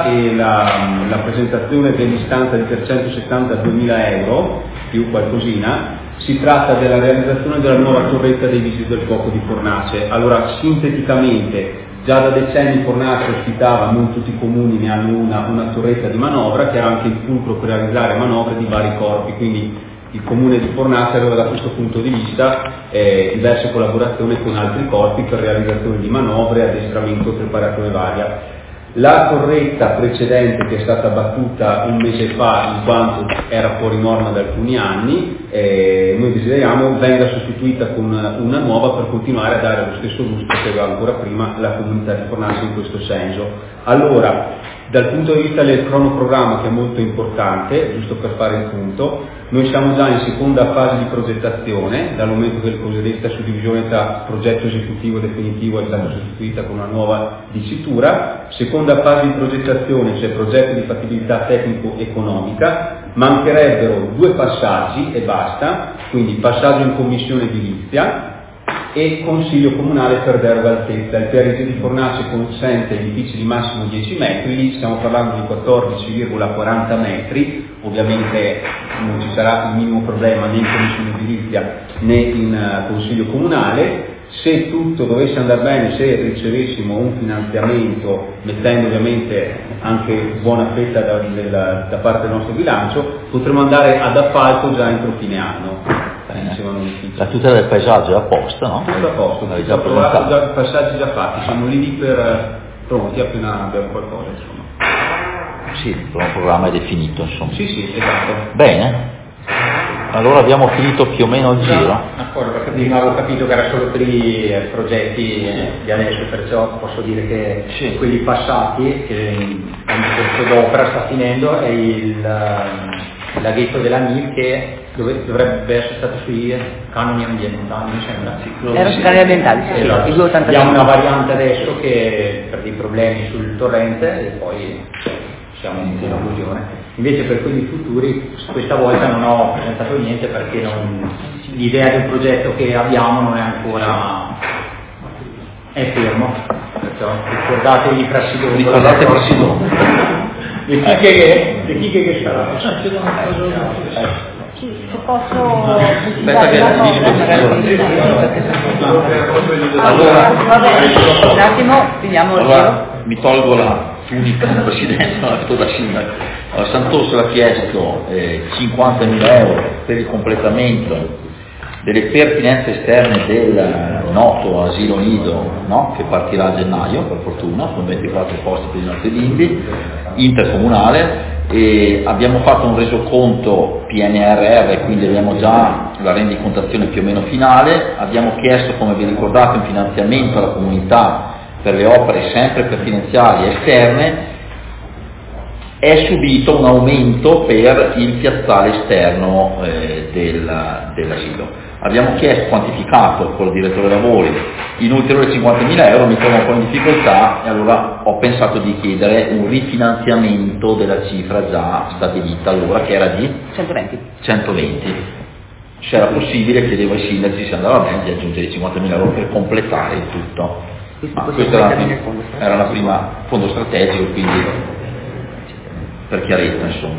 la presentazione dell'istanza di 372.000 euro, più qualcosina, si tratta della realizzazione della nuova torretta dei Vigili del Fuoco di Fornace. Allora, sinteticamente, già da decenni Fornace ospitava, non tutti i comuni ne hanno una torretta di manovra, che era anche il fulcro per realizzare manovre di vari corpi, quindi il comune di Fornace aveva da questo punto di vista diverse collaborazioni con altri corpi per realizzazione di manovre, addestramento e preparazione varia. La torretta precedente, che è stata battuta un mese fa in quanto era fuori norma da alcuni anni, noi desideriamo venga sostituita con una nuova per continuare a dare lo stesso lustro che aveva ancora prima la comunità di Fornace in questo senso. Allora, dal punto di vista del cronoprogramma, che è molto importante, giusto per fare il punto, noi siamo già in seconda fase di progettazione, dal momento che la cosiddetta suddivisione tra progetto esecutivo e definitivo è stata sostituita con una nuova dicitura. Seconda fase di progettazione, cioè progetto di fattibilità tecnico-economica, mancherebbero 2 passaggi e basta, quindi passaggio in commissione edilizia e consiglio comunale per deroga altezza. Il PRG di Fornace consente edifici di massimo 10 metri, lì stiamo parlando di 14,40 metri, ovviamente non ci sarà il minimo problema né in commissione edilizia né in consiglio comunale. Se tutto dovesse andare bene, se ricevessimo un finanziamento, mettendo ovviamente anche buona fetta da parte del nostro bilancio, potremo andare ad appalto già entro fine anno. La tutela del paesaggio è a posto, no? Tutto a posto, già presentato. già passaggi già fatti, siamo lì per pronti appena abbiamo qualcosa, insomma. Sì, il programma è definito, insomma. Sì, esatto. Bene. Allora abbiamo finito più o meno il giro. D'accordo, perché prima avevo capito che era solo per i progetti di adesso, perciò posso dire che quelli passati, che il corso d'opera sta finendo, è il laghetto della NIL che dovrebbe essere stato sui canoni ambientali, mi sembra. Era sui canoni ambientali, sì, esatto. il 285. Abbiamo una variante adesso che per dei problemi sul torrente e poi siamo in conclusione. Invece per quelli futuri questa volta non ho presentato niente perché l'idea del progetto che abbiamo non è ancora fermo. Perciò ricordatevi Prasidoro. Ricordate Prasidoro. Le chicche che sarà. Se posso Aspetta che allora, un attimo, finiamo il giro. Mi tolgo la tunica da presidente, la fatto da sindaco. Allora, Sant'Orsola ha chiesto 50.000 euro per il completamento delle pertinenze esterne del noto asilo nido, no? Che partirà a gennaio per fortuna, con 24 posti per i nostri bimbi, intercomunale, e abbiamo fatto un resoconto PNRR, quindi abbiamo già la rendicontazione più o meno finale. Abbiamo chiesto, come vi ricordate, un finanziamento alla comunità per le opere sempre pertinenziali esterne. È subito un aumento per il piazzale esterno dell'asilo. Abbiamo chiesto, quantificato con il direttore lavori, in ulteriori 50.000 euro, mi trovo un po' in difficoltà e allora ho pensato di chiedere un rifinanziamento della cifra già stabilita allora, che era di 120. Se era possibile, chiedevo ai sindaci se andava bene di aggiungere 50.000 euro per completare il tutto. Ma questo era la prima fondo strategico, quindi per chiarezza insomma.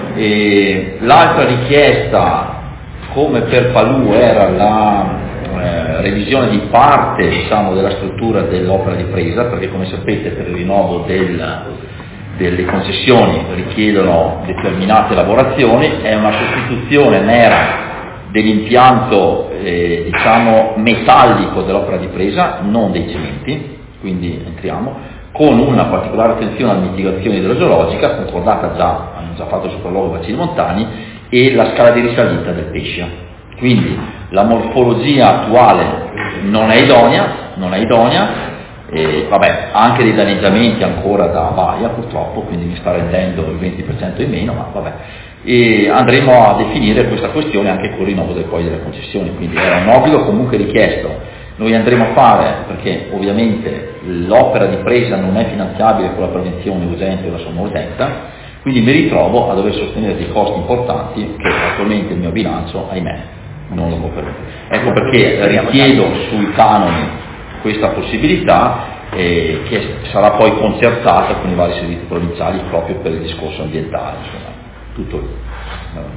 E l'altra richiesta, come per Palù, era la revisione di parte, diciamo, della struttura dell'opera di presa, perché come sapete per il rinnovo delle concessioni richiedono determinate lavorazioni. È una sostituzione mera dell'impianto diciamo metallico dell'opera di presa, non dei cementi, quindi entriamo con una particolare attenzione alla mitigazione idrogeologica concordata già, hanno già fatto il sopralluogo bacini montani, e la scala di risalita del Pescia. Quindi la morfologia attuale non è idonea, e vabbè, ha anche dei danneggiamenti ancora da baia purtroppo, quindi mi sta rendendo il 20% in meno, ma vabbè. E andremo a definire questa questione anche con il rinnovo delle concessioni, quindi era un obbligo comunque richiesto. Noi andremo a fare, perché ovviamente l'opera di presa non è finanziabile con la prevenzione urgente o la somma urgenza, quindi mi ritrovo a dover sostenere dei costi importanti che attualmente il mio bilancio, ahimè, non lo può permettere. Ecco perché richiedo sui canoni questa possibilità che sarà poi concertata con i vari servizi provinciali proprio per il discorso ambientale, insomma, tutto lì.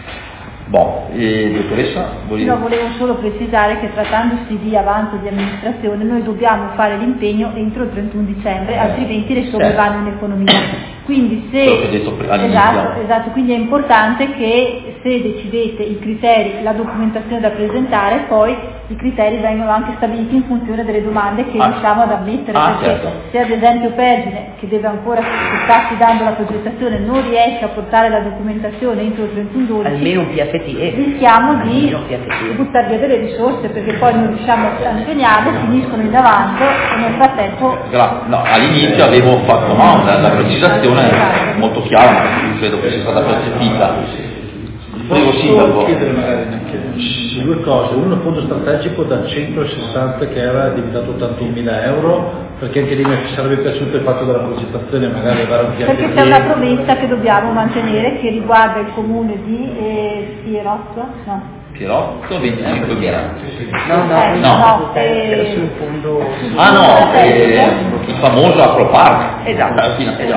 Dottoressa? No, volevo solo precisare che trattandosi di avanzo di amministrazione noi dobbiamo fare l'impegno entro il 31 dicembre, altrimenti le somme vanno in economia. Quindi esatto, quindi è importante che se decidete i criteri, la documentazione da presentare, poi i criteri vengono anche stabiliti in funzione delle domande che riusciamo ad ammettere, perché certo. Se ad esempio Pergine, che deve ancora starsi dando la progettazione, non riesce a portare la documentazione entro il 31/12, almeno un PFT, rischiamo di buttare via delle risorse, perché poi non riusciamo a impegnarle, finiscono in avanzo e nel frattempo... No, all'inizio avevo fatto la precisazione molto chiara, ma credo che sia stata percepita. Prego, Sindaco. Chiedere magari due cose: uno, il fondo strategico da 160 che era diventato 81.000 euro, perché anche lì mi sarebbe piaciuto il fatto della progettazione, magari avere un piano. Perché c'è una promessa che dobbiamo mantenere che riguarda il comune di Pierotto, 25 miliardi. No. Sul fondo. Il famoso Acropark. Esatto.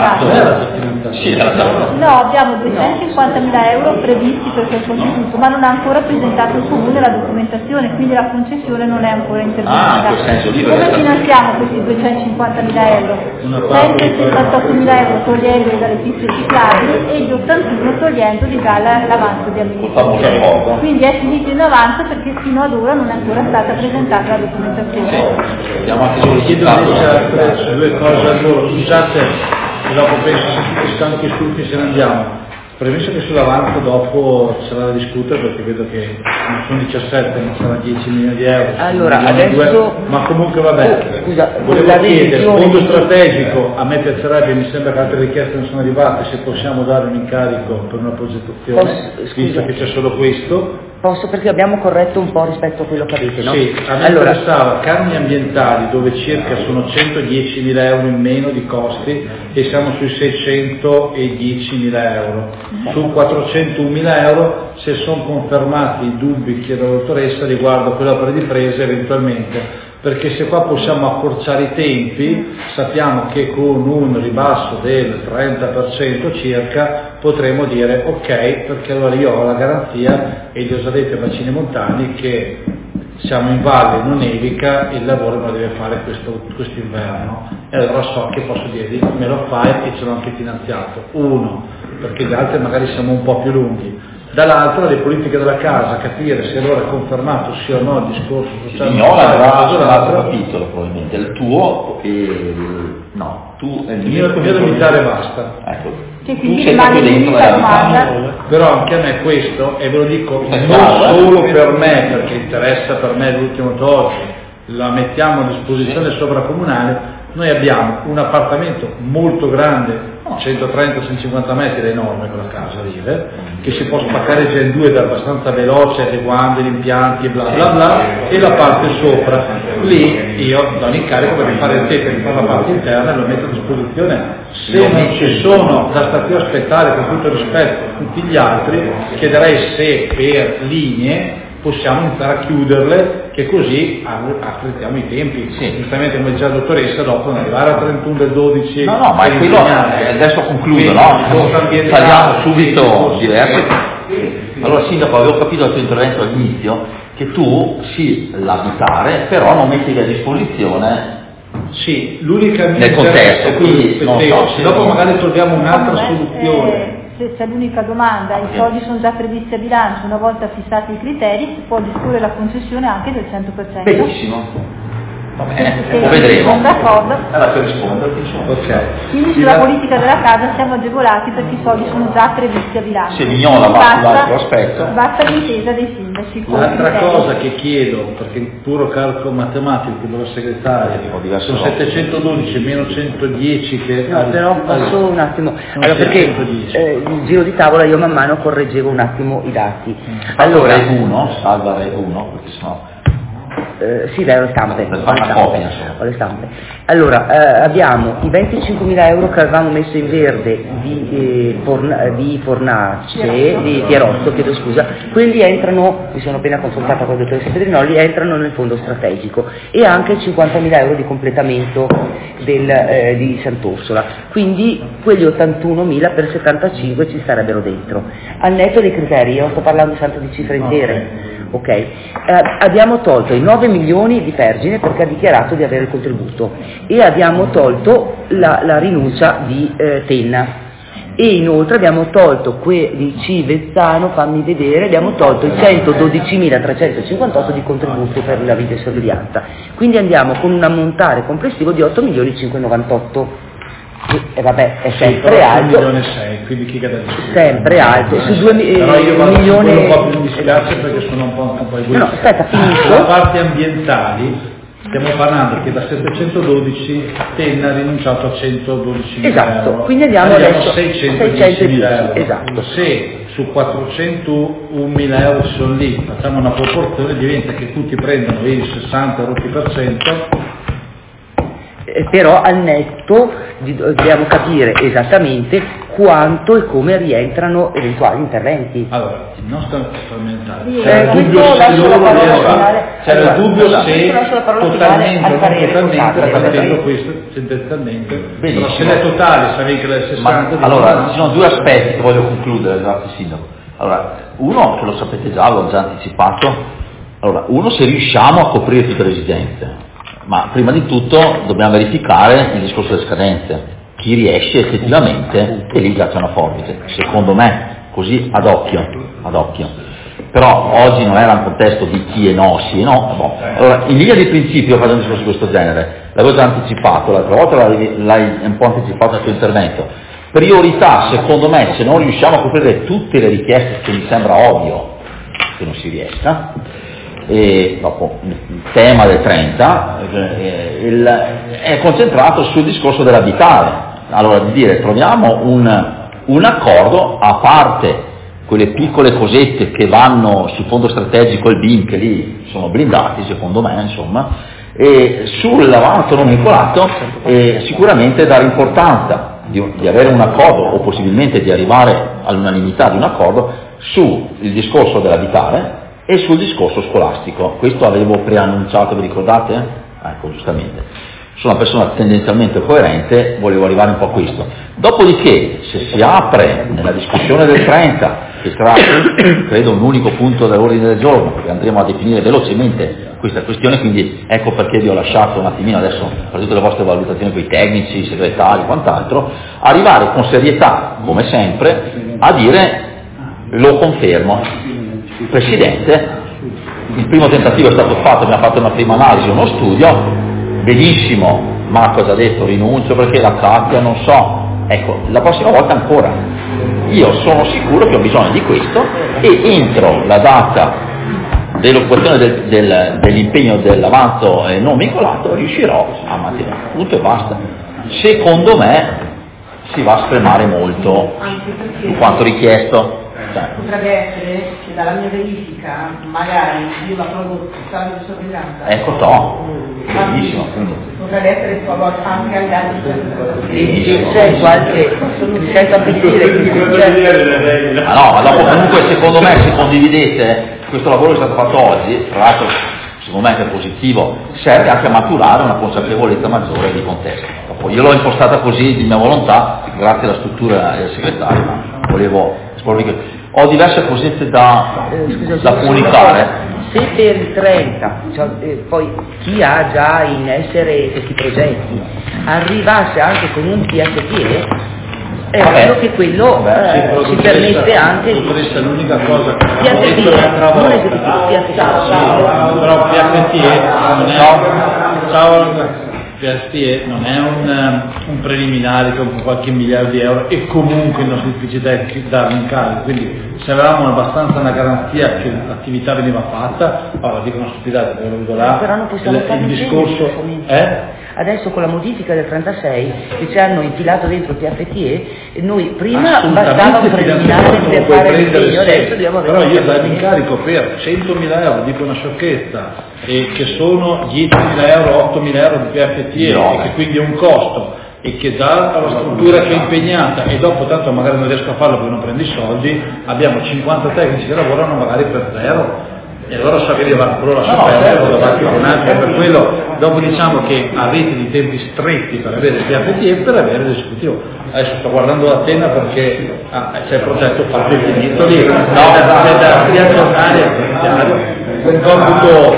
Sì, era No, abbiamo 250.000 euro previsti per quel contributo, ma non ha ancora presentato il comune la documentazione, quindi la concessione non è ancora intervenuta. in quel senso lì. Come finanziamo questi 250.000 euro? 178.000 euro togliendoli dalle piste ciclabili e gli 81 togliendoli dall'avanzo di amministrazione. Quindi è finito in avanzo perché fino ad ora non è ancora stata presentata la documentazione. Abbiamo anche sollecitato su due cose al volo. Scusate, e dopo penso che stanno anche stufi se ne andiamo. Premesso che sull'avanzo dopo sarà da discutere perché vedo che non sono 17 ma sarà 10 milioni di euro. Allora, adesso... ma comunque vabbè. Scusa, volevo chiedere, fondo strategico, a me piacerebbe, mi sembra che altre richieste non sono arrivate, se possiamo dare un incarico per una progettazione, visto che c'è solo questo. Posso, perché abbiamo corretto un po' rispetto a quello che avete, no? Sì, a me interessava canoni ambientali dove circa sono 110.000 euro in meno di costi e siamo sui 610.000 euro. Su 401.000 euro, se sono confermati i dubbi che la dottoressa riguardo quelle opere di presa eventualmente, perché se qua possiamo accorciare i tempi sappiamo che con un ribasso del 30% circa potremo dire ok, perché allora io ho la garanzia e gli ho già detto ai bacini montani che siamo in valle, non nevica e il lavoro me lo deve fare quest'inverno e allora so che posso dirgli me lo fai e ce l'ho anche finanziato. Uno, perché gli altri magari siamo un po' più lunghi. Dall'altro le politiche della casa, capire se allora è confermato sì o no il discorso sociale. Signola avrà un altro capitolo probabilmente, il tuo e no, tu e il mio da militare basta. Ecco. Che quindi rimane l'unica domanda. Però anche a me questo, e ve lo dico non solo per me, perché interessa per me l'ultimo oggi, la mettiamo a disposizione sovracomunale. Noi abbiamo un appartamento molto grande, 130-150 metri, è enorme quella casa Rive, che si può spaccare già in due ed è abbastanza veloce, adeguando gli impianti e bla bla bla, e la parte sopra. Lì io do un incarico per rifare il tetto, rifare la parte interna e lo metto a disposizione. Se non ci sono da stare più a aspettare, con tutto il rispetto a tutti gli altri, chiederei se per linee possiamo iniziare a chiuderle, che così affrettiamo i tempi. Giustamente come diceva la dottoressa, dopo non arrivare a 31 del 12. No, ma è quello, adesso concludo, tagliamo subito diversi. Allora Sindaco, avevo capito dal tuo intervento all'inizio che tu sì, l'abitare, però non metti a disposizione l'unica nel contesto, quindi non so, se dopo magari troviamo un'altra soluzione. Se c'è l'unica domanda, i soldi sono già previsti a bilancio, una volta fissati i criteri si può disporre la concessione anche del 100%. Benissimo. Va bene, lo vedremo. Allora per risponderti. Quindi sulla politica della casa siamo agevolati perché i soldi sono già previsti a bilancio. Se Vignola va sull'altro aspetto. Basta l'intesa dei sindaci. L'altra cosa che chiedo, perché in puro calcolo matematico della segretaria, sono 712 meno 110 che... No, però posso un attimo, allora perché il giro di tavola io man mano correggevo un attimo i dati. Allora Red 1, salva Red 1, perché sennò... sì, dai, ho le stampe. Allora, abbiamo i 25.000 euro che avevamo messo in verde di Fornace, di Pierotto, chiedo scusa, quelli entrano, mi sono appena confrontata con il dottoressa Pedrinolli, entrano nel fondo strategico, e anche 50.000 euro di completamento di Sant'Orsola, quindi quelli 81.000 per 75 ci starebbero dentro. Al netto dei criteri, io sto parlando sempre di cifre intere. Ok, abbiamo tolto i 9 milioni di Pergine perché ha dichiarato di avere il contributo e abbiamo tolto la rinuncia di Tenna e inoltre abbiamo tolto di Civezzano, fammi vedere, abbiamo tolto i 112.358 di contributo per la videosorveglianza, quindi andiamo con un ammontare complessivo di 8.598. E vabbè, è sempre alto, 1.600.000, quindi chi cade sempre alto, su 2 però io vado milioni un po' più mi dispiace perché sono un po' egoista. No, aspetta, finisco. Sulla parte ambientali stiamo parlando che da 712 Tenna ha rinunciato a 112.000 esatto, euro, quindi andiamo adesso a 610.000 euro. Esatto. Se su 401.000 euro sono lì, facciamo una proporzione, diventa che tutti prendono il 60%, però al netto dobbiamo capire esattamente quanto e come rientrano eventuali interventi. Allora, il nostro parlamentare c'era il dubbio se totalmente o non totalmente, partendo questo tendenzialmente, però se è totale sarei che le 60. Allora, ci sono due aspetti che voglio concludere, grazie Sindaco. Allora, uno che lo sapete già, l'ho già anticipato, allora, uno se riusciamo a coprire tutte le esigenze. Ma prima di tutto dobbiamo verificare il discorso delle scadenze, chi riesce effettivamente, e lì già c'è una forbice, secondo me, così ad occhio. Però oggi non era un contesto di chi e no, sì e no. Boh. Allora, in linea di principio faccio un discorso di questo genere, l'avevo già anticipato, l'altra volta l'hai un po' anticipato nel tuo intervento. Priorità, secondo me, se non riusciamo a coprire tutte le richieste, che mi sembra ovvio che non si riesca, e dopo il tema del 30 è concentrato sul discorso dell'abitare. Allora, di dire, troviamo un accordo, a parte quelle piccole cosette che vanno sul fondo strategico e il BIM, che lì sono blindati secondo me, insomma, e sull'avanzo non vincolato sicuramente dare importanza di avere un accordo, o possibilmente di arrivare all'unanimità di un accordo sul discorso dell'abitare e sul discorso scolastico. Questo avevo preannunciato, vi ricordate? Ecco, giustamente. Sono una persona tendenzialmente coerente, volevo arrivare un po' a questo. Dopodiché, se si apre nella discussione del 30, che sarà, credo, un unico punto dell'ordine del giorno, perché andremo a definire velocemente questa questione, quindi ecco perché vi ho lasciato un attimino adesso, per tutte le vostre valutazioni con i tecnici, i segretari, quant'altro, arrivare con serietà, come sempre, a dire lo confermo. Presidente, il primo tentativo è stato fatto, abbiamo fatto una prima analisi, uno studio, benissimo, Marco ha già detto rinuncio perché la cappia non so, ecco, la prossima volta ancora. Io sono sicuro che ho bisogno di questo e entro la data dell'occupazione dell'impegno dell'avanzo non vincolato riuscirò a mantenere, punto e basta. Secondo me si va a spremere molto in quanto richiesto. Potrebbe essere che dalla mia verifica magari io la prodotto stato di sorveglianza. Ecco, benissimo. Potrebbe essere sua volta anche agli altri. Il senso anche di dire ma dopo comunque secondo me se condividete questo lavoro che è stato fatto oggi, tra l'altro secondo me che è positivo, serve anche a maturare una consapevolezza maggiore di contesto. Dopo, io l'ho impostata così di mia volontà, grazie alla struttura del segretario, ma volevo esporvi che ho diverse cosette da comunicare. Se per il 30, poi chi ha già in essere questi progetti arrivasse anche con un PSPE, è ovvio che quello ci permette anche di... Questa è l'unica cosa che PSPE, non esecutivo, però PSPE non è un preliminare con qualche miliardo di euro e comunque non è difficile darlo in carico, quindi se avevamo abbastanza una garanzia che l'attività veniva fatta, allora dico una stupidata, però non possiamo fare il discorso adesso con la modifica del 36 che ci hanno infilato dentro il PFTE, noi prima bastava un preliminare per fare l'impegno, adesso dobbiamo avere. Però io darmi in carico per 100.000 euro, dico una sciocchezza, e che sono 10.000 euro, 8.000 euro di PFTE, e che quindi è un costo, e che già la struttura che è impegnata, e dopo tanto magari non riesco a farlo perché non prendo i soldi, abbiamo 50 tecnici che lavorano magari per zero. E allora sapere loro davanti a un altro, per quello dopo diciamo che avete dei tempi stretti per avere il PFT e per avere l'esecutivo. Adesso sto guardando la tenda perché c'è il progetto fatto e finito lì, c'è da riaggiornare un computo,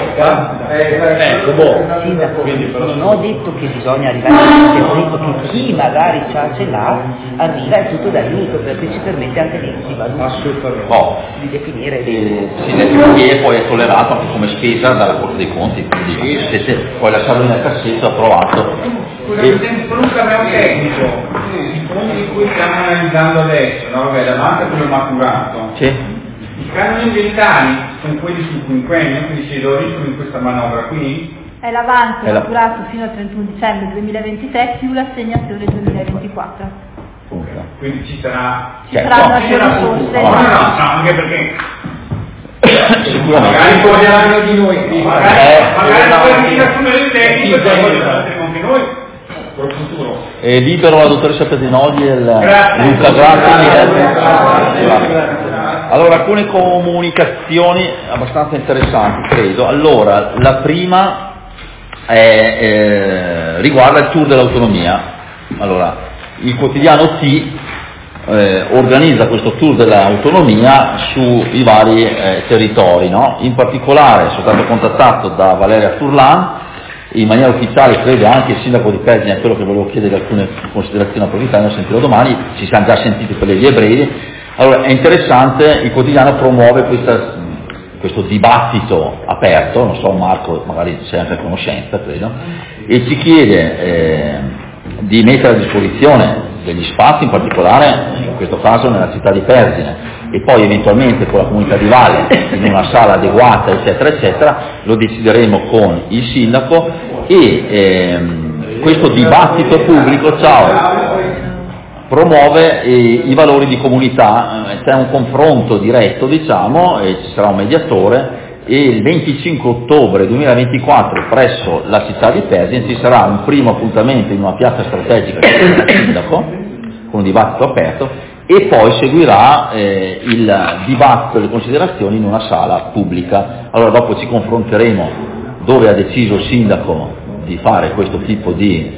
quindi non ho detto che bisogna arrivare ho detto che chi magari ce l'ha arriva è tutto d'aiuto, perché ci permette anche di valutare, di definire e poi è tollerato anche come spesa dalla Corte dei Conti, quindi se poi lasciarlo nel cassetto approvato. Comunque abbiamo tecnico, i fondi di cui stiamo analizzando adesso, no? Vabbè, la banca come maturato. Sì. I canoni ambientali sono quelli sul quinquennio, quindi si esauriscono in questa manovra qui. È l'avanzo maturato fino al 31 dicembre 2023 più l'assegnazione 2024. Quindi ci sarà... saranno altre risorse. No, anche perché... magari parleranno di noi, magari non assumere il tecnico e poi saremo anche noi. Libero la dottoressa Pedrinoli e Luca, grazie. Allora, alcune comunicazioni abbastanza interessanti, credo. Allora, la prima riguarda il tour dell'autonomia. Allora, il quotidiano T organizza questo tour dell'autonomia sui vari territori, no? In particolare sono stato contattato da Valeria Furlan, in maniera ufficiale credo anche il sindaco di Pegina, quello che volevo chiedere alcune considerazioni approfittate, ne sentirò domani, ci siamo già sentiti per le vie brevi. Allora è interessante, il quotidiano promuove questo dibattito aperto, non so Marco magari sei anche a conoscenza credo, e ci chiede di mettere a disposizione degli spazi, in particolare in questo caso nella città di Persine, e poi eventualmente con la comunità di valle in una sala adeguata, eccetera, eccetera, lo decideremo con il sindaco, e questo dibattito pubblico promuove i valori di comunità, c'è un confronto diretto, diciamo, e ci sarà un mediatore, e il 25 ottobre 2024 presso la città di Persine ci sarà un primo appuntamento in una piazza strategica del sindaco, con un dibattito aperto, e poi seguirà il dibattito e le considerazioni in una sala pubblica. Allora dopo ci confronteremo dove ha deciso il sindaco di fare questo tipo di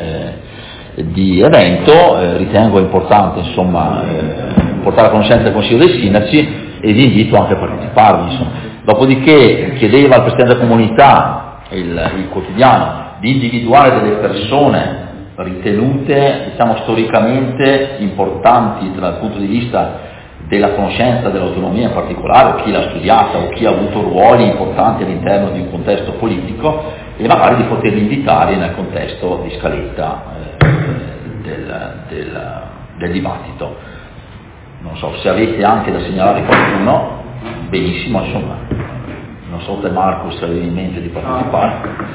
evento. Ritengo importante, insomma, portare a conoscenza del Consiglio dei Sindaci, e vi invito anche a parteciparvi, insomma. Dopodiché chiedeva al Presidente della Comunità, il quotidiano, di individuare delle persone ritenute, diciamo, storicamente importanti dal punto di vista della conoscenza dell'autonomia in particolare, o chi l'ha studiata o chi ha avuto ruoli importanti all'interno di un contesto politico, e magari di poterli invitare nel contesto di scaletta del dibattito. Non so se avete anche da segnalare qualcuno, benissimo, insomma, non so te Marcus avevi in mente di partecipare.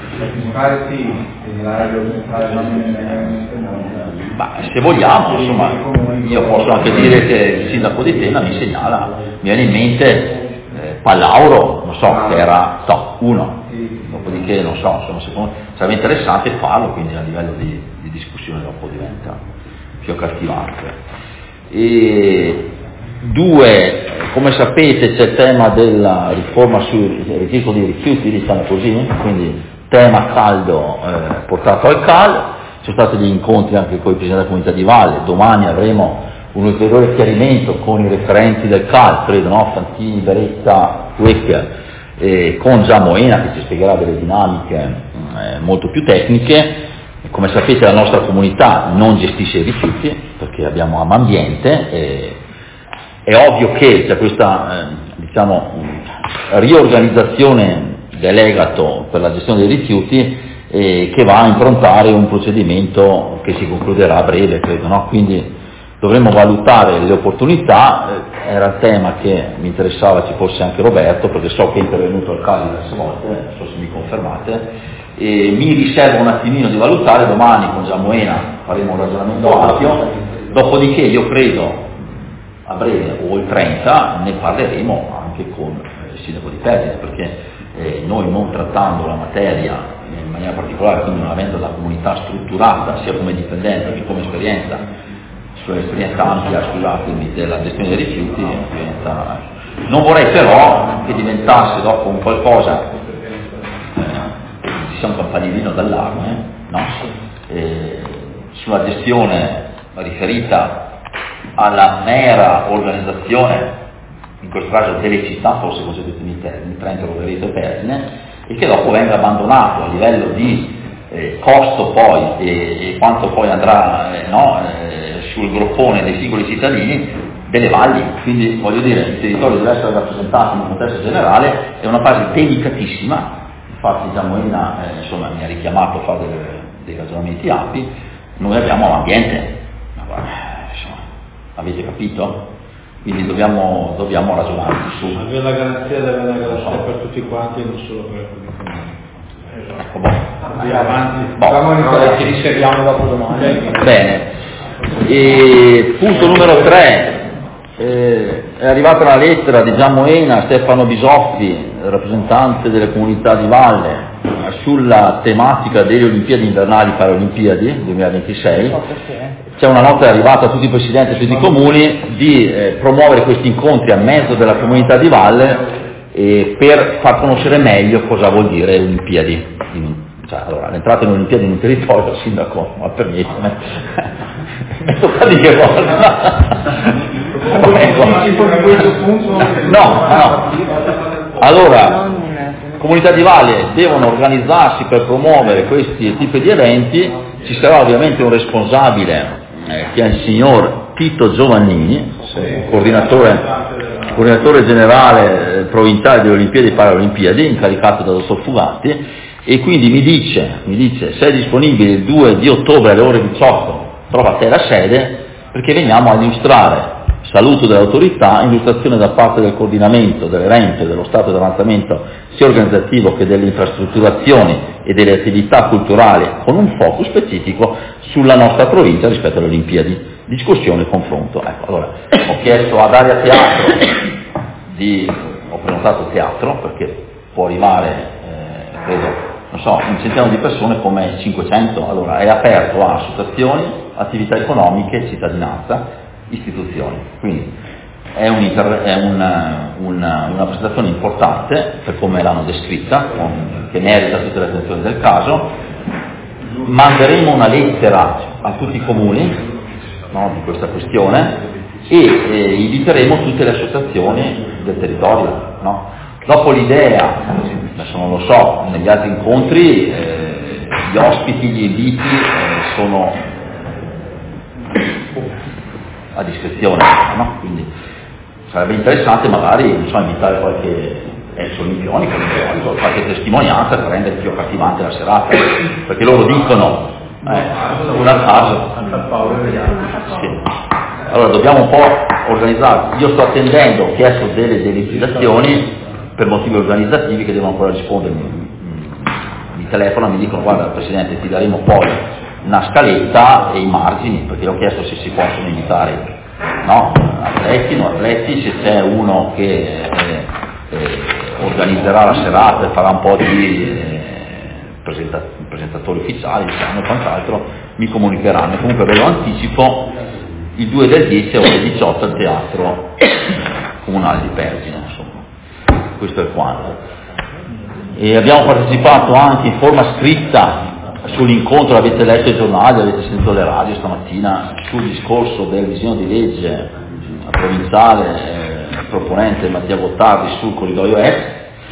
Ma se vogliamo, insomma, io posso anche dire che il sindaco di Tena mi segnala, mi viene in mente Pallauro, non so, che era uno, dopodiché non so, insomma, sarebbe interessante farlo, quindi a livello di discussione dopo diventa più accattivante. E due, come sapete c'è il tema della riforma sul registro dei rifiuti, diciamo così, quindi tema caldo portato al CAL, ci sono stati degli incontri anche con il Presidente della Comunità di Valle, domani avremo un ulteriore chiarimento con i referenti del CAL, credo, no? Fantini, Beretta, Quick, con Gian Moena, che ci spiegherà delle dinamiche molto più tecniche. Come sapete la nostra comunità non gestisce i rifiuti perché abbiamo Amambiente, è ovvio che c'è questa diciamo, riorganizzazione delegato per la gestione dei rifiuti che va a improntare un procedimento che si concluderà a breve, credo, no? Quindi dovremmo valutare le opportunità, era il tema che mi interessava ci fosse anche Roberto, perché so che è intervenuto al caso diverse volte, non so se mi confermate, e mi riservo un attimino di valutare, domani con Gian Moena faremo un ragionamento ampio, dopodiché io credo a breve o il 30 ne parleremo anche con il sindaco di Persine, perché noi non trattando la materia in maniera particolare, quindi non avendo la comunità strutturata sia come dipendente che come esperienza, sull'esperienza ampia, scusatemi, della gestione dei rifiuti, non vorrei però che diventasse dopo un qualcosa sia un campanellino d'allarme, no? Sulla gestione riferita alla mera organizzazione, in questo caso delle città, forse così detti termini, Trento, Rovereto e Persine, e che dopo venga abbandonato a livello di costo poi e quanto poi andrà sul groppone dei singoli cittadini delle valli. Quindi voglio dire, il territorio deve essere rappresentato in un contesto generale, è una fase delicatissima. Infatti Gian Moena insomma, mi ha richiamato a fare dei ragionamenti ampi. Noi abbiamo ambiente, insomma, avete capito? Quindi dobbiamo ragionare su. Avere la garanzia di avere la garanzia per tutti quanti e non solo per alcuni. Ecco, avanti. Ci riserviamo dopo domani. Bene. E punto numero 3. È arrivata la lettera di Gian Moena a Stefano Bisoffi, rappresentante delle comunità di Valle, sulla tematica delle Olimpiadi invernali Paralimpiadi 2026. C'è una nota arrivata a tutti i presidenti e tutti i comuni di promuovere questi incontri a mezzo della comunità di Valle per far conoscere meglio cosa vuol dire Olimpiadi. Allora, l'entrata in Olimpiadi in un territorio, sindaco, ma permettimi, mi tocca dire No. Allora, comunità di Valle devono organizzarsi per promuovere questi tipi di eventi. Ci sarà ovviamente un responsabile che è il signor Tito Giovannini, coordinatore generale provinciale delle Olimpiadi e Paralimpiadi, incaricato da dottor Fugatti, e quindi mi dice se è disponibile il 2 di ottobre alle ore 18, trova te la sede, perché veniamo a illustrare saluto dell'autorità, illustrazione da parte del coordinamento dell'evento e dello stato di avanzamento sia organizzativo che delle infrastrutturazioni e delle attività culturali con un focus specifico sulla nostra provincia rispetto alle Olimpiadi, discussione e confronto. Ecco, allora, ho chiesto ad Area Teatro ho prenotato teatro perché può arrivare, credo, non so, un centinaio di persone come 500, allora è aperto a associazioni, attività economiche, cittadinanza, istituzioni, quindi è una presentazione importante per come l'hanno descritta, che merita tutte le attenzioni del caso. Manderemo una lettera a tutti i comuni, no, di questa questione e inviteremo tutte le associazioni del territorio. No? Dopo l'idea, adesso non lo so, negli altri incontri gli ospiti, gli inviti sono a discrezione, no? Quindi sarebbe interessante magari invitare qualche olimpioni, qualche testimonianza per rendere più accattivante la serata, perché loro dicono una caso. Sì. Allora dobbiamo un po' organizzarci. Io sto attendendo, ho chiesto delle delucidazioni per motivi organizzativi che devono ancora rispondermi. Mi telefonano, mi dicono guarda Presidente ti daremo poi una scaletta e i margini, perché ho chiesto se si possono invitare atleti, se c'è uno che organizzerà la serata e farà un po' di presentatori ufficiali, e quant'altro, mi comunicheranno. Comunque ve lo anticipo, il 2 del 10 ore 18 al Teatro Comunale di Pergine, insomma. Questo è quanto. E abbiamo partecipato anche in forma scritta sull'incontro, avete letto i giornali, avete sentito le radio stamattina, sul discorso del disegno di legge provinciale proponente Mattia Gottardi sul corridoio est,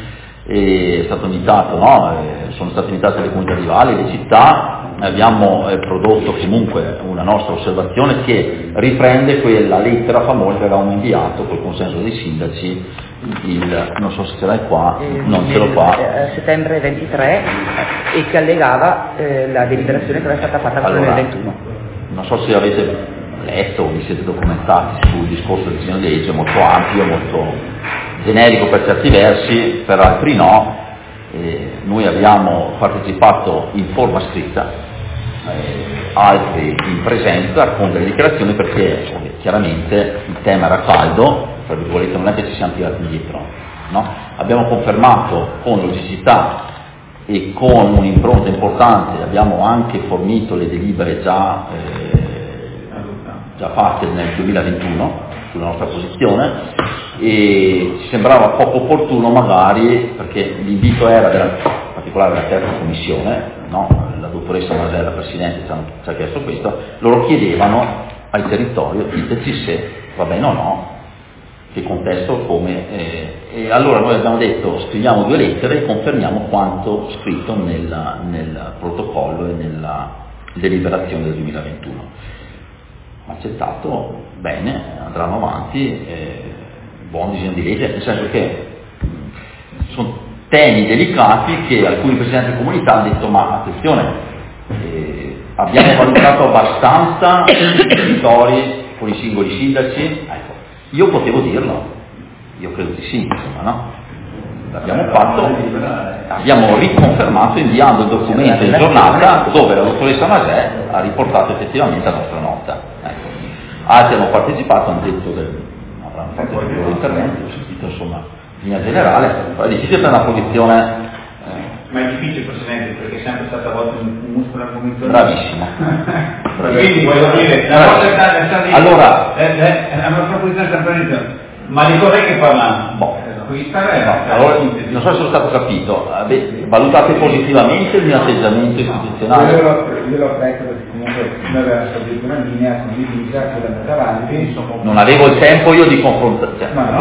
è stato invitato, sono state invitate le comunità rivali, le città, abbiamo prodotto comunque una nostra osservazione che riprende quella lettera famosa che avevamo inviato col consenso dei sindaci, non so se ce l'hai qua, non ce l'ho qua. Settembre 23 e che allegava la deliberazione che era stata fatta nel 21. Non so se avete letto o vi siete documentati sul discorso del disegno di legge, molto ampio, molto generico per certi versi, per altri no. Noi abbiamo partecipato in forma scritta, altri in presenza con delle dichiarazioni perché chiaramente il tema era caldo, tra virgolette, non è che ci siamo tirati indietro, no? Abbiamo confermato con logicità e con un'impronta importante, abbiamo anche fornito le delibere già fatte nel 2021 sulla nostra posizione e ci sembrava poco opportuno magari, perché l'invito era in particolare della terza commissione, no? La dottoressa Masella, Presidente, ci ha chiesto questo, loro chiedevano al territorio, diteci se va bene o no, che contesto come, e allora noi abbiamo detto scriviamo 2 lettere e confermiamo quanto scritto nel protocollo e nella deliberazione del 2021. Accettato, bene, andranno avanti, buon disegno di legge, nel senso che sono temi delicati che alcuni presidenti di comunità hanno detto ma attenzione, abbiamo valutato abbastanza i territori con i singoli sindaci, ecco. Io potevo dirlo, io credo di sì, insomma, no? L'abbiamo fatto, abbiamo riconfermato inviando il documento in giornata dove la dottoressa Masè ha riportato effettivamente la nostra nota. Ecco. Altri hanno partecipato, hanno detto che avranno fatto il loro intervento, ho sentito insomma in linea generale, però è difficile per una posizione. Ma è difficile Presidente perché è sempre stata a volte un muscolo argomento. Bravissimo. Quindi voglio dire, la cosa è stata allora, la nostra posizione è sempre ma di cos'è che parliamo? Allora, non so se sono stato capito, valutate positivamente il mio atteggiamento istituzionale? Io l'ho apprezzo perché comunque noi avevamo stabilito una linea condivisa che è andata avanti. Non avevo il tempo io di confrontare.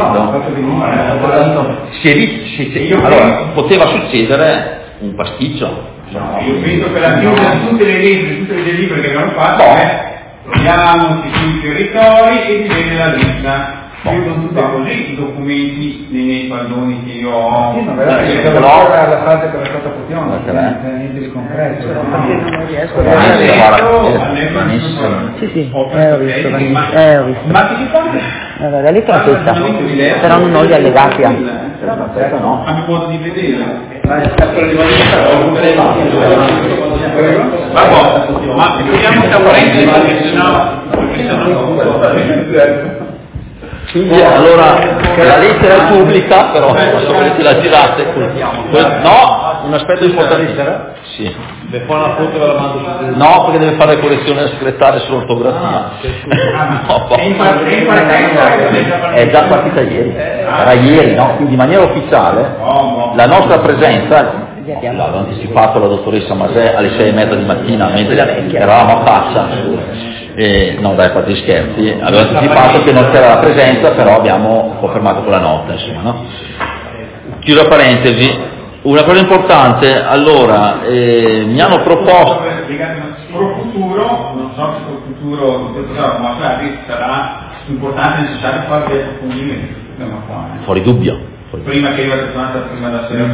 Allora, poteva succedere un pasticcio. Io penso che la chiusa di tutte le delibere che abbiamo fatto proviamo sui territori e ti viene la lista. Io non tutti così i documenti nei miei palloni che io ho. Sì, ma veramente la fase per la cosa potiamo, non c'è niente di concreto. Perché non riesco Sì, ho visto. Ma che fate? La lettera è questa, però non ho gli allegati. No. Abbiamo modo di vedere. Ma vediamo che apprendere perché sennò quindi allora la lettera è pubblica, però se volete la girate no, un aspetto importantissimo. Sì. Le fa una foto e la mando su. No, perché deve fare correzione al segretario sull'ortografia. È già partita ieri, era ieri, no? Quindi in maniera ufficiale la nostra presenza l'aveva anticipato la dottoressa Masè alle 6:30 di mattina mentre eravamo a Faccia. No dai, fate scherzi, aveva anticipato che non c'era la presenza, però abbiamo confermato quella notte, insomma, no? Chiudo la parentesi, una cosa importante, allora, mi hanno proposto pro futuro, non so se pro futuro ma sarà importante e necessario fare degli approfondimenti, fuori dubbio. Prima che io la giornata prima da sera.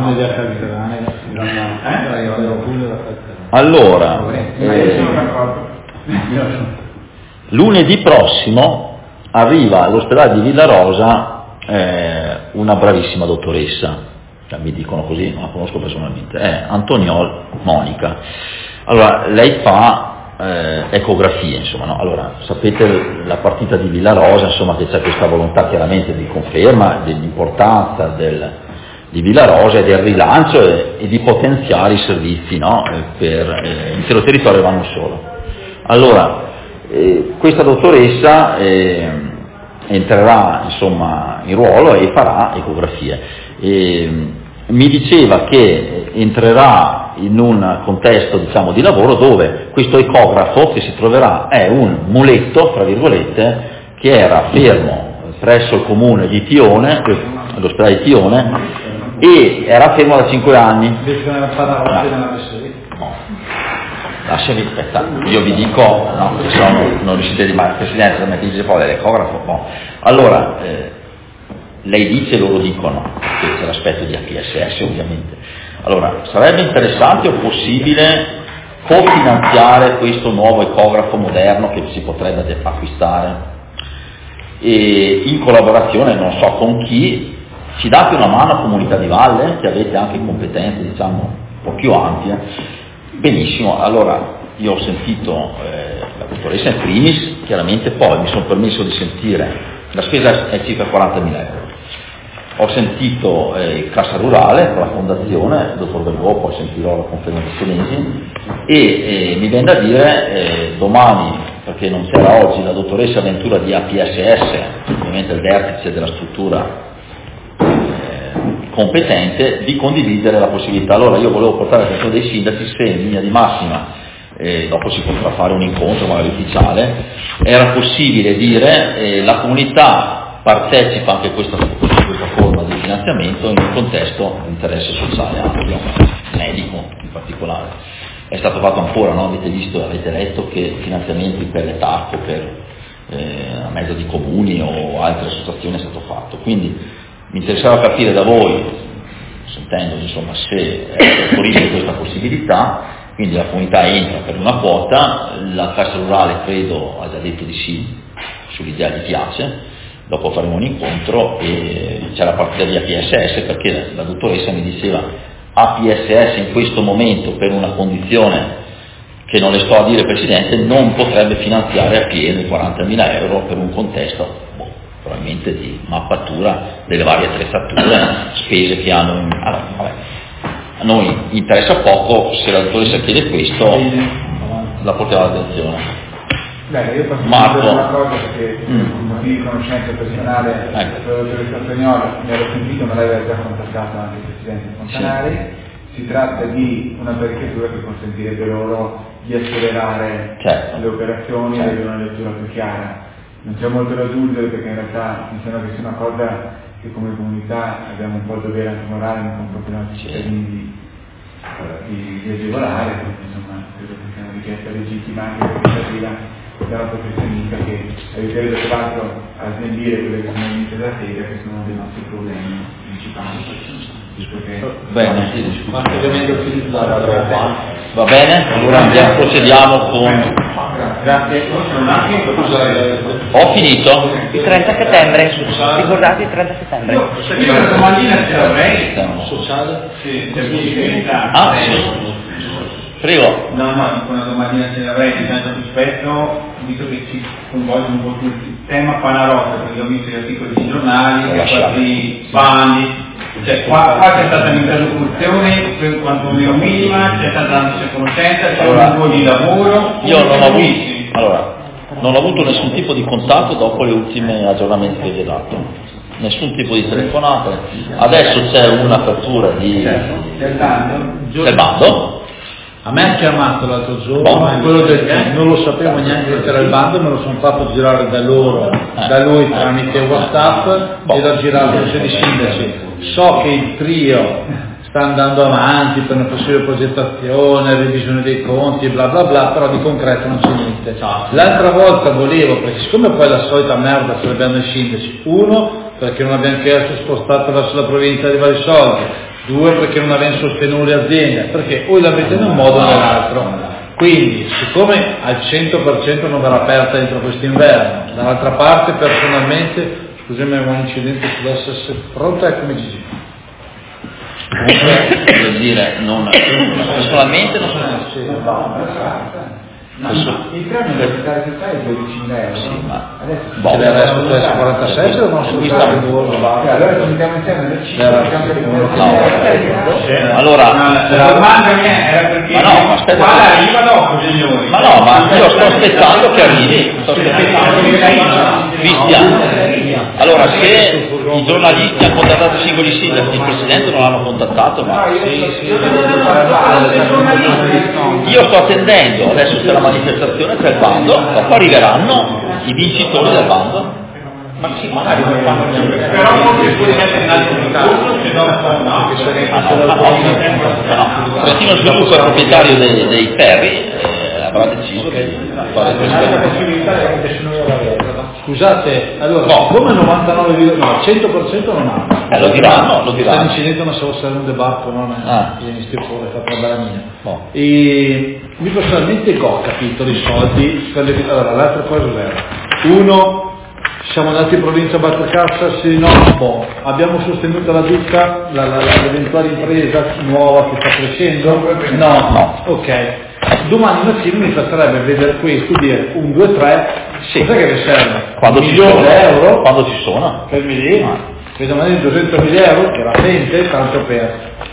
Allora, lunedì prossimo arriva all'ospedale di Villarosa una bravissima dottoressa, mi dicono così, non la conosco personalmente, è Antoniol Monica. Allora, lei fa ecografie, insomma, no? Allora, sapete la partita di Villarosa, insomma, che c'è questa volontà chiaramente di conferma dell'importanza di Villarosa e del rilancio e di potenziare i servizi, no? Per l'intero territorio, ma non solo. Allora, questa dottoressa entrerà insomma in ruolo e farà ecografie. Mi diceva che entrerà in un contesto, diciamo, di lavoro dove questo ecografo che si troverà è un muletto, tra virgolette, che era fermo presso il comune di Tione, all'ospedale di Tione, e era fermo da 5 anni. Lasciami, aspetta, io vi dico, no, che non riuscite di mai, Presidente, mi dice poi l'ecografo, no. Allora, lei dice, loro dicono, che c'è l'aspetto di APSS ovviamente. Allora, sarebbe interessante o possibile cofinanziare questo nuovo ecografo moderno che si potrebbe acquistare e in collaborazione, non so con chi, ci date una mano a Comunità di Valle, che avete anche competenze, diciamo, un po' più ampie. Benissimo, allora io ho sentito la dottoressa in primis, chiaramente poi mi sono permesso di sentire, la spesa è circa 40.000 euro, ho sentito Cassa Rurale con la fondazione, il dottor Belgò, poi sentirò la conferenza senesi e mi viene da dire domani, perché non c'era oggi, la dottoressa Ventura di APSS, ovviamente il vertice della struttura competente, di condividere la possibilità. Allora io volevo portare l'attenzione dei sindaci se in linea di massima, dopo si potrà fare un incontro magari ufficiale, era possibile dire la comunità partecipa anche a questa forma di finanziamento in un contesto di interesse sociale ampio, medico in particolare. È stato fatto ancora, no? Avete visto, avete letto che finanziamenti per le TAC, a mezzo di comuni o altre associazioni è stato fatto. Quindi mi interessava capire da voi, sentendo insomma se è disponibile questa possibilità, quindi la comunità entra per una quota, la Cassa Rurale credo ha già detto di sì, sull'idea gli piace, dopo faremo un incontro e c'è la partita di APSS perché la dottoressa mi diceva APSS in questo momento per una condizione che non le sto a dire Presidente non potrebbe finanziare a pieno i 40.000 euro per un contesto probabilmente di mappatura delle varie attrezzature, spese che hanno. Allora, vabbè. A noi interessa poco, se la dottoressa chiede questo, la portiamo all'attenzione. Beh, io posso dire una cosa perché motivi di conoscenza personale, la dottoressa Antoniol mi ero sentito, ma lei aveva già contattato anche il Presidente Fontanari. Si tratta di una apparecchiatura che consentirebbe loro di accelerare le operazioni e avere una lettura più chiara. Non c'è molto da aggiungere perché in realtà mi sembra che sia una cosa che come comunità abbiamo un po' il dovere anche morale nei confronti dei nostri cittadini di agevolare, quindi insomma credo che sia una richiesta legittima anche per dalla professionista che aiuterebbe tra l'altro a snellire quelle che sono le iniziative della Lega, che sono dei nostri problemi principali. Bene, va va bene? Allora procediamo con... Grazie. Ho finito? Il 30 settembre, ricordate il 30 settembre? Io una domandina ce l'avrei. Sociale? Sì, per verità. Ah, sì. Prego. No, dico una domandina ce l'avrei, di tanto rispetto, visto che ci coinvolge un po' sul tema Panarotta, perché ho visto gli articoli sui giornali, questi bandi. Cioè, qua c'è stata un'interlocuzione per quanto meno minima, c'è stata una conoscenza, c'è un po' di lavoro. Io non ho avuto nessun tipo di contatto dopo le ultime aggiornamenti che vi ho dato, nessun tipo di telefonate. Adesso c'è un'apertura del bando. A me ha chiamato l'altro giorno, quello del team, non lo sapevo neanche che c'era il bando, me lo sono fatto girare da lui tramite WhatsApp e l'ho girato ai suoi sindaci. So che il trio sta andando avanti per una possibile progettazione, revisione dei conti, bla bla bla, però di concreto non c'è niente. L'altra volta volevo, perché siccome poi la solita merda ce l'abbiamo i sindaci, uno perché non abbiamo chiesto spostato verso la provincia di vari soldi, due perché non abbiamo sostenuto le aziende, perché o l'avete in un modo o nell'altro. Quindi, siccome al 100% non verrà aperta entro quest'inverno, dall'altra parte personalmente, scusami, avevo un incidente sull'SS, pronto? Eccomi Gigi. Voglio dire, personalmente non sono... Il premio universitario sociale è 12.000 euro. Sì, ma adesso può essere 46 o non so? Allora ci mettiamo insieme le cifre. Allora, la domanda mia era perché qua arriva dopo, signori. Ma no, ma io sto aspettando che arrivi. Cristian, allora se i giornalisti hanno contattato i singoli sindaci, il presidente non l'hanno contattato, ma io sto attendendo, adesso c'è la manifestazione, c'è il bando, dopo arriveranno i vincitori del bando. Ma sì, magari non fanno niente. Però forse può essere un altro discorso, se no. Trentino Sviluppo è proprietario dei ferri, avrà deciso di fare questo. Scusate, allora, come 99, no, 100% non hanno. Lo diranno. Sta incidente, ma se fosse un debarco, non è fatto la bella mia. E io personalmente ho capito i soldi per le... Allora, l'altra cosa era, uno, siamo andati in provincia a Battercassa, sì, no, abbiamo sostenuto la ditta, l'eventuale impresa nuova che sta crescendo? No, ok. Domani mattina mi piacerebbe vedere questo, dire 1, 2, 3, sì. Cos'è che vi serve? Quando ci sono euro? Quando ci sono? Fermi lì, vedo magari 200.000 euro, che era gente, tanto per...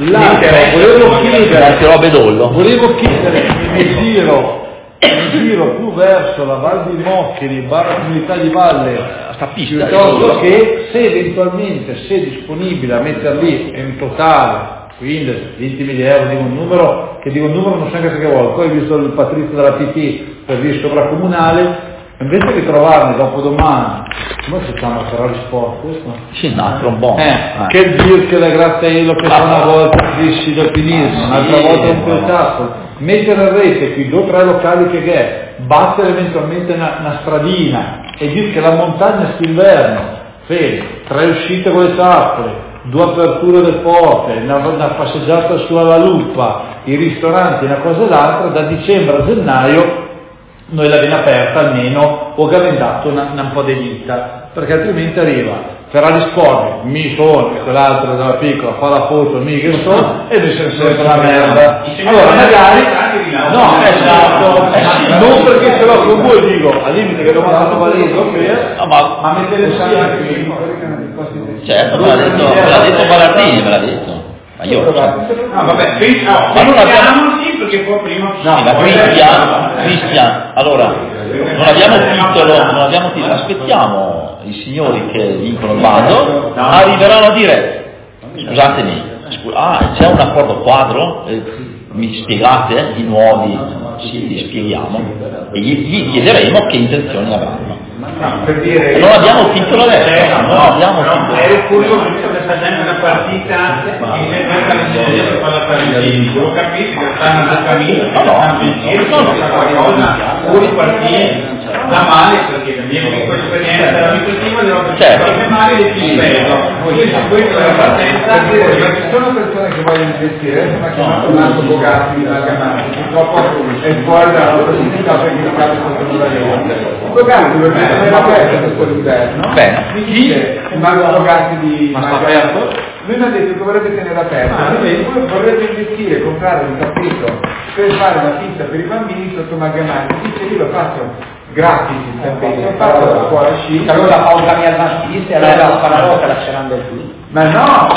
Volevo chiedere mi giro più verso la Val di Moccheri, barra comunità di Valle, sta pista, piuttosto che se eventualmente sei disponibile a mettere lì in totale 15, 20.000 euro, dico un numero non so neanche che vuole, poi ho visto il Patrizio della PT per via sovracomunale, invece di trovarne dopo domani, come si chiama Ferrari Sport questo? Sì, un altro un buono. Che il Dirk e la Grattaello che sono una volta fissi d'alpinismo, un'altra volta un spettacolo, mettere in rete qui 2 o 3 locali che è, battere eventualmente una stradina e dire che la montagna quest'inverno, 3 uscite con le tappole, 2 aperture del porte, una passeggiata sulla Luppa, i ristoranti, una cosa e l'altra, da dicembre a gennaio noi l'abbiamo aperta almeno o gavendato un po' di vita, perché altrimenti arriva Ferrari Sport, mi sono, e quell'altro dalla piccola fa la foto, mi che sono, e noi siamo sempre la merda. Allora magari, no, esatto, non perché ce l'ho con voi, dico, al limite che l'ho mandato Valerio, ma mettere sempre qui. Certo, me l'ha detto Ballardini, me l'ha detto. Ma io lo so. No, vabbè, ma non abbiamo perché poi prima. No, ma Cristian, allora non abbiamo titolo, aspettiamo i signori che vincono il bando, arriveranno a dire scusatemi, c'è un accordo quadro? Mi spiegate i nuovi? Sì, li spieghiamo e gli chiederemo che intenzioni avranno. Per dire, non abbiamo titolo adesso, ero curioso che facendo una partita che fa la partita, lo capisci che stanno nel cammino, stanno in giro, qualcosa, fuori partire. certo. Questa è la partenza, ma ci sono persone che vogliono investire, adesso mi ha chiamato un altro Bogatti dalla Campania, purtroppo è fuori dalla possibilità perché non capo sotto la legge. Bogatti per me è aperto questo l'inverno, mi dice Mario Bogatti di Marco, lui mi ha detto che vorrebbe tenere aperto, lui vorrebbe investire, comprare un tappeto per fare una pista per i bambini sotto Magamani, dice io lo faccio gratis il tappeto, ho fatto la scuola sci, allora fa un camion avanti, allora fa la volta lasceranno il qui. Ma no,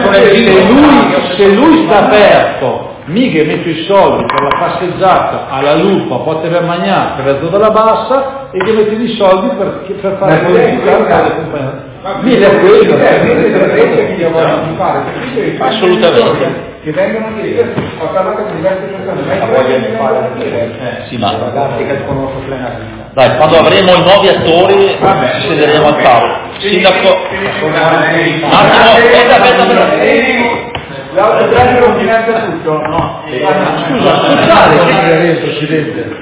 se lui sta aperto, mica mette i soldi per la passeggiata alla lupa, poteva mangiare per la zona bassa e che mette i soldi per fare pubblicità. Mille quello, che io voglio fare, assolutamente. Che vengono a dire, ho parlato con diverse persone, ma voglio fare sì, ma ragazzi che conosco plena vita. dai, quando avremo i nuovi attori ci siederemo al tavolo. Sindaco, un attimo, aspetta. L'altro premio finanzia tutto? No. Scusa, sociale, Presidente.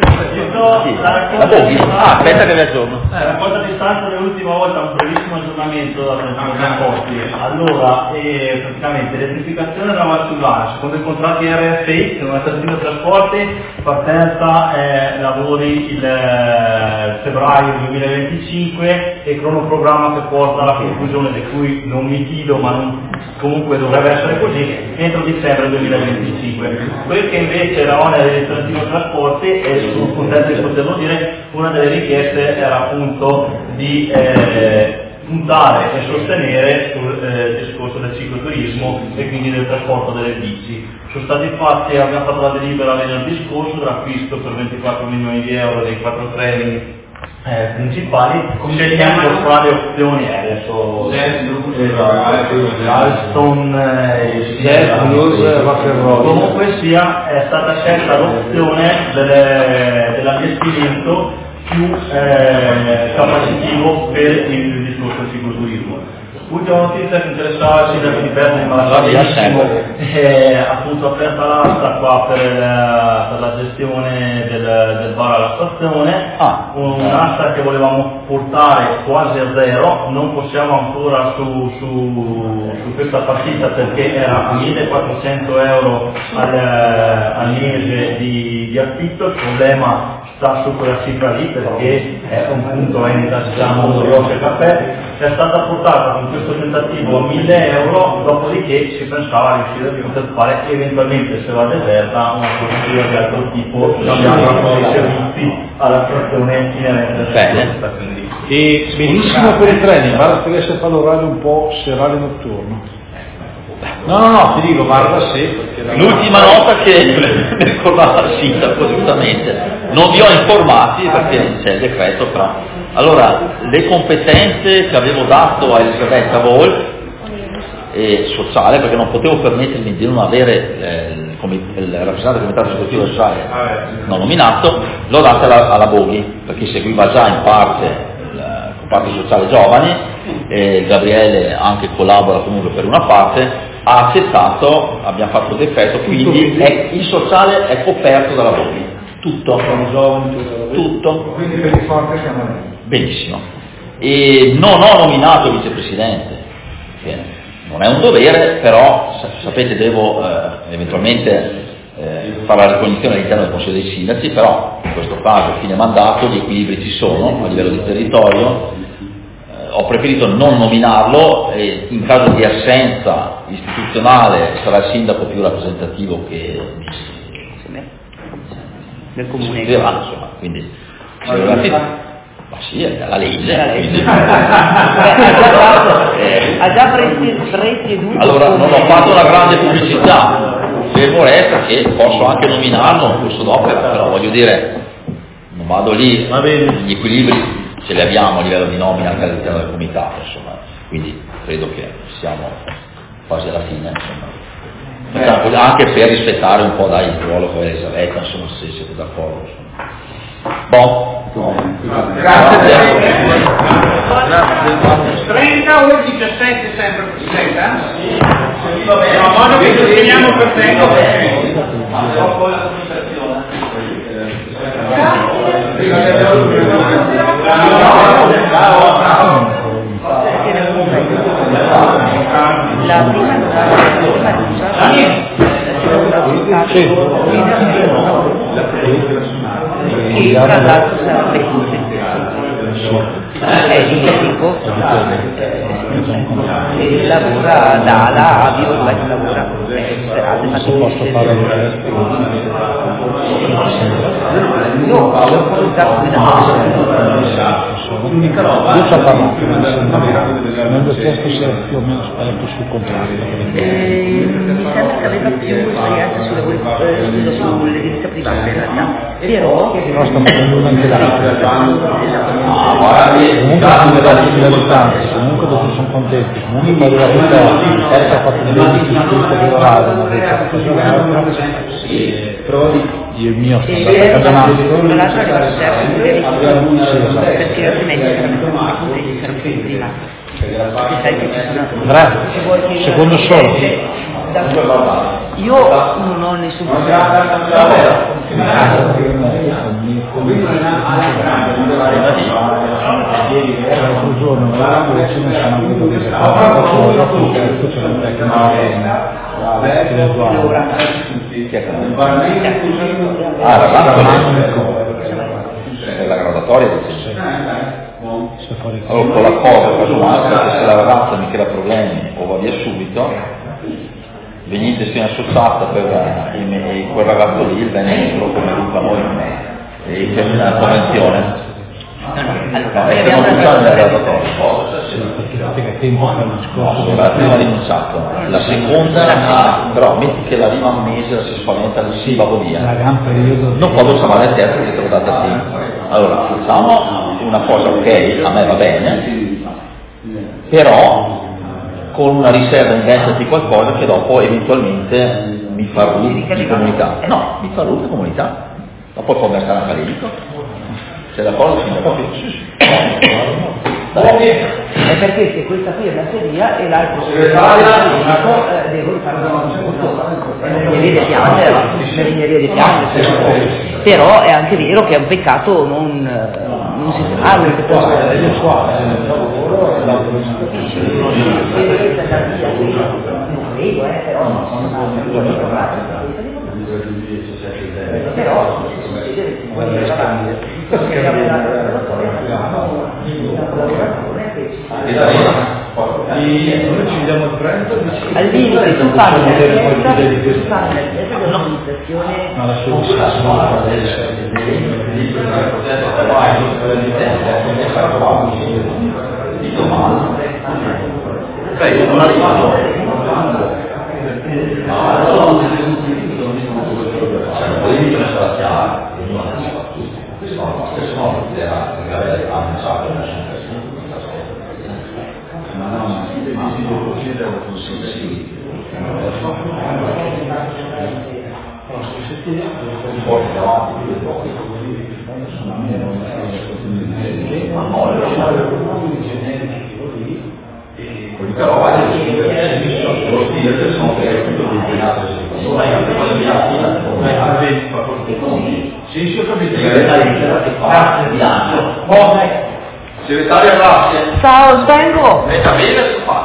La Boghi? Aspetta che vi aggiorno. La cosa di stanza dell'ultima volta, un brevissimo aggiornamento della trasporti. Allora, praticamente l'elettrificazione della Valsugana, secondo i contratti RFI, che non è stato finito trasporti, partenza lavori il febbraio 2025 e cronoprogramma che porta alla conclusione, di cui non mi fido, ma comunque dovrebbe essere così, entro dicembre 2025. Quel che invece era onere dell'amministrativo trasporti, e sono contento di poterlo dire, una delle richieste era appunto di puntare e sostenere sul discorso del cicloturismo e quindi del trasporto delle bici. Sono stati fatti, abbiamo fatto la delibera venerdì scorso dell'acquisto per 24 milioni di euro dei 4 treni principali, scegliamo per quali opzioni adesso Alstom comunque sia è stata scelta l'opzione dell'allestimento più capacitivo per il discorso del cicloturismo. Ultima notizia che interessava il sindaco di Berni, ma la sa benissimo, appunto aperta l'asta qua per la gestione del bar alla stazione, un'asta che volevamo portare quasi a zero, non possiamo ancora su questa partita perché era a 1.400 euro al mese di affitto. Il problema sta su quella cifra lì perché è un punto vendita, diciamo, Rossi Caffè, è stata portata con questo tentativo a 1.000 euro, dopodiché si pensava a riuscire a poter fare eventualmente, se va deserta, una procedura di altro tipo, cambiando i servizi alla stazione inerente. E benissimo per i treni, guarda se riesce a fare l'orario un po' serale notturno. No, ti dico, guarda perché l'ultima nota che mi ricordava il sindaco giustamente, non vi ho informati perché c'è il decreto, però allora le competenze che avevo dato a Elisabetta Vol e sociale, perché non potevo permettermi di non avere il rappresentante del comitato esecutivo sociale non nominato, l'ho data alla Boghi perché seguiva già in parte il comparto sociale giovani, Gabriele anche collabora comunque per una parte, ha accettato, abbiamo fatto il decreto, quindi il sociale è coperto dalla Boghi, tutto. Quindi per il forte siamo lì. Benissimo. E non ho nominato il vicepresidente, che non è un dovere, però sapete devo eventualmente fare la ricognizione all'interno del Consiglio dei Sindaci, però in questo caso a fine mandato gli equilibri ci sono a livello di territorio. Ho preferito non nominarlo e in caso di assenza istituzionale sarà il sindaco più rappresentativo che nel comune. Insomma, quindi ma sì, è la legge. Ha già presieduto. Allora non ho fatto una grande pubblicità, fermo resta che posso anche nominarlo in corso d'opera, però voglio dire, non vado lì, gli equilibri ce li abbiamo a livello di nomina anche all'interno del comitato, insomma, quindi credo che siamo quasi alla fine, insomma. Anche per rispettare un po' il ruolo che aveva Elisabetta, insomma, se siete d'accordo. Grazie. 30 o 17 sempre Presidente? Sì. Va bene, ma modo che ci teniamo per tempo. Dopo la consultazione. Grazie. che tra l'altro sarà è di medico e lavora da ala a Bio, lavora serate, se posso fare il resto. Io ci ho parlato, mi hanno chiesto se più o meno esperto sul contratto. Mi sembra che aveva più esperienza sull'edilizia privata in realtà, però sta facendo anche comunque dopo sono contenti, comunque poi della vita ha fatto un bel istituto di orale, il mio tra l'altro è perché altrimenti saranno più prima. Sai che ci sono secondo solo io non ho nessun problema. L'altro giorno ce ne sono anche delle è la graduatoria allora con la cosa casomai se la ragazza mi crea problemi o va via subito venite sia associata per quel ragazzo lì il benessere come dico a noi e c'è una convenzione è non funziona nel graduatorio la prima ha rinunciato la seconda però metti che arriva un mese la si spaventa si va via non quando sarà le terze che te lo date sì allora facciamo una cosa ok a me va bene però con una riserva inventati qualcosa che dopo eventualmente mi fa root di comunità no mi fa root di comunità dopo può versare anche all'edico se la cosa si capisce è perché se questa qui è la seria e l'altro devo fare una l'ingegneria di piangere però è anche vero che è un peccato non sistemare però noi ci diamo il Trento al limite tu parli dell'amministrazione Segretaria, grazie. Ciao, svengo. Metta bene,